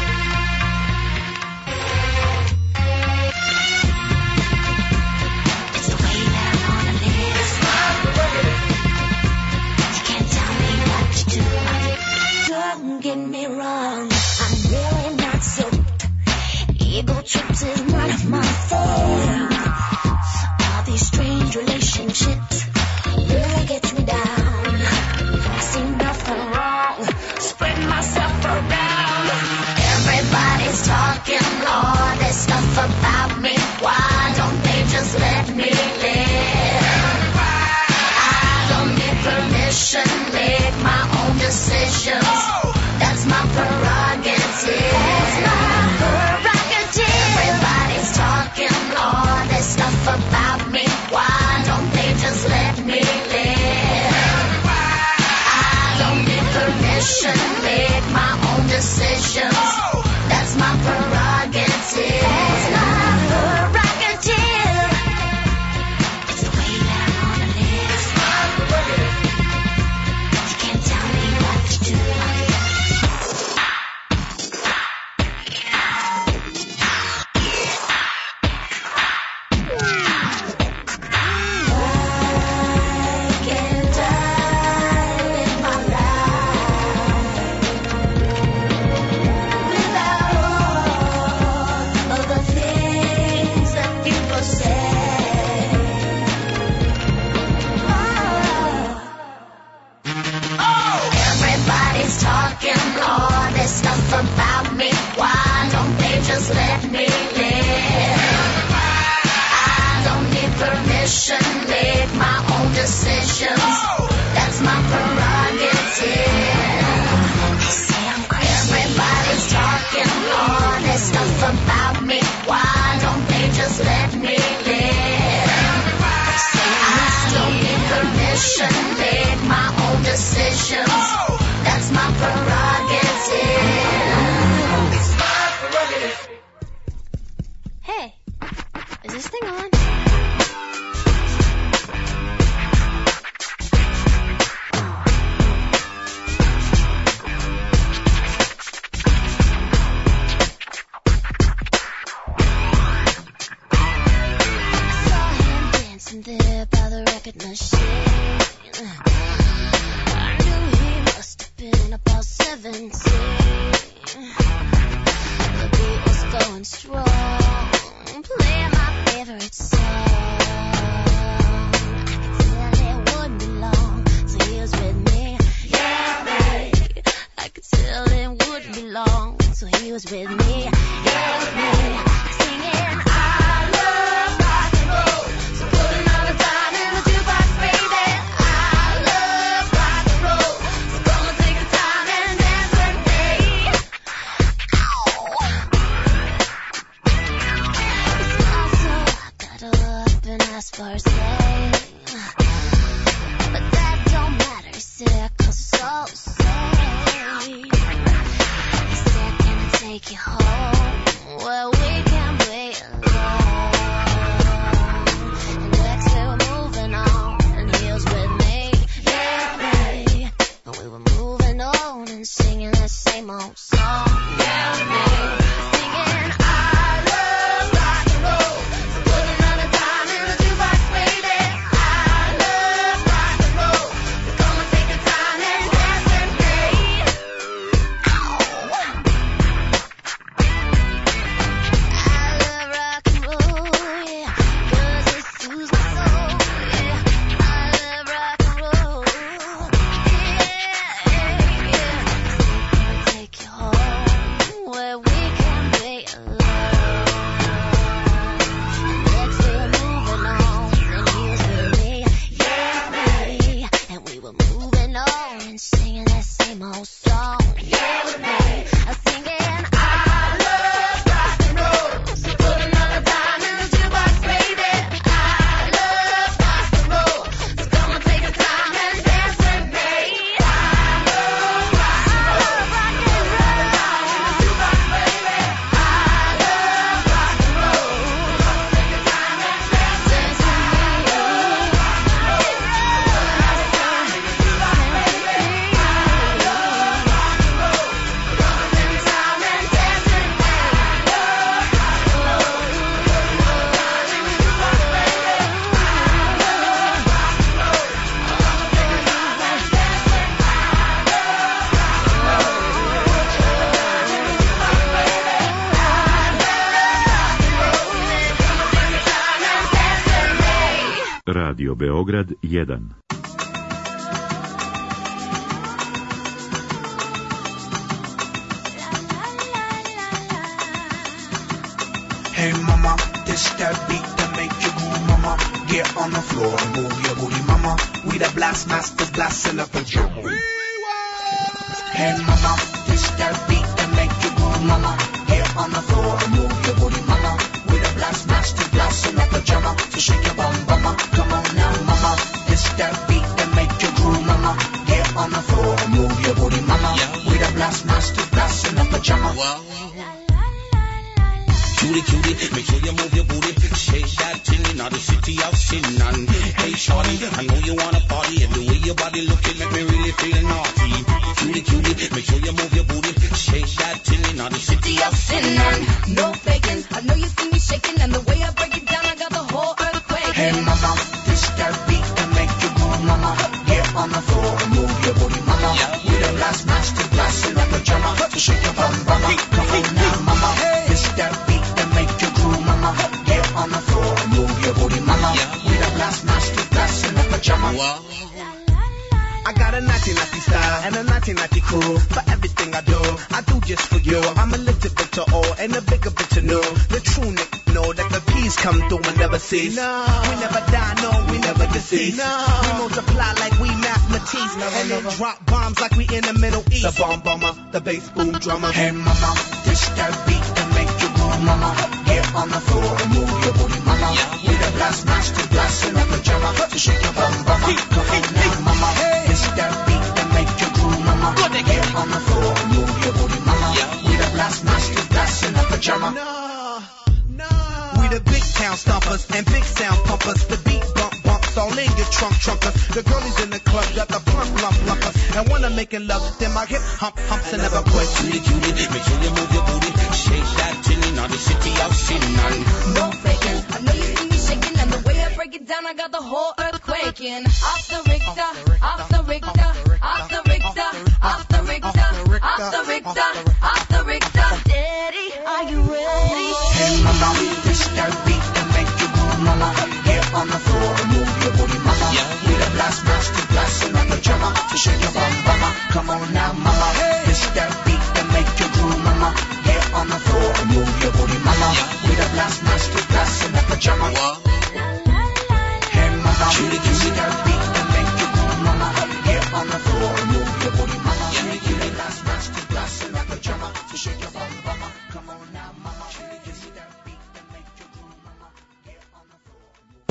It's the way that I wanna live. It's my prerogative. You can't tell me what to do. Don't get me wrong, I'm really not soaked. Ego trips is none of my fault. All these strange relationships really gets me down. I see nothing wrong, spread myself around. Everybody's talking all this stuff about me. Why don't they just let me live? I don't need permission, make my own decisions. That's my prerogative. That's my prerogative. Everybody's talking all this stuff about me. Why don't they just let me live? I don't need permission, make my own decisions. That's my prerogative. That's my prerogative. It's the way that I wanna live. It's my prerogative. You can't tell me what to do. Everybody's talking all this stuff about me. Why don't they just let me live? I don't need permission, make my own decisions. That's my prerogative. They say I'm crazy. Everybody's talking all this stuff about me. Why don't they just let me live? They say I don't need permission, make my own decisions. That's my prerogative. It's my prerogative. Hey, is this thing on? I saw him dancing there by the record machine. I knew he must have been about 17. The beat was going strong, playing my favorite song. I could tell it wouldn't be long till he was with me. Yeah, babe. I could tell it wouldn't be long till he was with me. Yeah, babe. Singing, I love rock and roll, so put another dime in the jukebox, baby. I love rock and roll, so come and take the time and dance with me. Ow! It's also, I got a been singing that same old song. Yeah, with me, I'm singing. I love rock and roll. So put another dime in the jukebox, baby. I love rock and roll. So come on, take a time and dance with me. I love rock and roll. Rock and roll. In the jukebox, baby. I love rock and roll. Come on, take a time and dance with me. Radio Beograd 1. Hey mama, this that beat that make you move, mama. Get on the floor and move your booty, mama. We the blast masters blasting up a drum. Hey mama, this that beat that make you move, mama. Get on the floor and move your booty, mama. We the blast masters blasting up a drum. So shake your bum, mama. Come on now, mama. This that beat that make you groove, mama. Get on the floor and move your booty, mama. We the blast masters blasting up a drum. Cutie, cutie, make sure you move your booty. Shake that thing out the city of sin. And hey, shorty, I know you wanna party. And the way your body looking make me really feel naughty. Cutie, cutie, make sure you move your booty. Shake that thing out the city of sin. And no faking, I know you see me shaking. And the way I break it down, I got the whole earthquake. Hey mama, this that beat that make you move, mama. Get on the floor and move your booty, mama. We the last master blasting up a drummer. So shake your bum, mama. Come on now, mama. This that beat that make you groove, mama. Get on the floor and move your booty, mama. We the last master blasting up a drummer. I got a naughty style and a naughty cool. For everything I do just for you. I'm a little bit to all and a bigger bit to know. The true nigga know that the peace come through and never cease. No. We never die, no, we never decease. No. We multiply like we mathematics. And then drop bombs like we in the Middle East. The bomb bomber, the bass boom drummer. Hey mama, this that beat that make you move, mama. Get on the floor and move your booty, mama. We the blast master blasting up a drummer. So shake your bum, mama. Come on now, mama. This that beat that make you groove, mama. Get on the floor and move your booty, mama. We the blast master blasting up a drummer. We the big town stompers and big sound pumpers. The beat bumps all in your trunkers. The girlies in the club got the plumpers. And when I'm making love, then my hip humps and never quit. Cutie, cutie, make sure you move your booty. Shake that thing out the city of sin. No faking, I know you see me shaking. And the way I break it down, I got the whole earth quaking. Off the Richter, off the Richter, off the Richter, off the Richter, off the Richter, off the Richter. Daddy, are you ready? Hey mama, this that beat that make you move, mama. Get on the floor and move your booty, mama. We the blast master blasting up a drummer. So shake your bum, mama. Come on now, mama. This that beat that make you groove, mama. Get on the floor and move your booty, mama. We the blast master blasting up a drummer. Hey mama, this that beat that make you groove, mama. Get on the floor and move your booty, mama. We the blast master blasting up a drummer. So shake your bum, mama. Come on now, mama. This that beat that make you groove, mama. Get on the floor and move.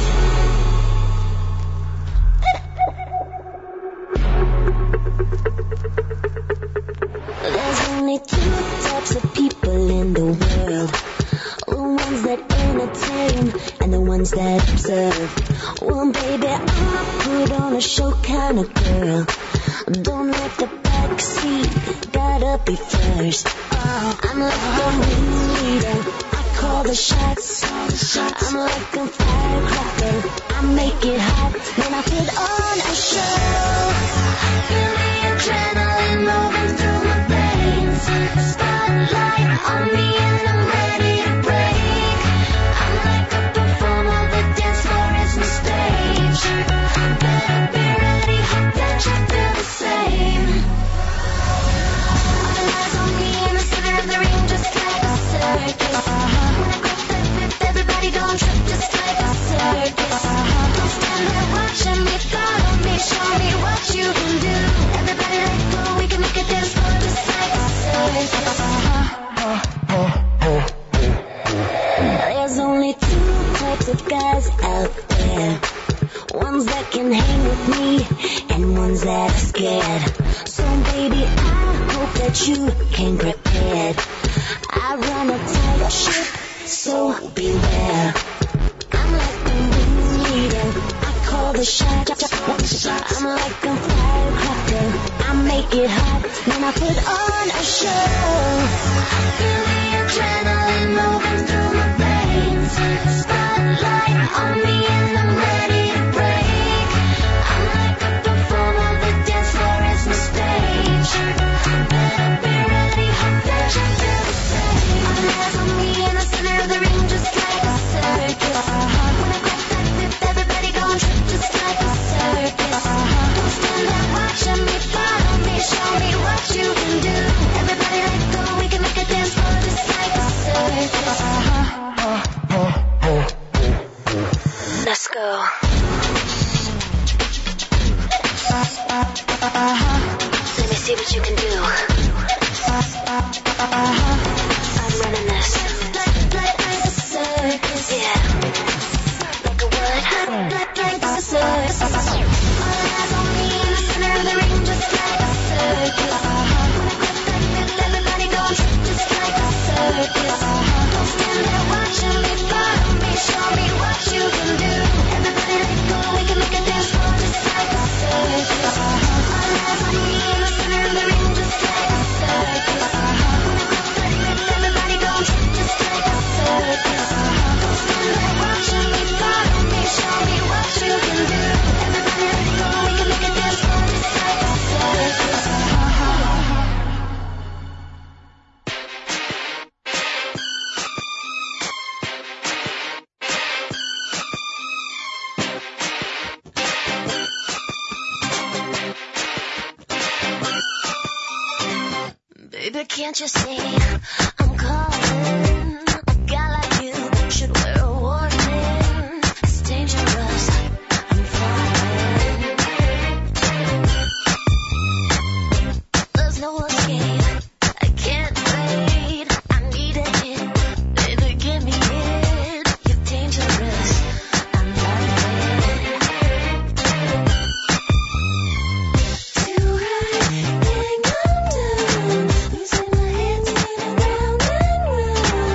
There's only two types of people in the world. The ones that entertain and the ones that observe. Well, baby, I'm a put on a show kind of girl. Don't let the back seat, gotta be first. I'm like the ringleader, I call the shots. I'm like a firecracker, I make it hot. Then I put on a show. Feel the adrenaline moving through my veins. Spotlight on me and I'm ready to break. I'm like a performer, the dance floor is my stage. Better be ready, hope that you feel the same. All the eyes on me in the center of the ring, just like a circus. When I grab that whip, everybody don't trip, just like a circus. Don't stand there watching me, follow me, show me what you can do. scared. So baby, I hope that you came prepared. I run a tight ship, so beware. I'm like the ringleader, I call the shot. I'm like a firecracker, I make it hot when I put on a show. I feel the adrenaline moving through my veins. Spotlight on me and I'm ready to break. I'm like a performer, the dance floor is my stage. Better be ready, hope that you feel the same. All eyes on me in the center of the ring, just like a circus. When I crack that fifth, everybody gon' trip just like a circus. Don't stand there watching me, follow me, show me what you can do. Everybody let go, we can make a dance floor just like a circus. Let's go. Let me see what you can do. I'm running this. Like a circus. Yeah. Like a what? Like a circus. All eyes on me in the center of the ring, just like a circus. When I grab that fifth, everybody gon' trip just like a circus. Don't stand there watching me, follow me, show me what you can do. Everybody let go, we can make a dance floor just like a circus. All eyes on me in the center of the ring, just like a circus. When I grab that fifth, everybody gon' trip just like a circus. Don't stand there watching me, follow me, show me what you can do. Everybody let go, we can make a dance floor just like a circus. Baby, can't you see I'm calling? A guy like you should wear a warning. It's dangerous, I'm falling. There's no escape, I can't fade. I need a hit, baby, give me it. You're dangerous, I'm falling. Too high, can't come down. Losing my head, spinning round and round.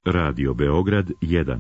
Radio Beograd 1.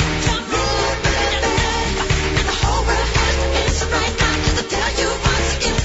Once again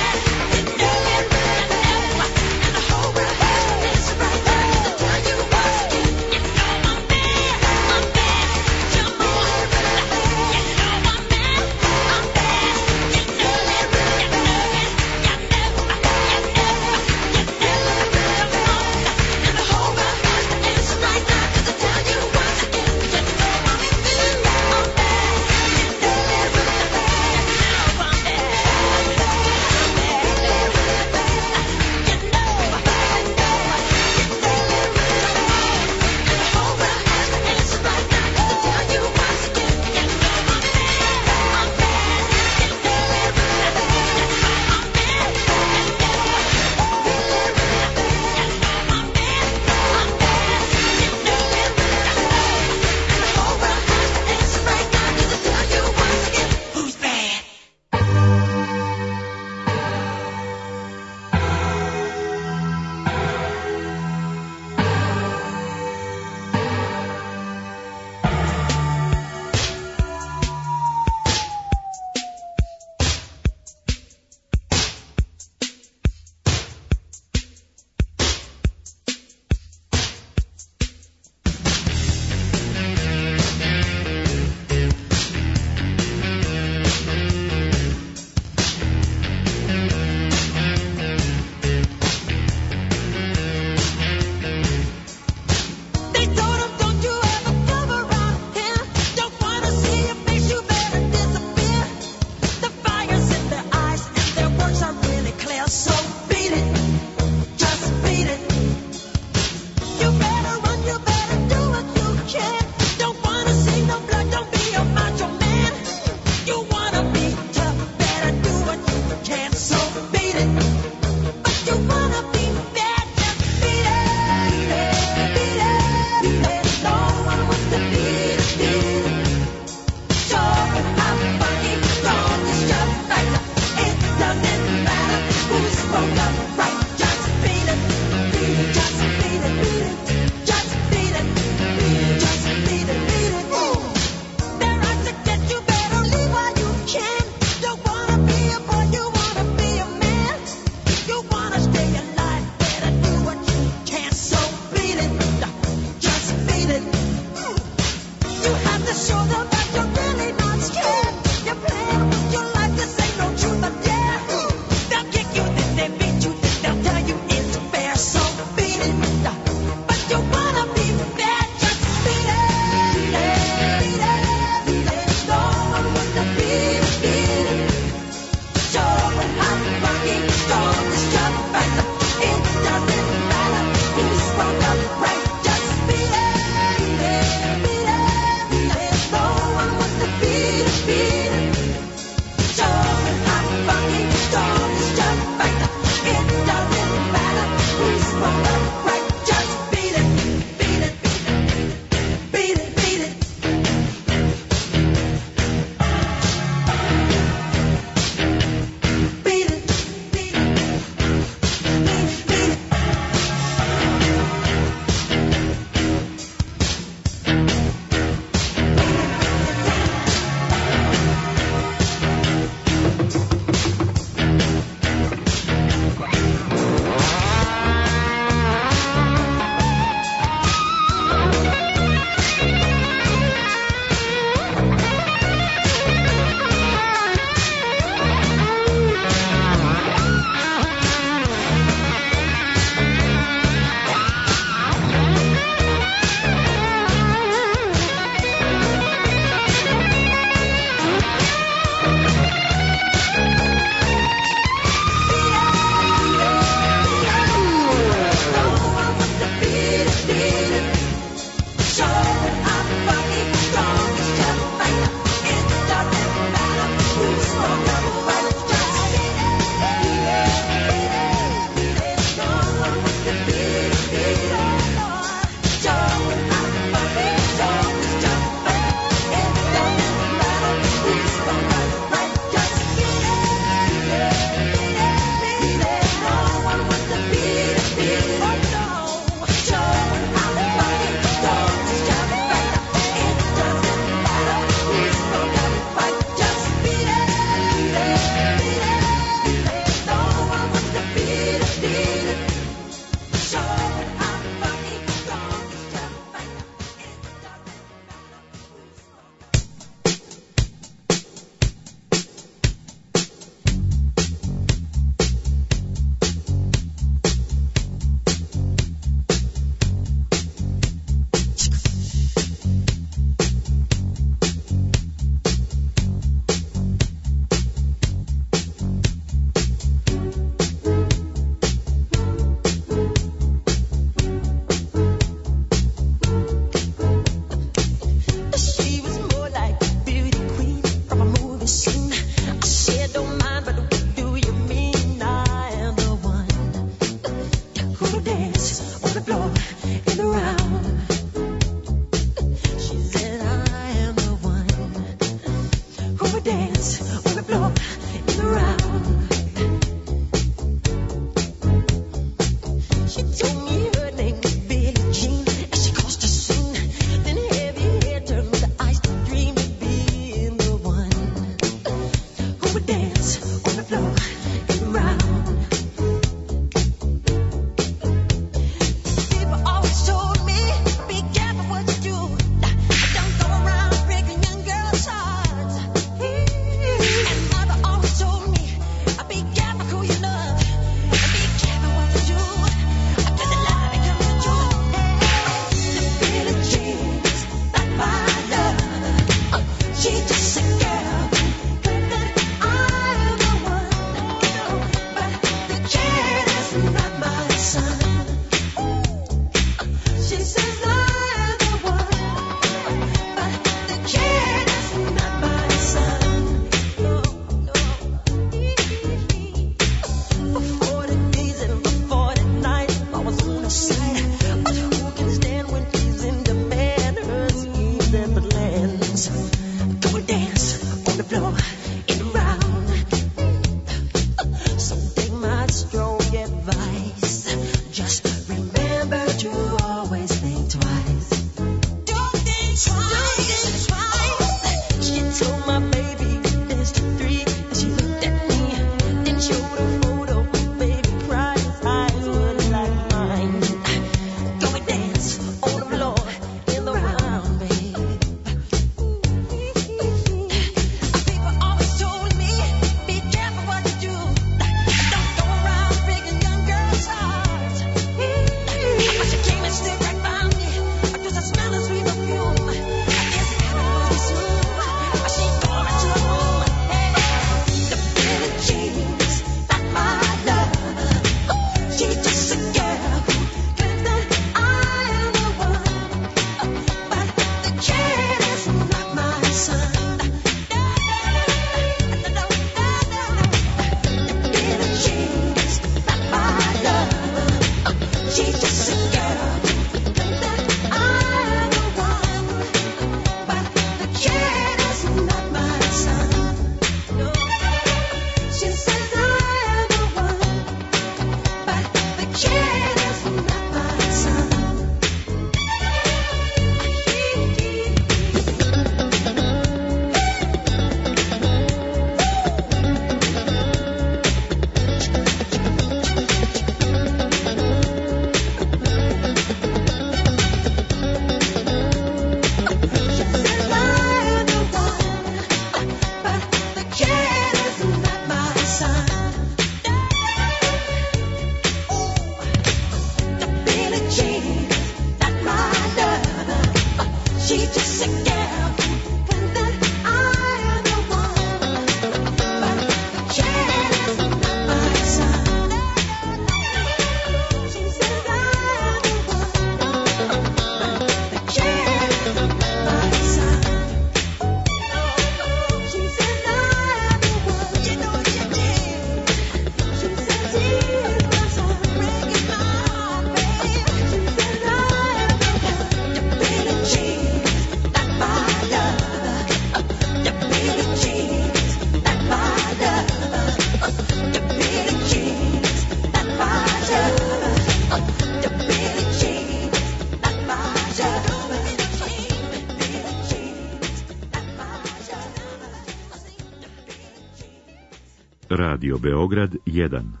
Radio Beograd 1.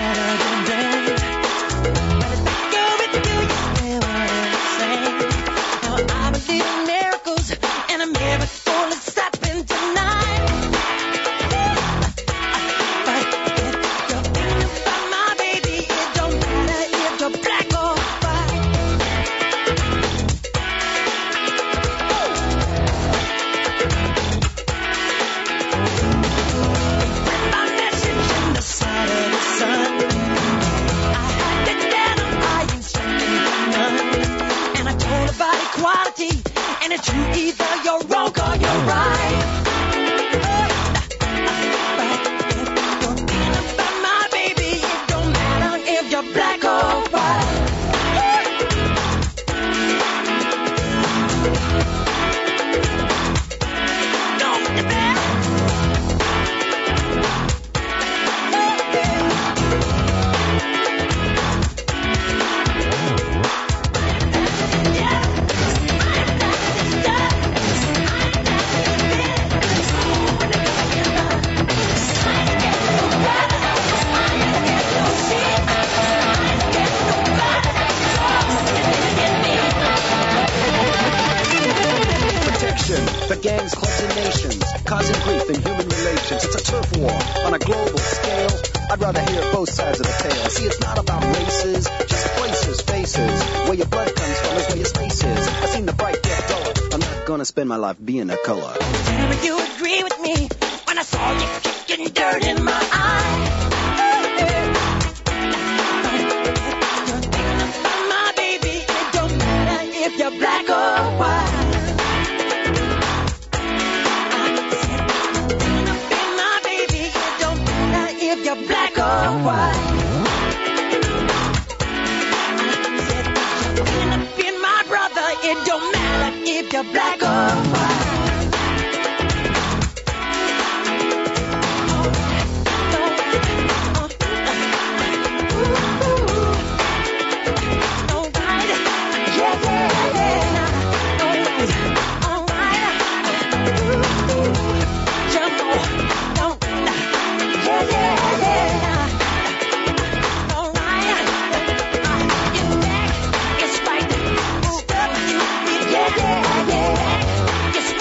Saturday, but it's back over to you, yeah, what I'm saying. equality, and it's true either you're wrong or you're right. But if you're thinking about my baby, it don't matter if you're black or white. For gangs, clubs, and nations, causing grief in human relations. It's a turf war on a global scale. I'd rather hear both sides of the tale. See, it's not about races, just places, faces. Where your blood comes from is where your space is. I've seen the bright get duller. I'm not gonna spend my life being a color. Tell me you agree with me when I saw you kicking dirt in my eye. You're thinking about my baby. It don't matter if you're black or white. You're black or white. You're up in my brother. It don't matter if you're black or white. It's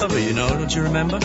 lover, you know, don't you remember?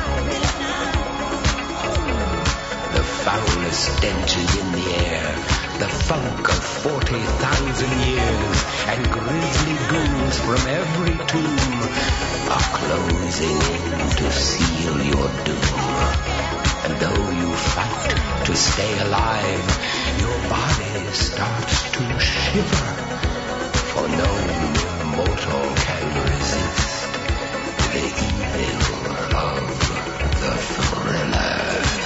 stench is in the air. the funk of 40,000 years, and grisly ghouls from every tomb are closing in to seal your doom. And though you fight to stay alive, your body starts to shiver, for no mere mortal can resist the evil of the thriller.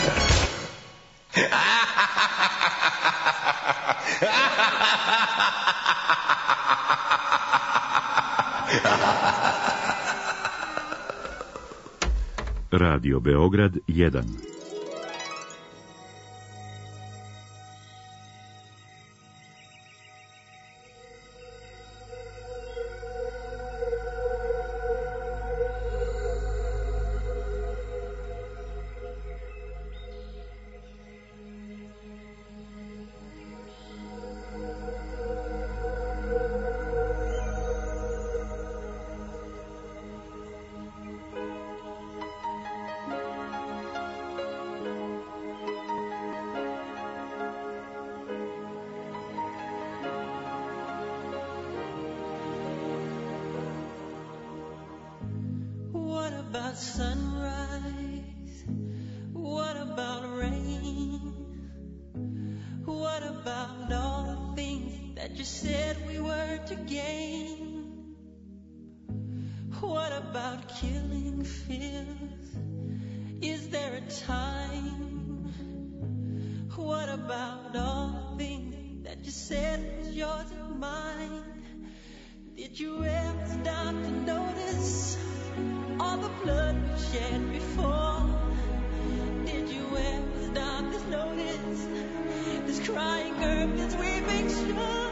Radio Beograd 1. Sunrise, what about rain? What about all the things that you said we were to gain? What about killing fears? Is there a time? What about all the things that you said was yours and mine? Did you ever stop to notice all the blood we shed before? Did you ever stop to notice this crying earth, this weeping shore?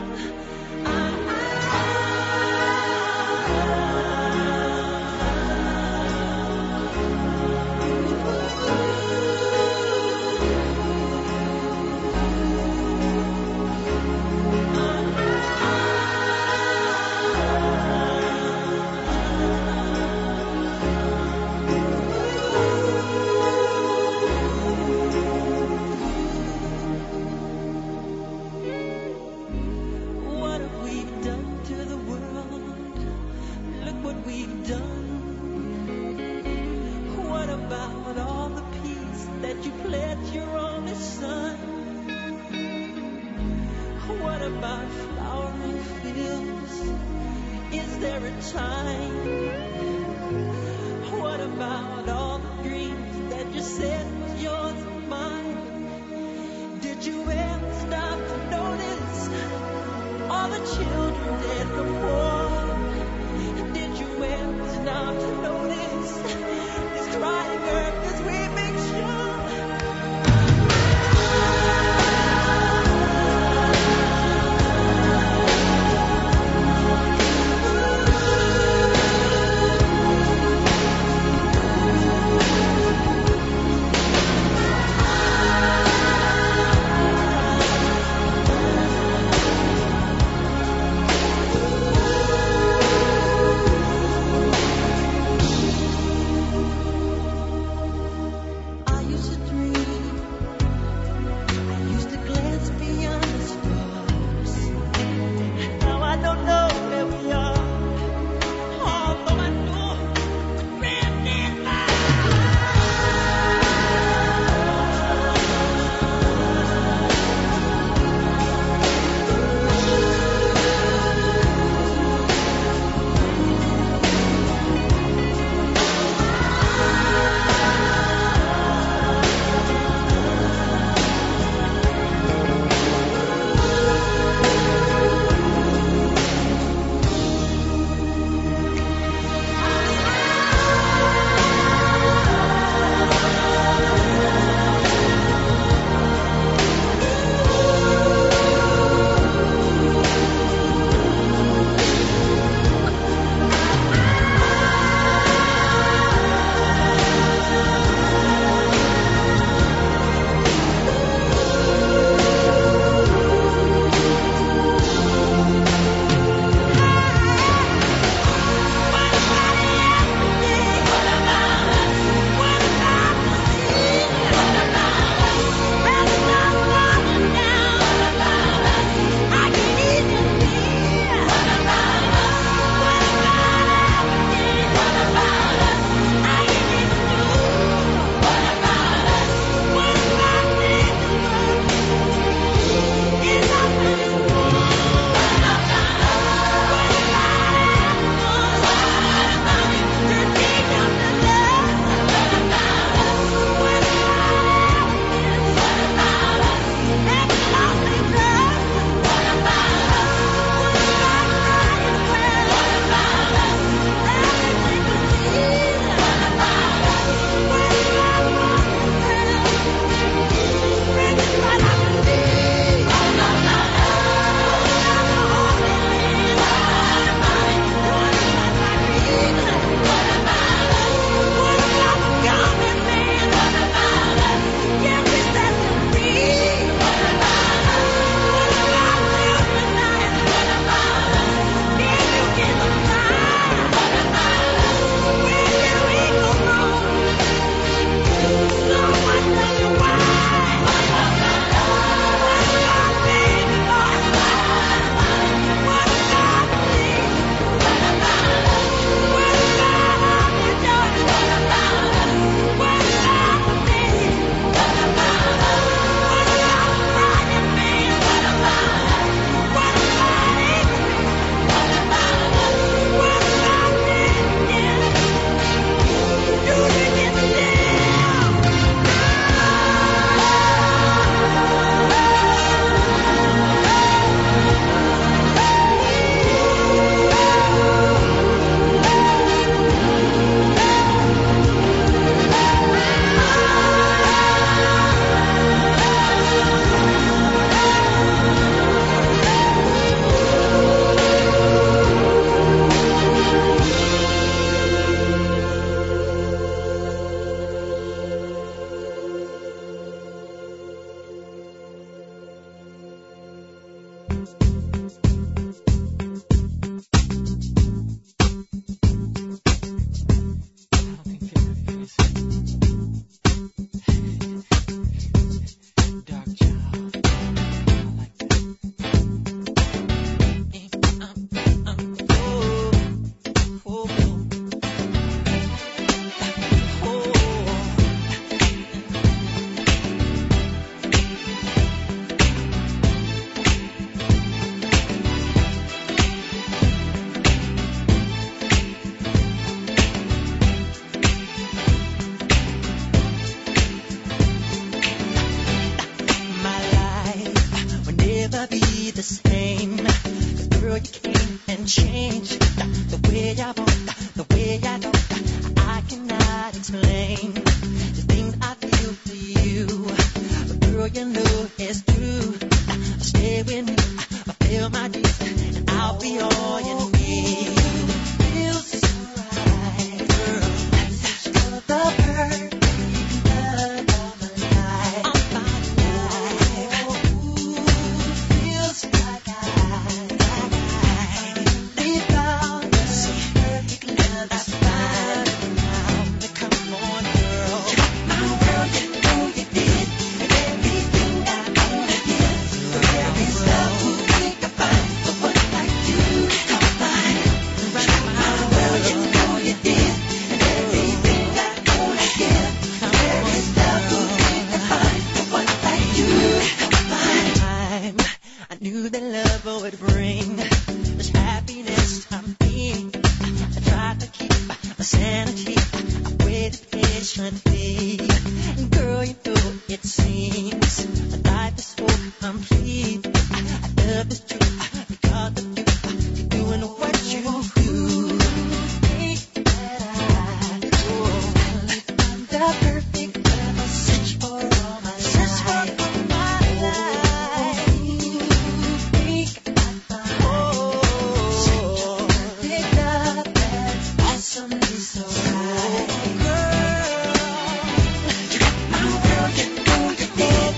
the same. 'Cause girl, you came and changed the way I want, the way I know. I cannot explain the things I feel for you. But girl, you know it's true. Stay with me, feel my dreams, and I'll be all you need. Feels so right, girl. That's the perfect love of my life. Of my life. Ooh, feels like I found this perfect love. That's fine. Come on, girl. My world, you know you did everything I wanna give. Every love who think about the one like you. Come on, my world, you know you did everything I wanna give. Every love who think about the one like you. Come on, I knew that love would bring this happiness I'm being. I tried to keep my sanity. I waited patiently. Girl, you know it seems life is so complete. I love the truth because of you. You're doing what you do. Think that I do. Find the perfect love. Search for all my life. Search for all my life. Think I found perfect love that's awesomely so right. Girl, you got my world, you know you did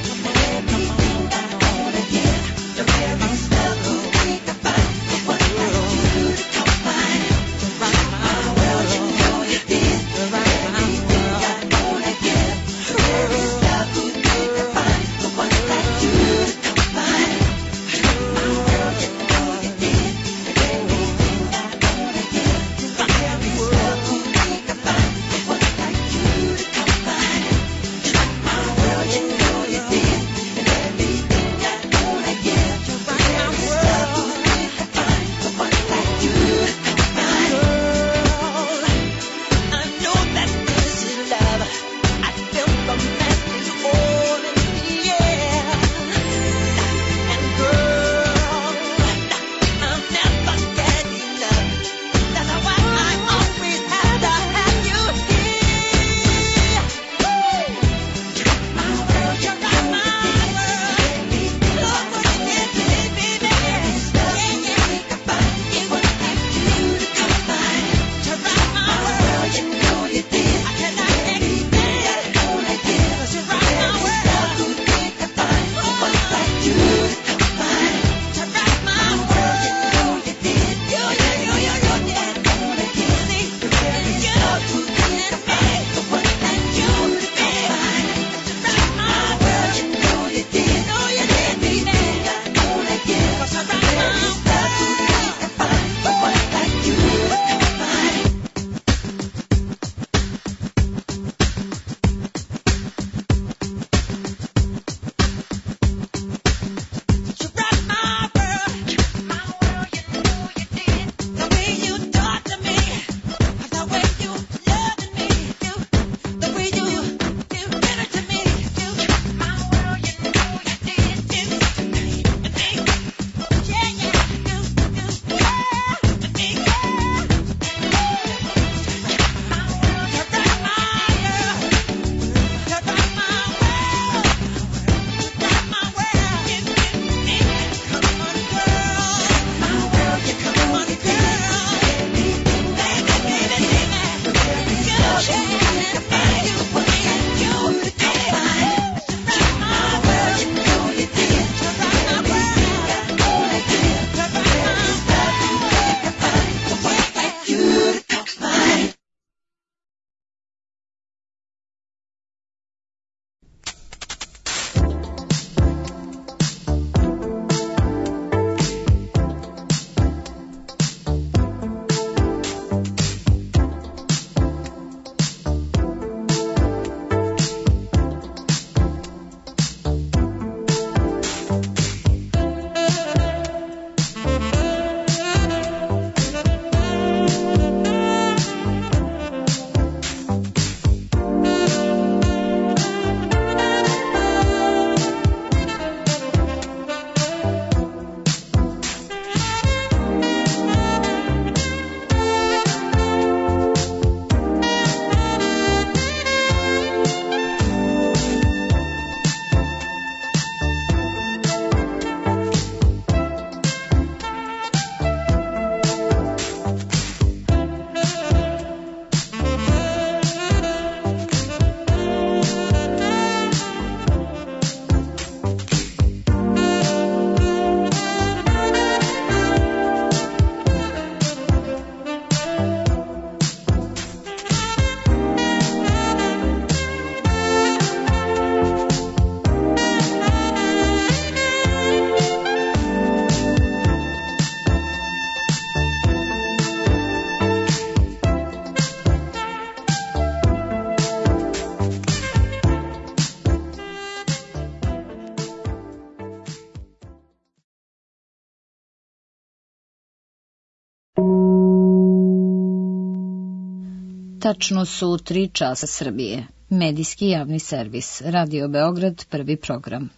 Tačno su 3 časa Srbije. Medijski javni servis. Radio Beograd, prvi program.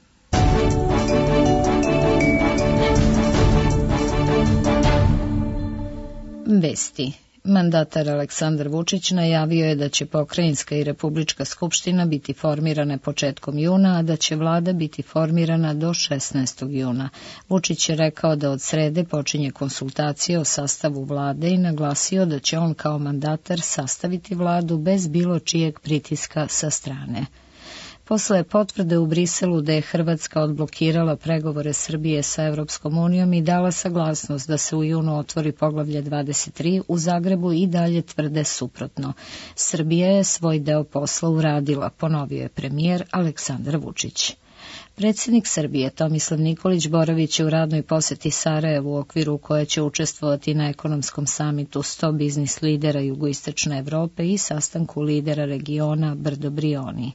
Vesti. Mandatar Aleksandar Vučić najavio je da će pokrajinska i republička skupština biti formirane početkom juna, a da će vlada biti formirana do 16. juna. Vučić je rekao da od srede počinje konsultacije o sastavu vlade i naglasio da će on kao mandatar sastaviti vladu bez bilo čijeg pritiska sa strane. Posle potvrde u Briselu da je Hrvatska odblokirala pregovore Srbije sa Evropskom unijom i dala saglasnost da se u junu otvori poglavlje 23, u Zagrebu i dalje tvrde suprotno. Srbija je svoj deo posla uradila, ponovio je premijer Aleksandar Vučić. Predsjednik Srbije Tomislav Nikolić boravit će u radnoj poseti Sarajevu u okviru koje će učestvovati na ekonomskom samitu 100 biznis lidera jugoistočne Evrope i sastanku lidera regiona Brdo-Brioni.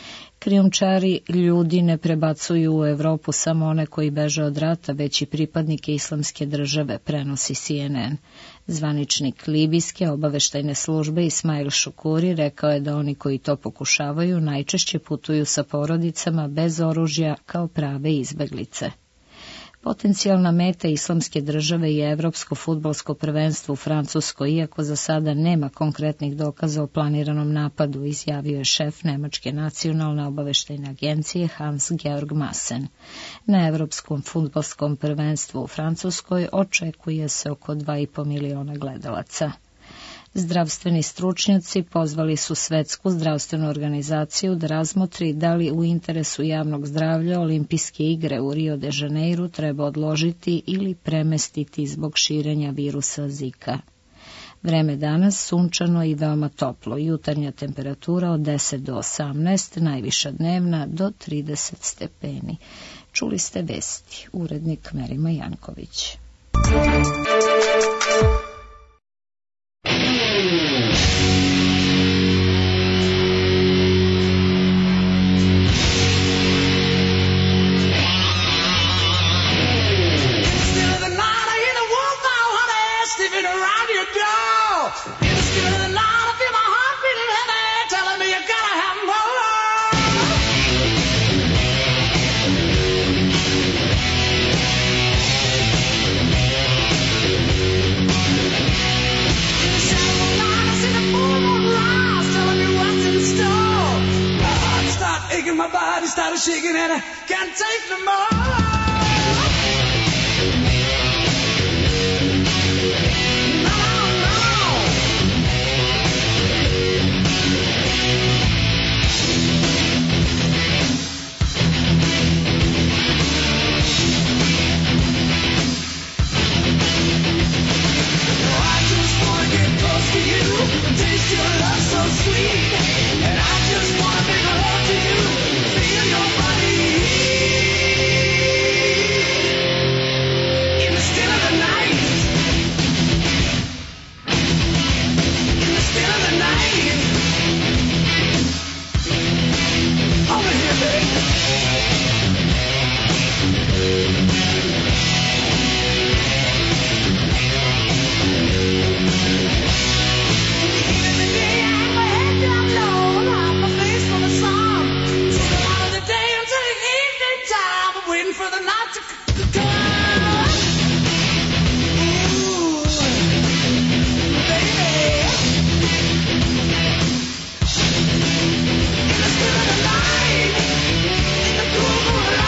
Krijumčari ljudi ne prebacuju u Evropu samo one koji beže od rata, već i pripadnike islamske države, prenosi CNN. Zvaničnik libijske obaveštajne službe Ismail Šukuri rekao je da oni koji to pokušavaju najčešće putuju sa porodicama bez oružja kao prave izbeglice. Potencijalna meta islamske države je Evropsko fudbalsko prvenstvo u Francuskoj, iako za sada nema konkretnih dokaza o planiranom napadu, izjavio je šef Nemačke nacionalne obaveštajne agencije Hans-Georg Maassen. Na Evropskom fudbalskom prvenstvu u Francuskoj očekuje se oko 2,5 miliona gledalaca. Zdravstveni stručnjaci pozvali su Svetsku zdravstvenu organizaciju da razmotri da li u interesu javnog zdravlja Olimpijske igre u Rio de Janeiru treba odložiti ili premestiti zbog širenja virusa Zika. Vreme danas sunčano i veoma toplo, jutarnja temperatura od 10 do 18, najviša dnevna do 30 stepeni. Čuli ste vesti, urednik Merima Janković. My body started shaking and I can't take no more. Cool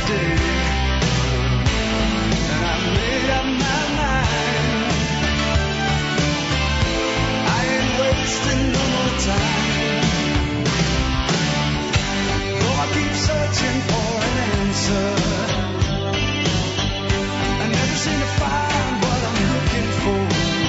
day. And I made up my mind. I ain't wasting no more time. Though I keep searching for an answer, I never seem to find what I'm looking for.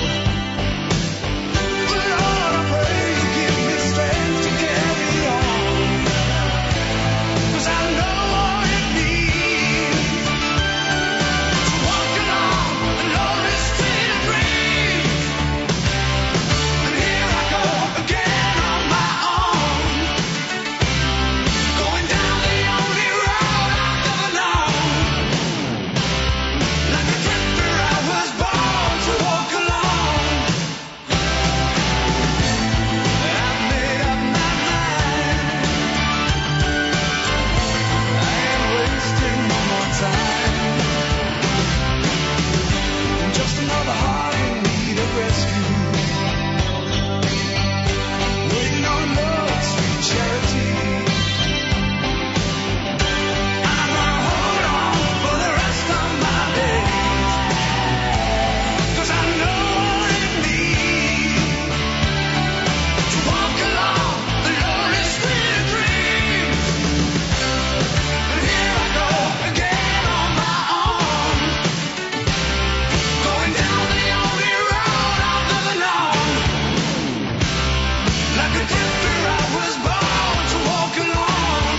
But Lord, I pray you give me strength to carry on, 'cause I know what it means to walk along the lonely street of dreams. And here I go again on my own, going down the only road I've ever known. Like a drifter, I was born to walk along. I made up my mind. I ain't wasting no more time. I'm just another heart in need of rescue, waiting on love's sweet charity. I'm gonna hold on for the rest of my days, 'cause I know what it means to walk along the lonely street of dreams. And here I go again on my own, going down the only road I've ever known. Like a drifter, I was born to walk along.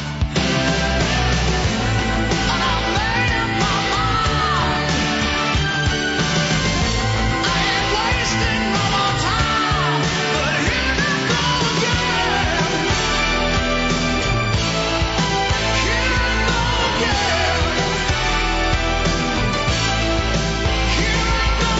And I made up my mind. I ain't wasting no more time. But here I go again. Here I go again. Here I go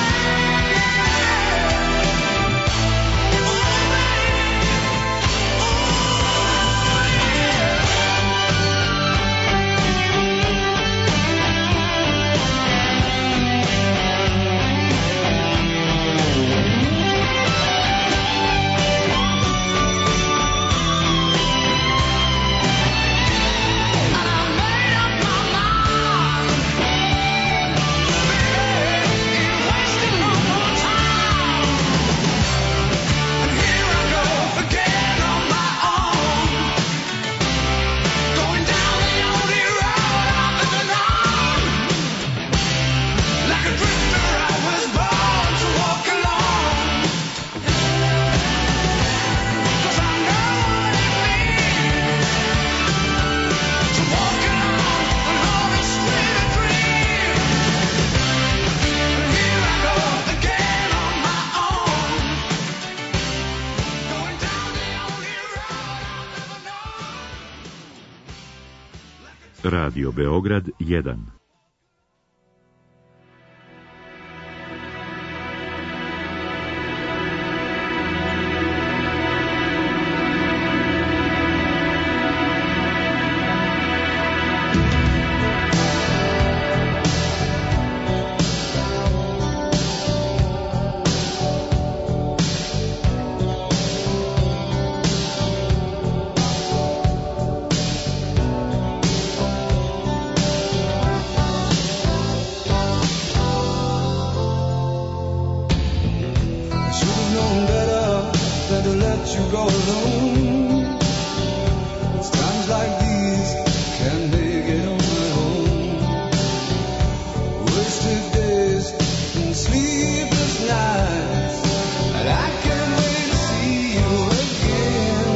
again on my own, going down the only road I've ever known. Like a drifter, I was born to walk along. 'Cause I know what it means to walk along the lonely street of dreams. And here I go again on my own, going down the only road I've ever known. Radio Beograd 1. I should have known better than to let you go alone. It's times like these can't make it on my own. Wasted days and sleepless nights, and I can't wait to see you again.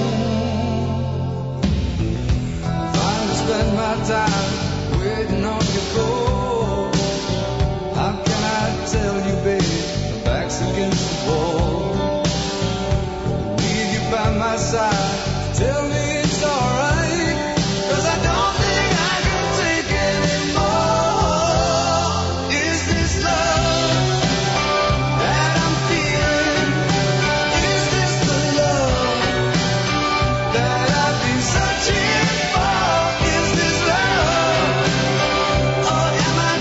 Finally spend my time waiting on your call. How can I tell you, babe, the back's against the wall? Need you by my side, tell me it's alright, 'cause I don't think I can take anymore. Is this love that I'm feeling? Is this the love that I've been searching for? Is this love, or am I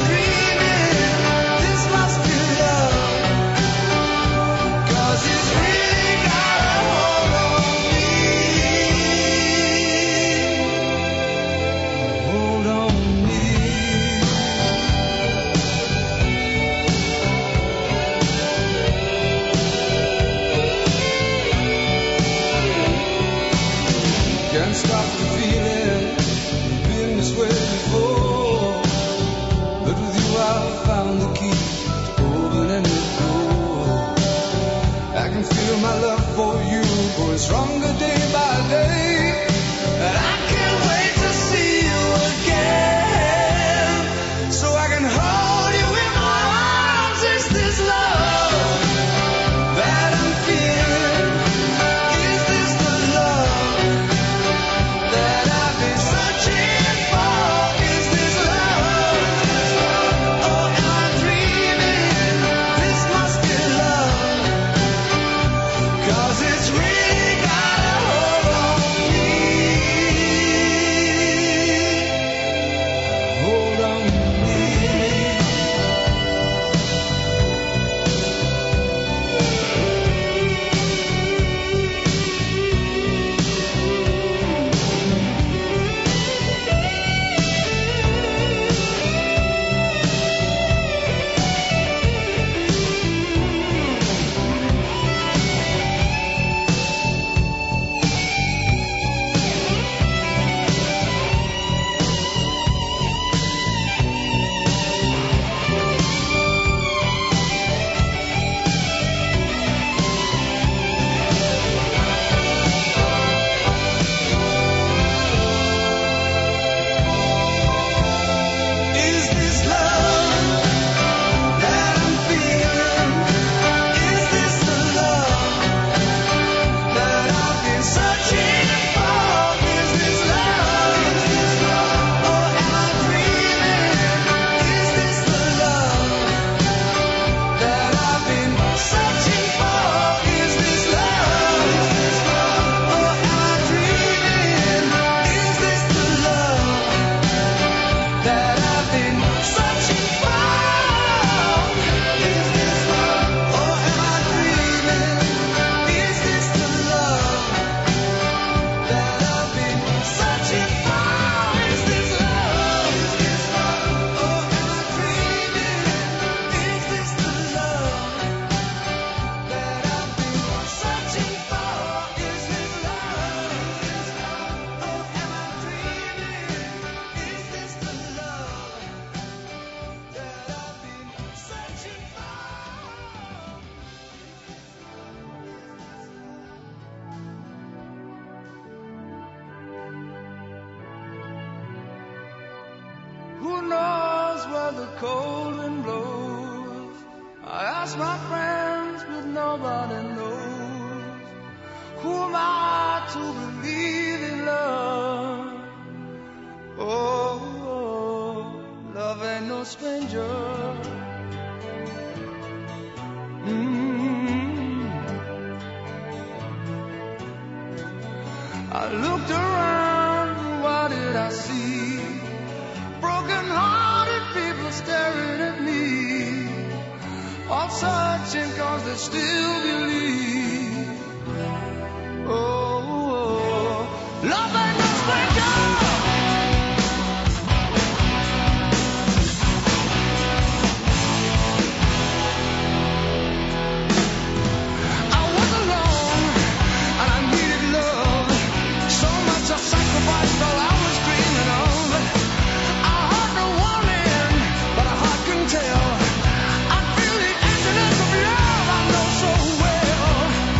Who knows where the cold wind blows? I ask my friends, but nobody knows. Who am I to believe in love? Oh, love ain't no stranger. I looked around, what did I see? Broken-hearted people staring at me, all searching 'cause they still believe. Oh, love ain't no stranger. I was alone and I needed love so much. I sacrificed all I was dreaming of. Tell. I feel the emptiness of love, I know so well.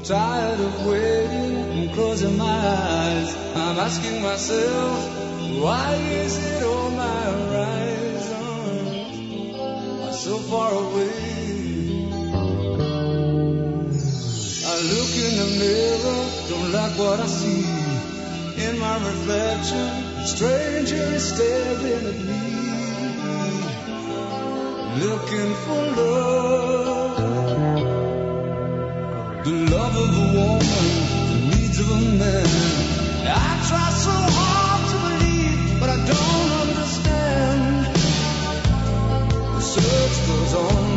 tired of waiting and closing my eyes. I'm asking myself, why is it all my horizons are so far away? I look in the mirror, don't like what I see. In my reflection, a stranger is staring at me, looking for love. The love of a woman, the needs of a man. I try so hard to believe, but I don't understand. The search goes on,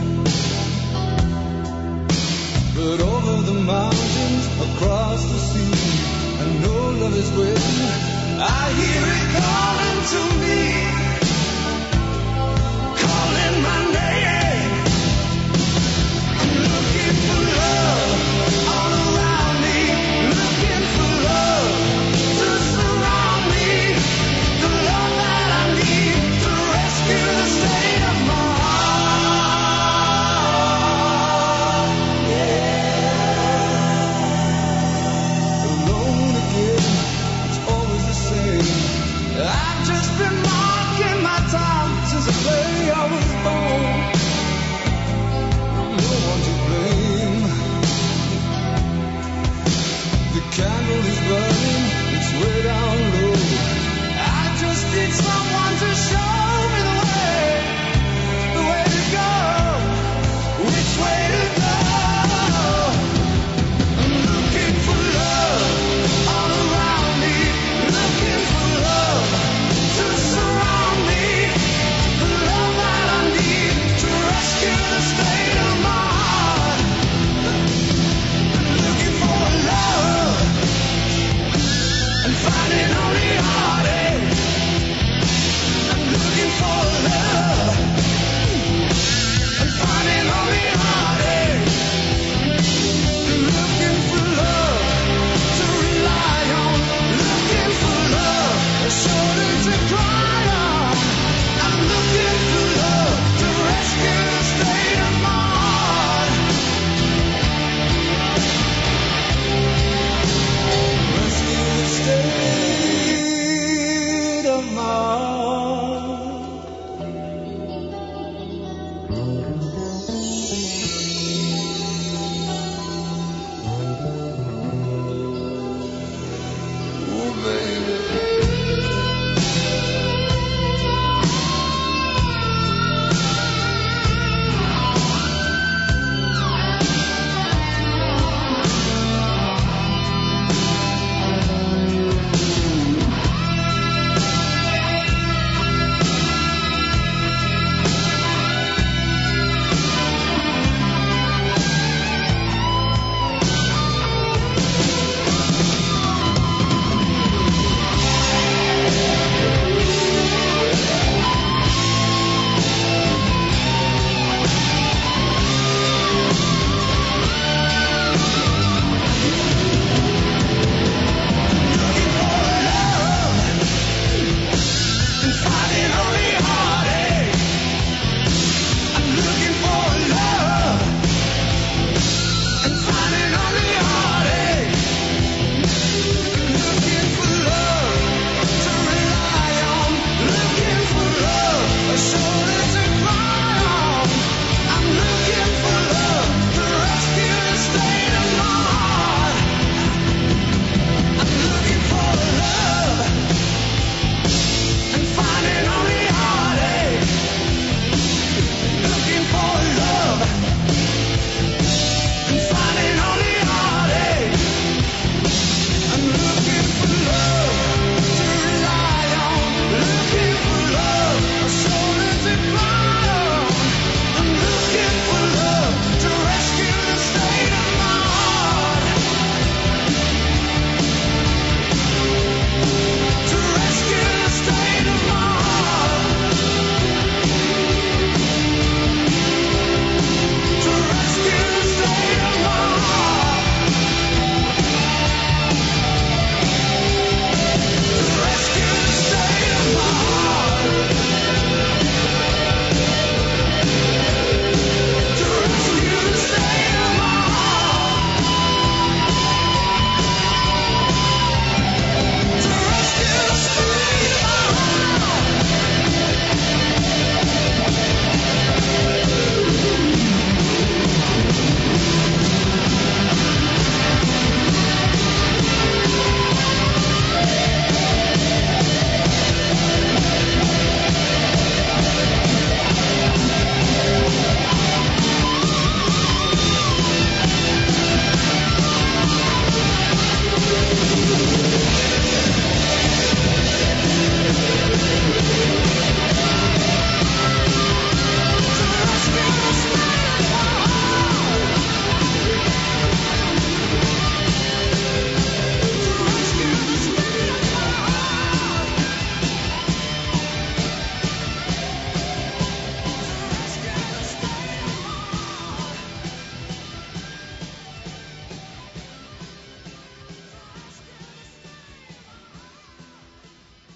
but over the mountains, across the sea, I know love is waiting. I hear it calling to me, calling my name. I'm looking for love all around me, looking for love to surround me, the love that I need to rescue the state of my heart. Yeah. Alone again, it's always the same. I've just been marked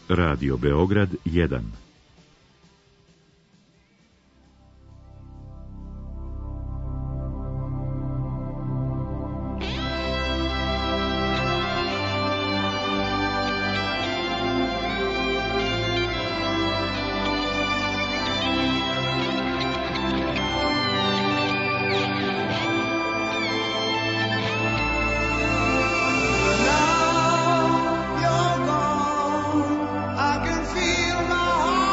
Radio Beograd 1. I can feel my heart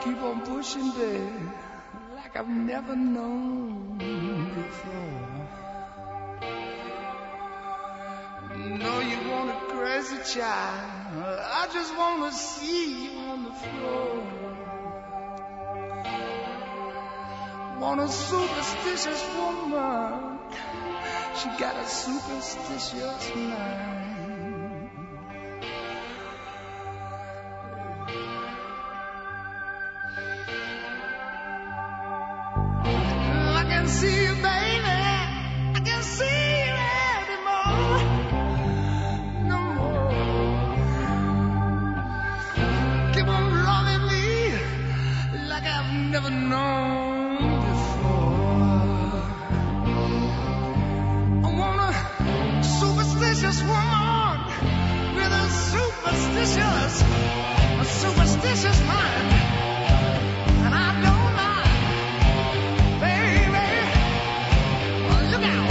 keep on pushing, babe, like I've never known before. No, you want a crazy child, I just want to see you on the floor. Want a superstitious woman, she got a superstitious mind. I can see you, baby, I can see you anymore. No more. Keep on loving me like I've never known before. I want a superstitious woman with a superstitious mind. And I don't mind, baby. Well, look out.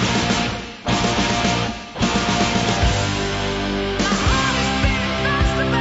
My heart is beating faster, baby.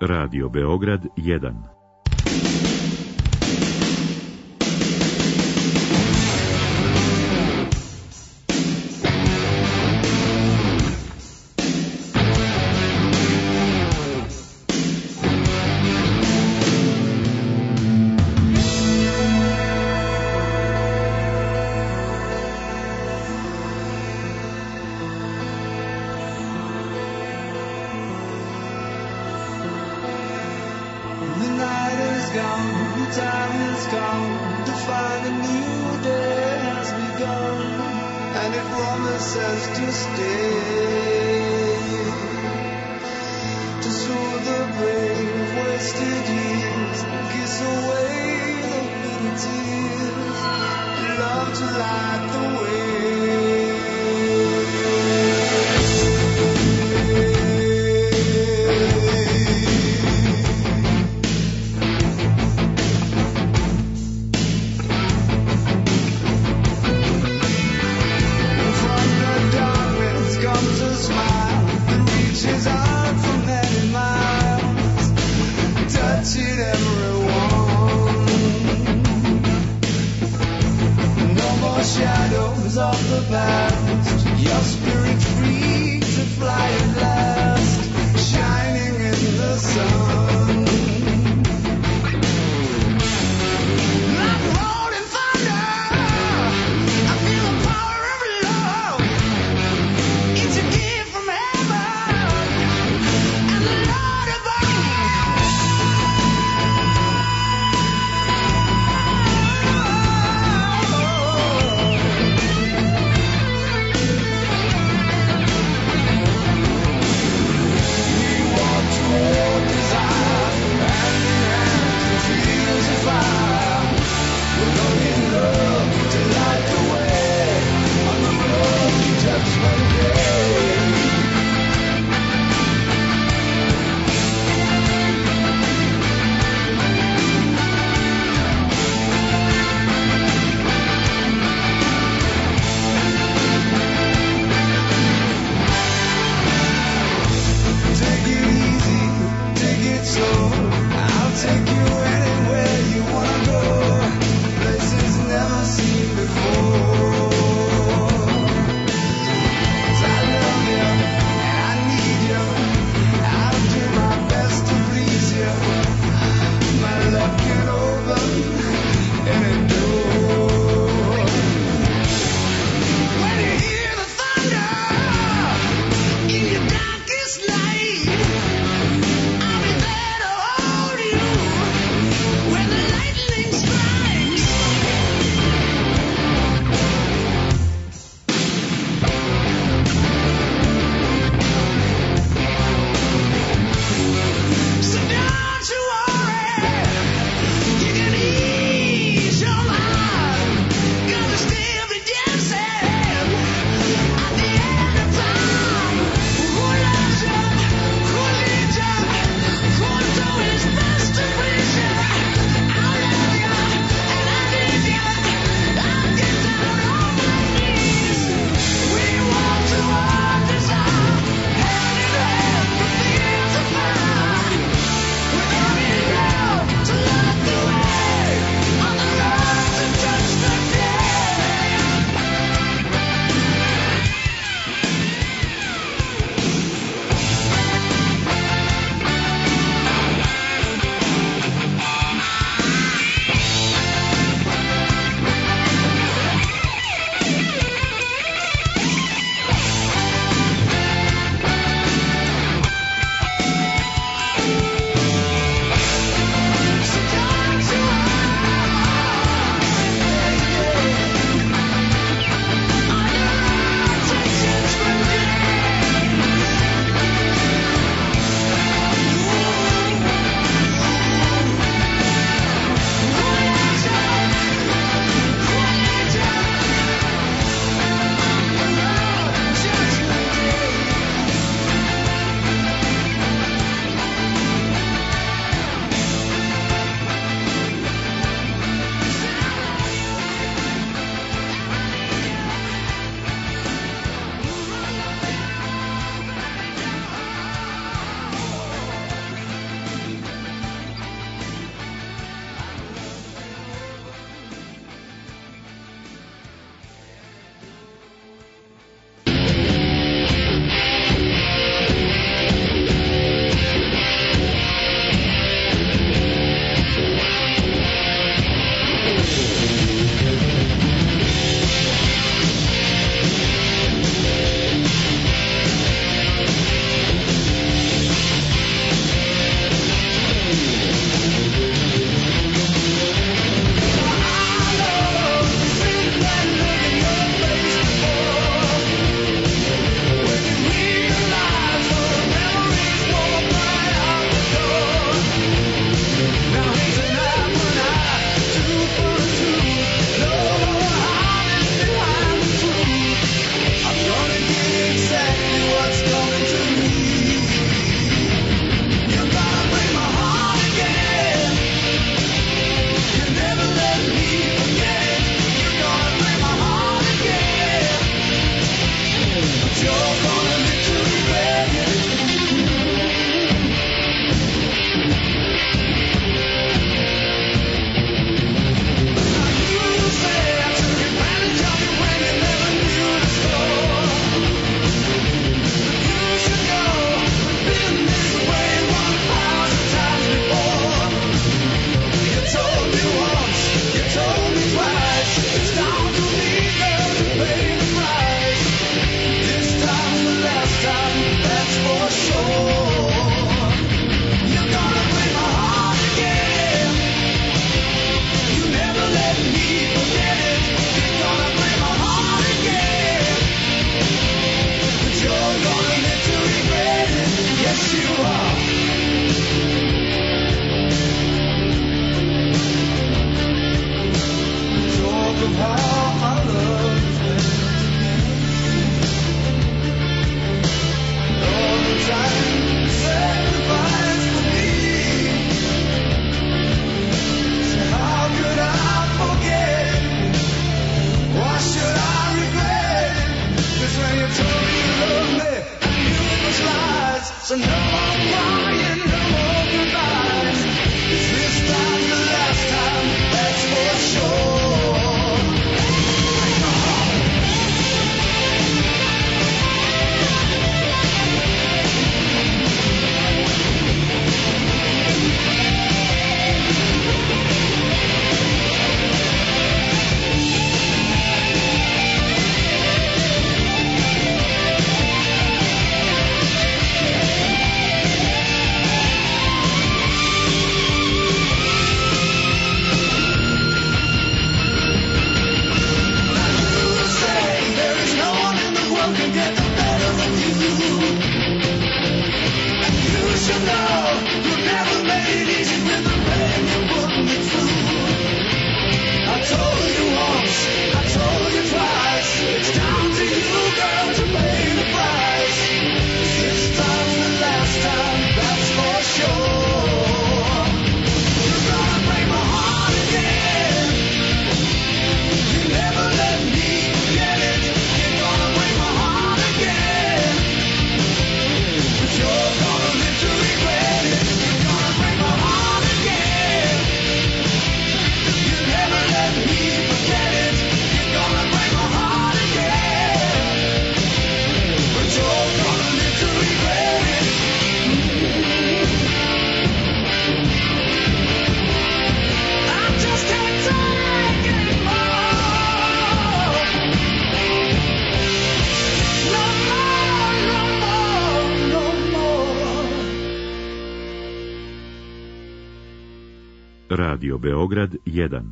Radio Beograd 1. Radio Beograd 1.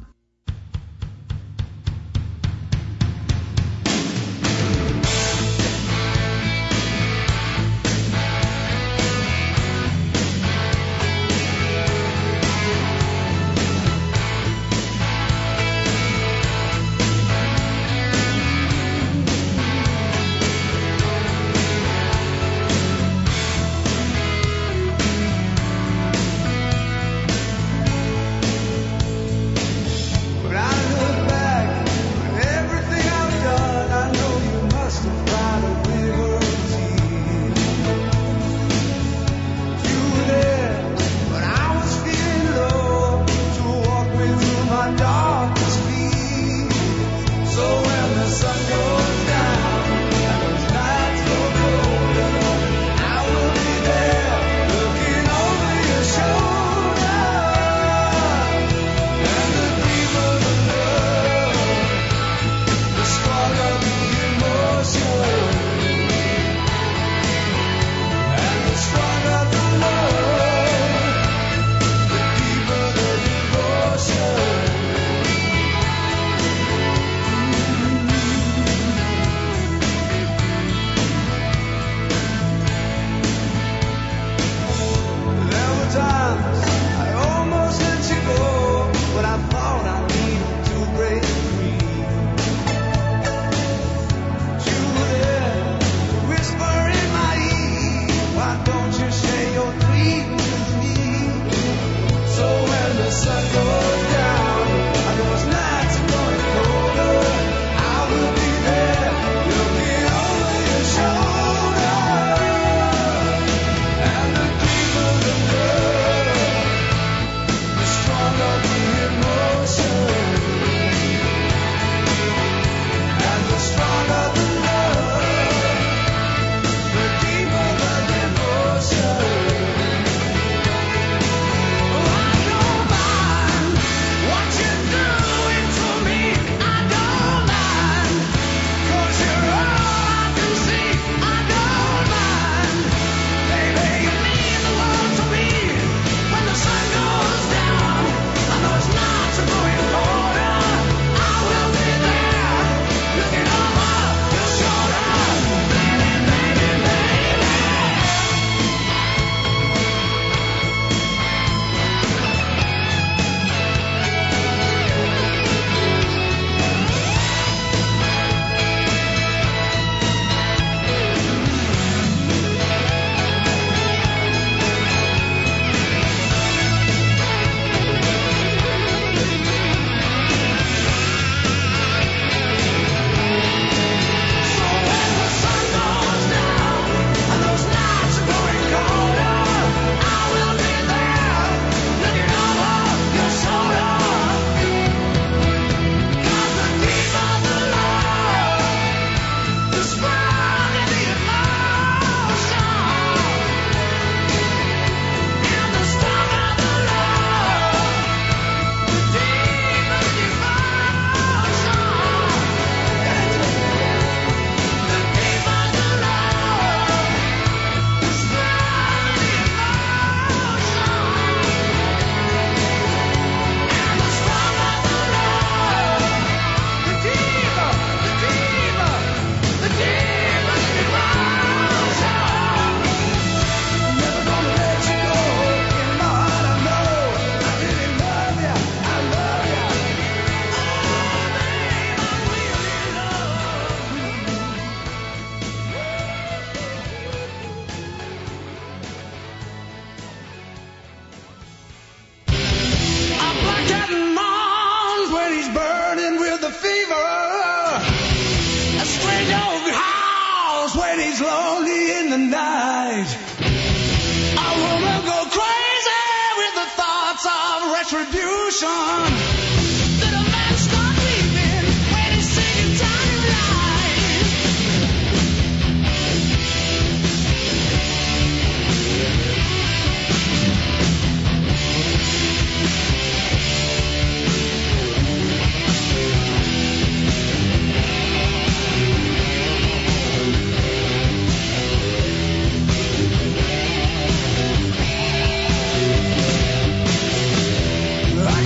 I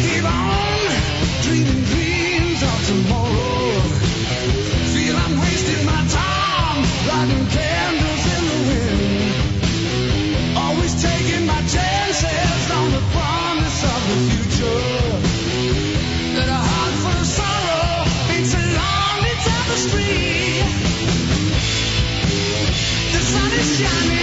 Shining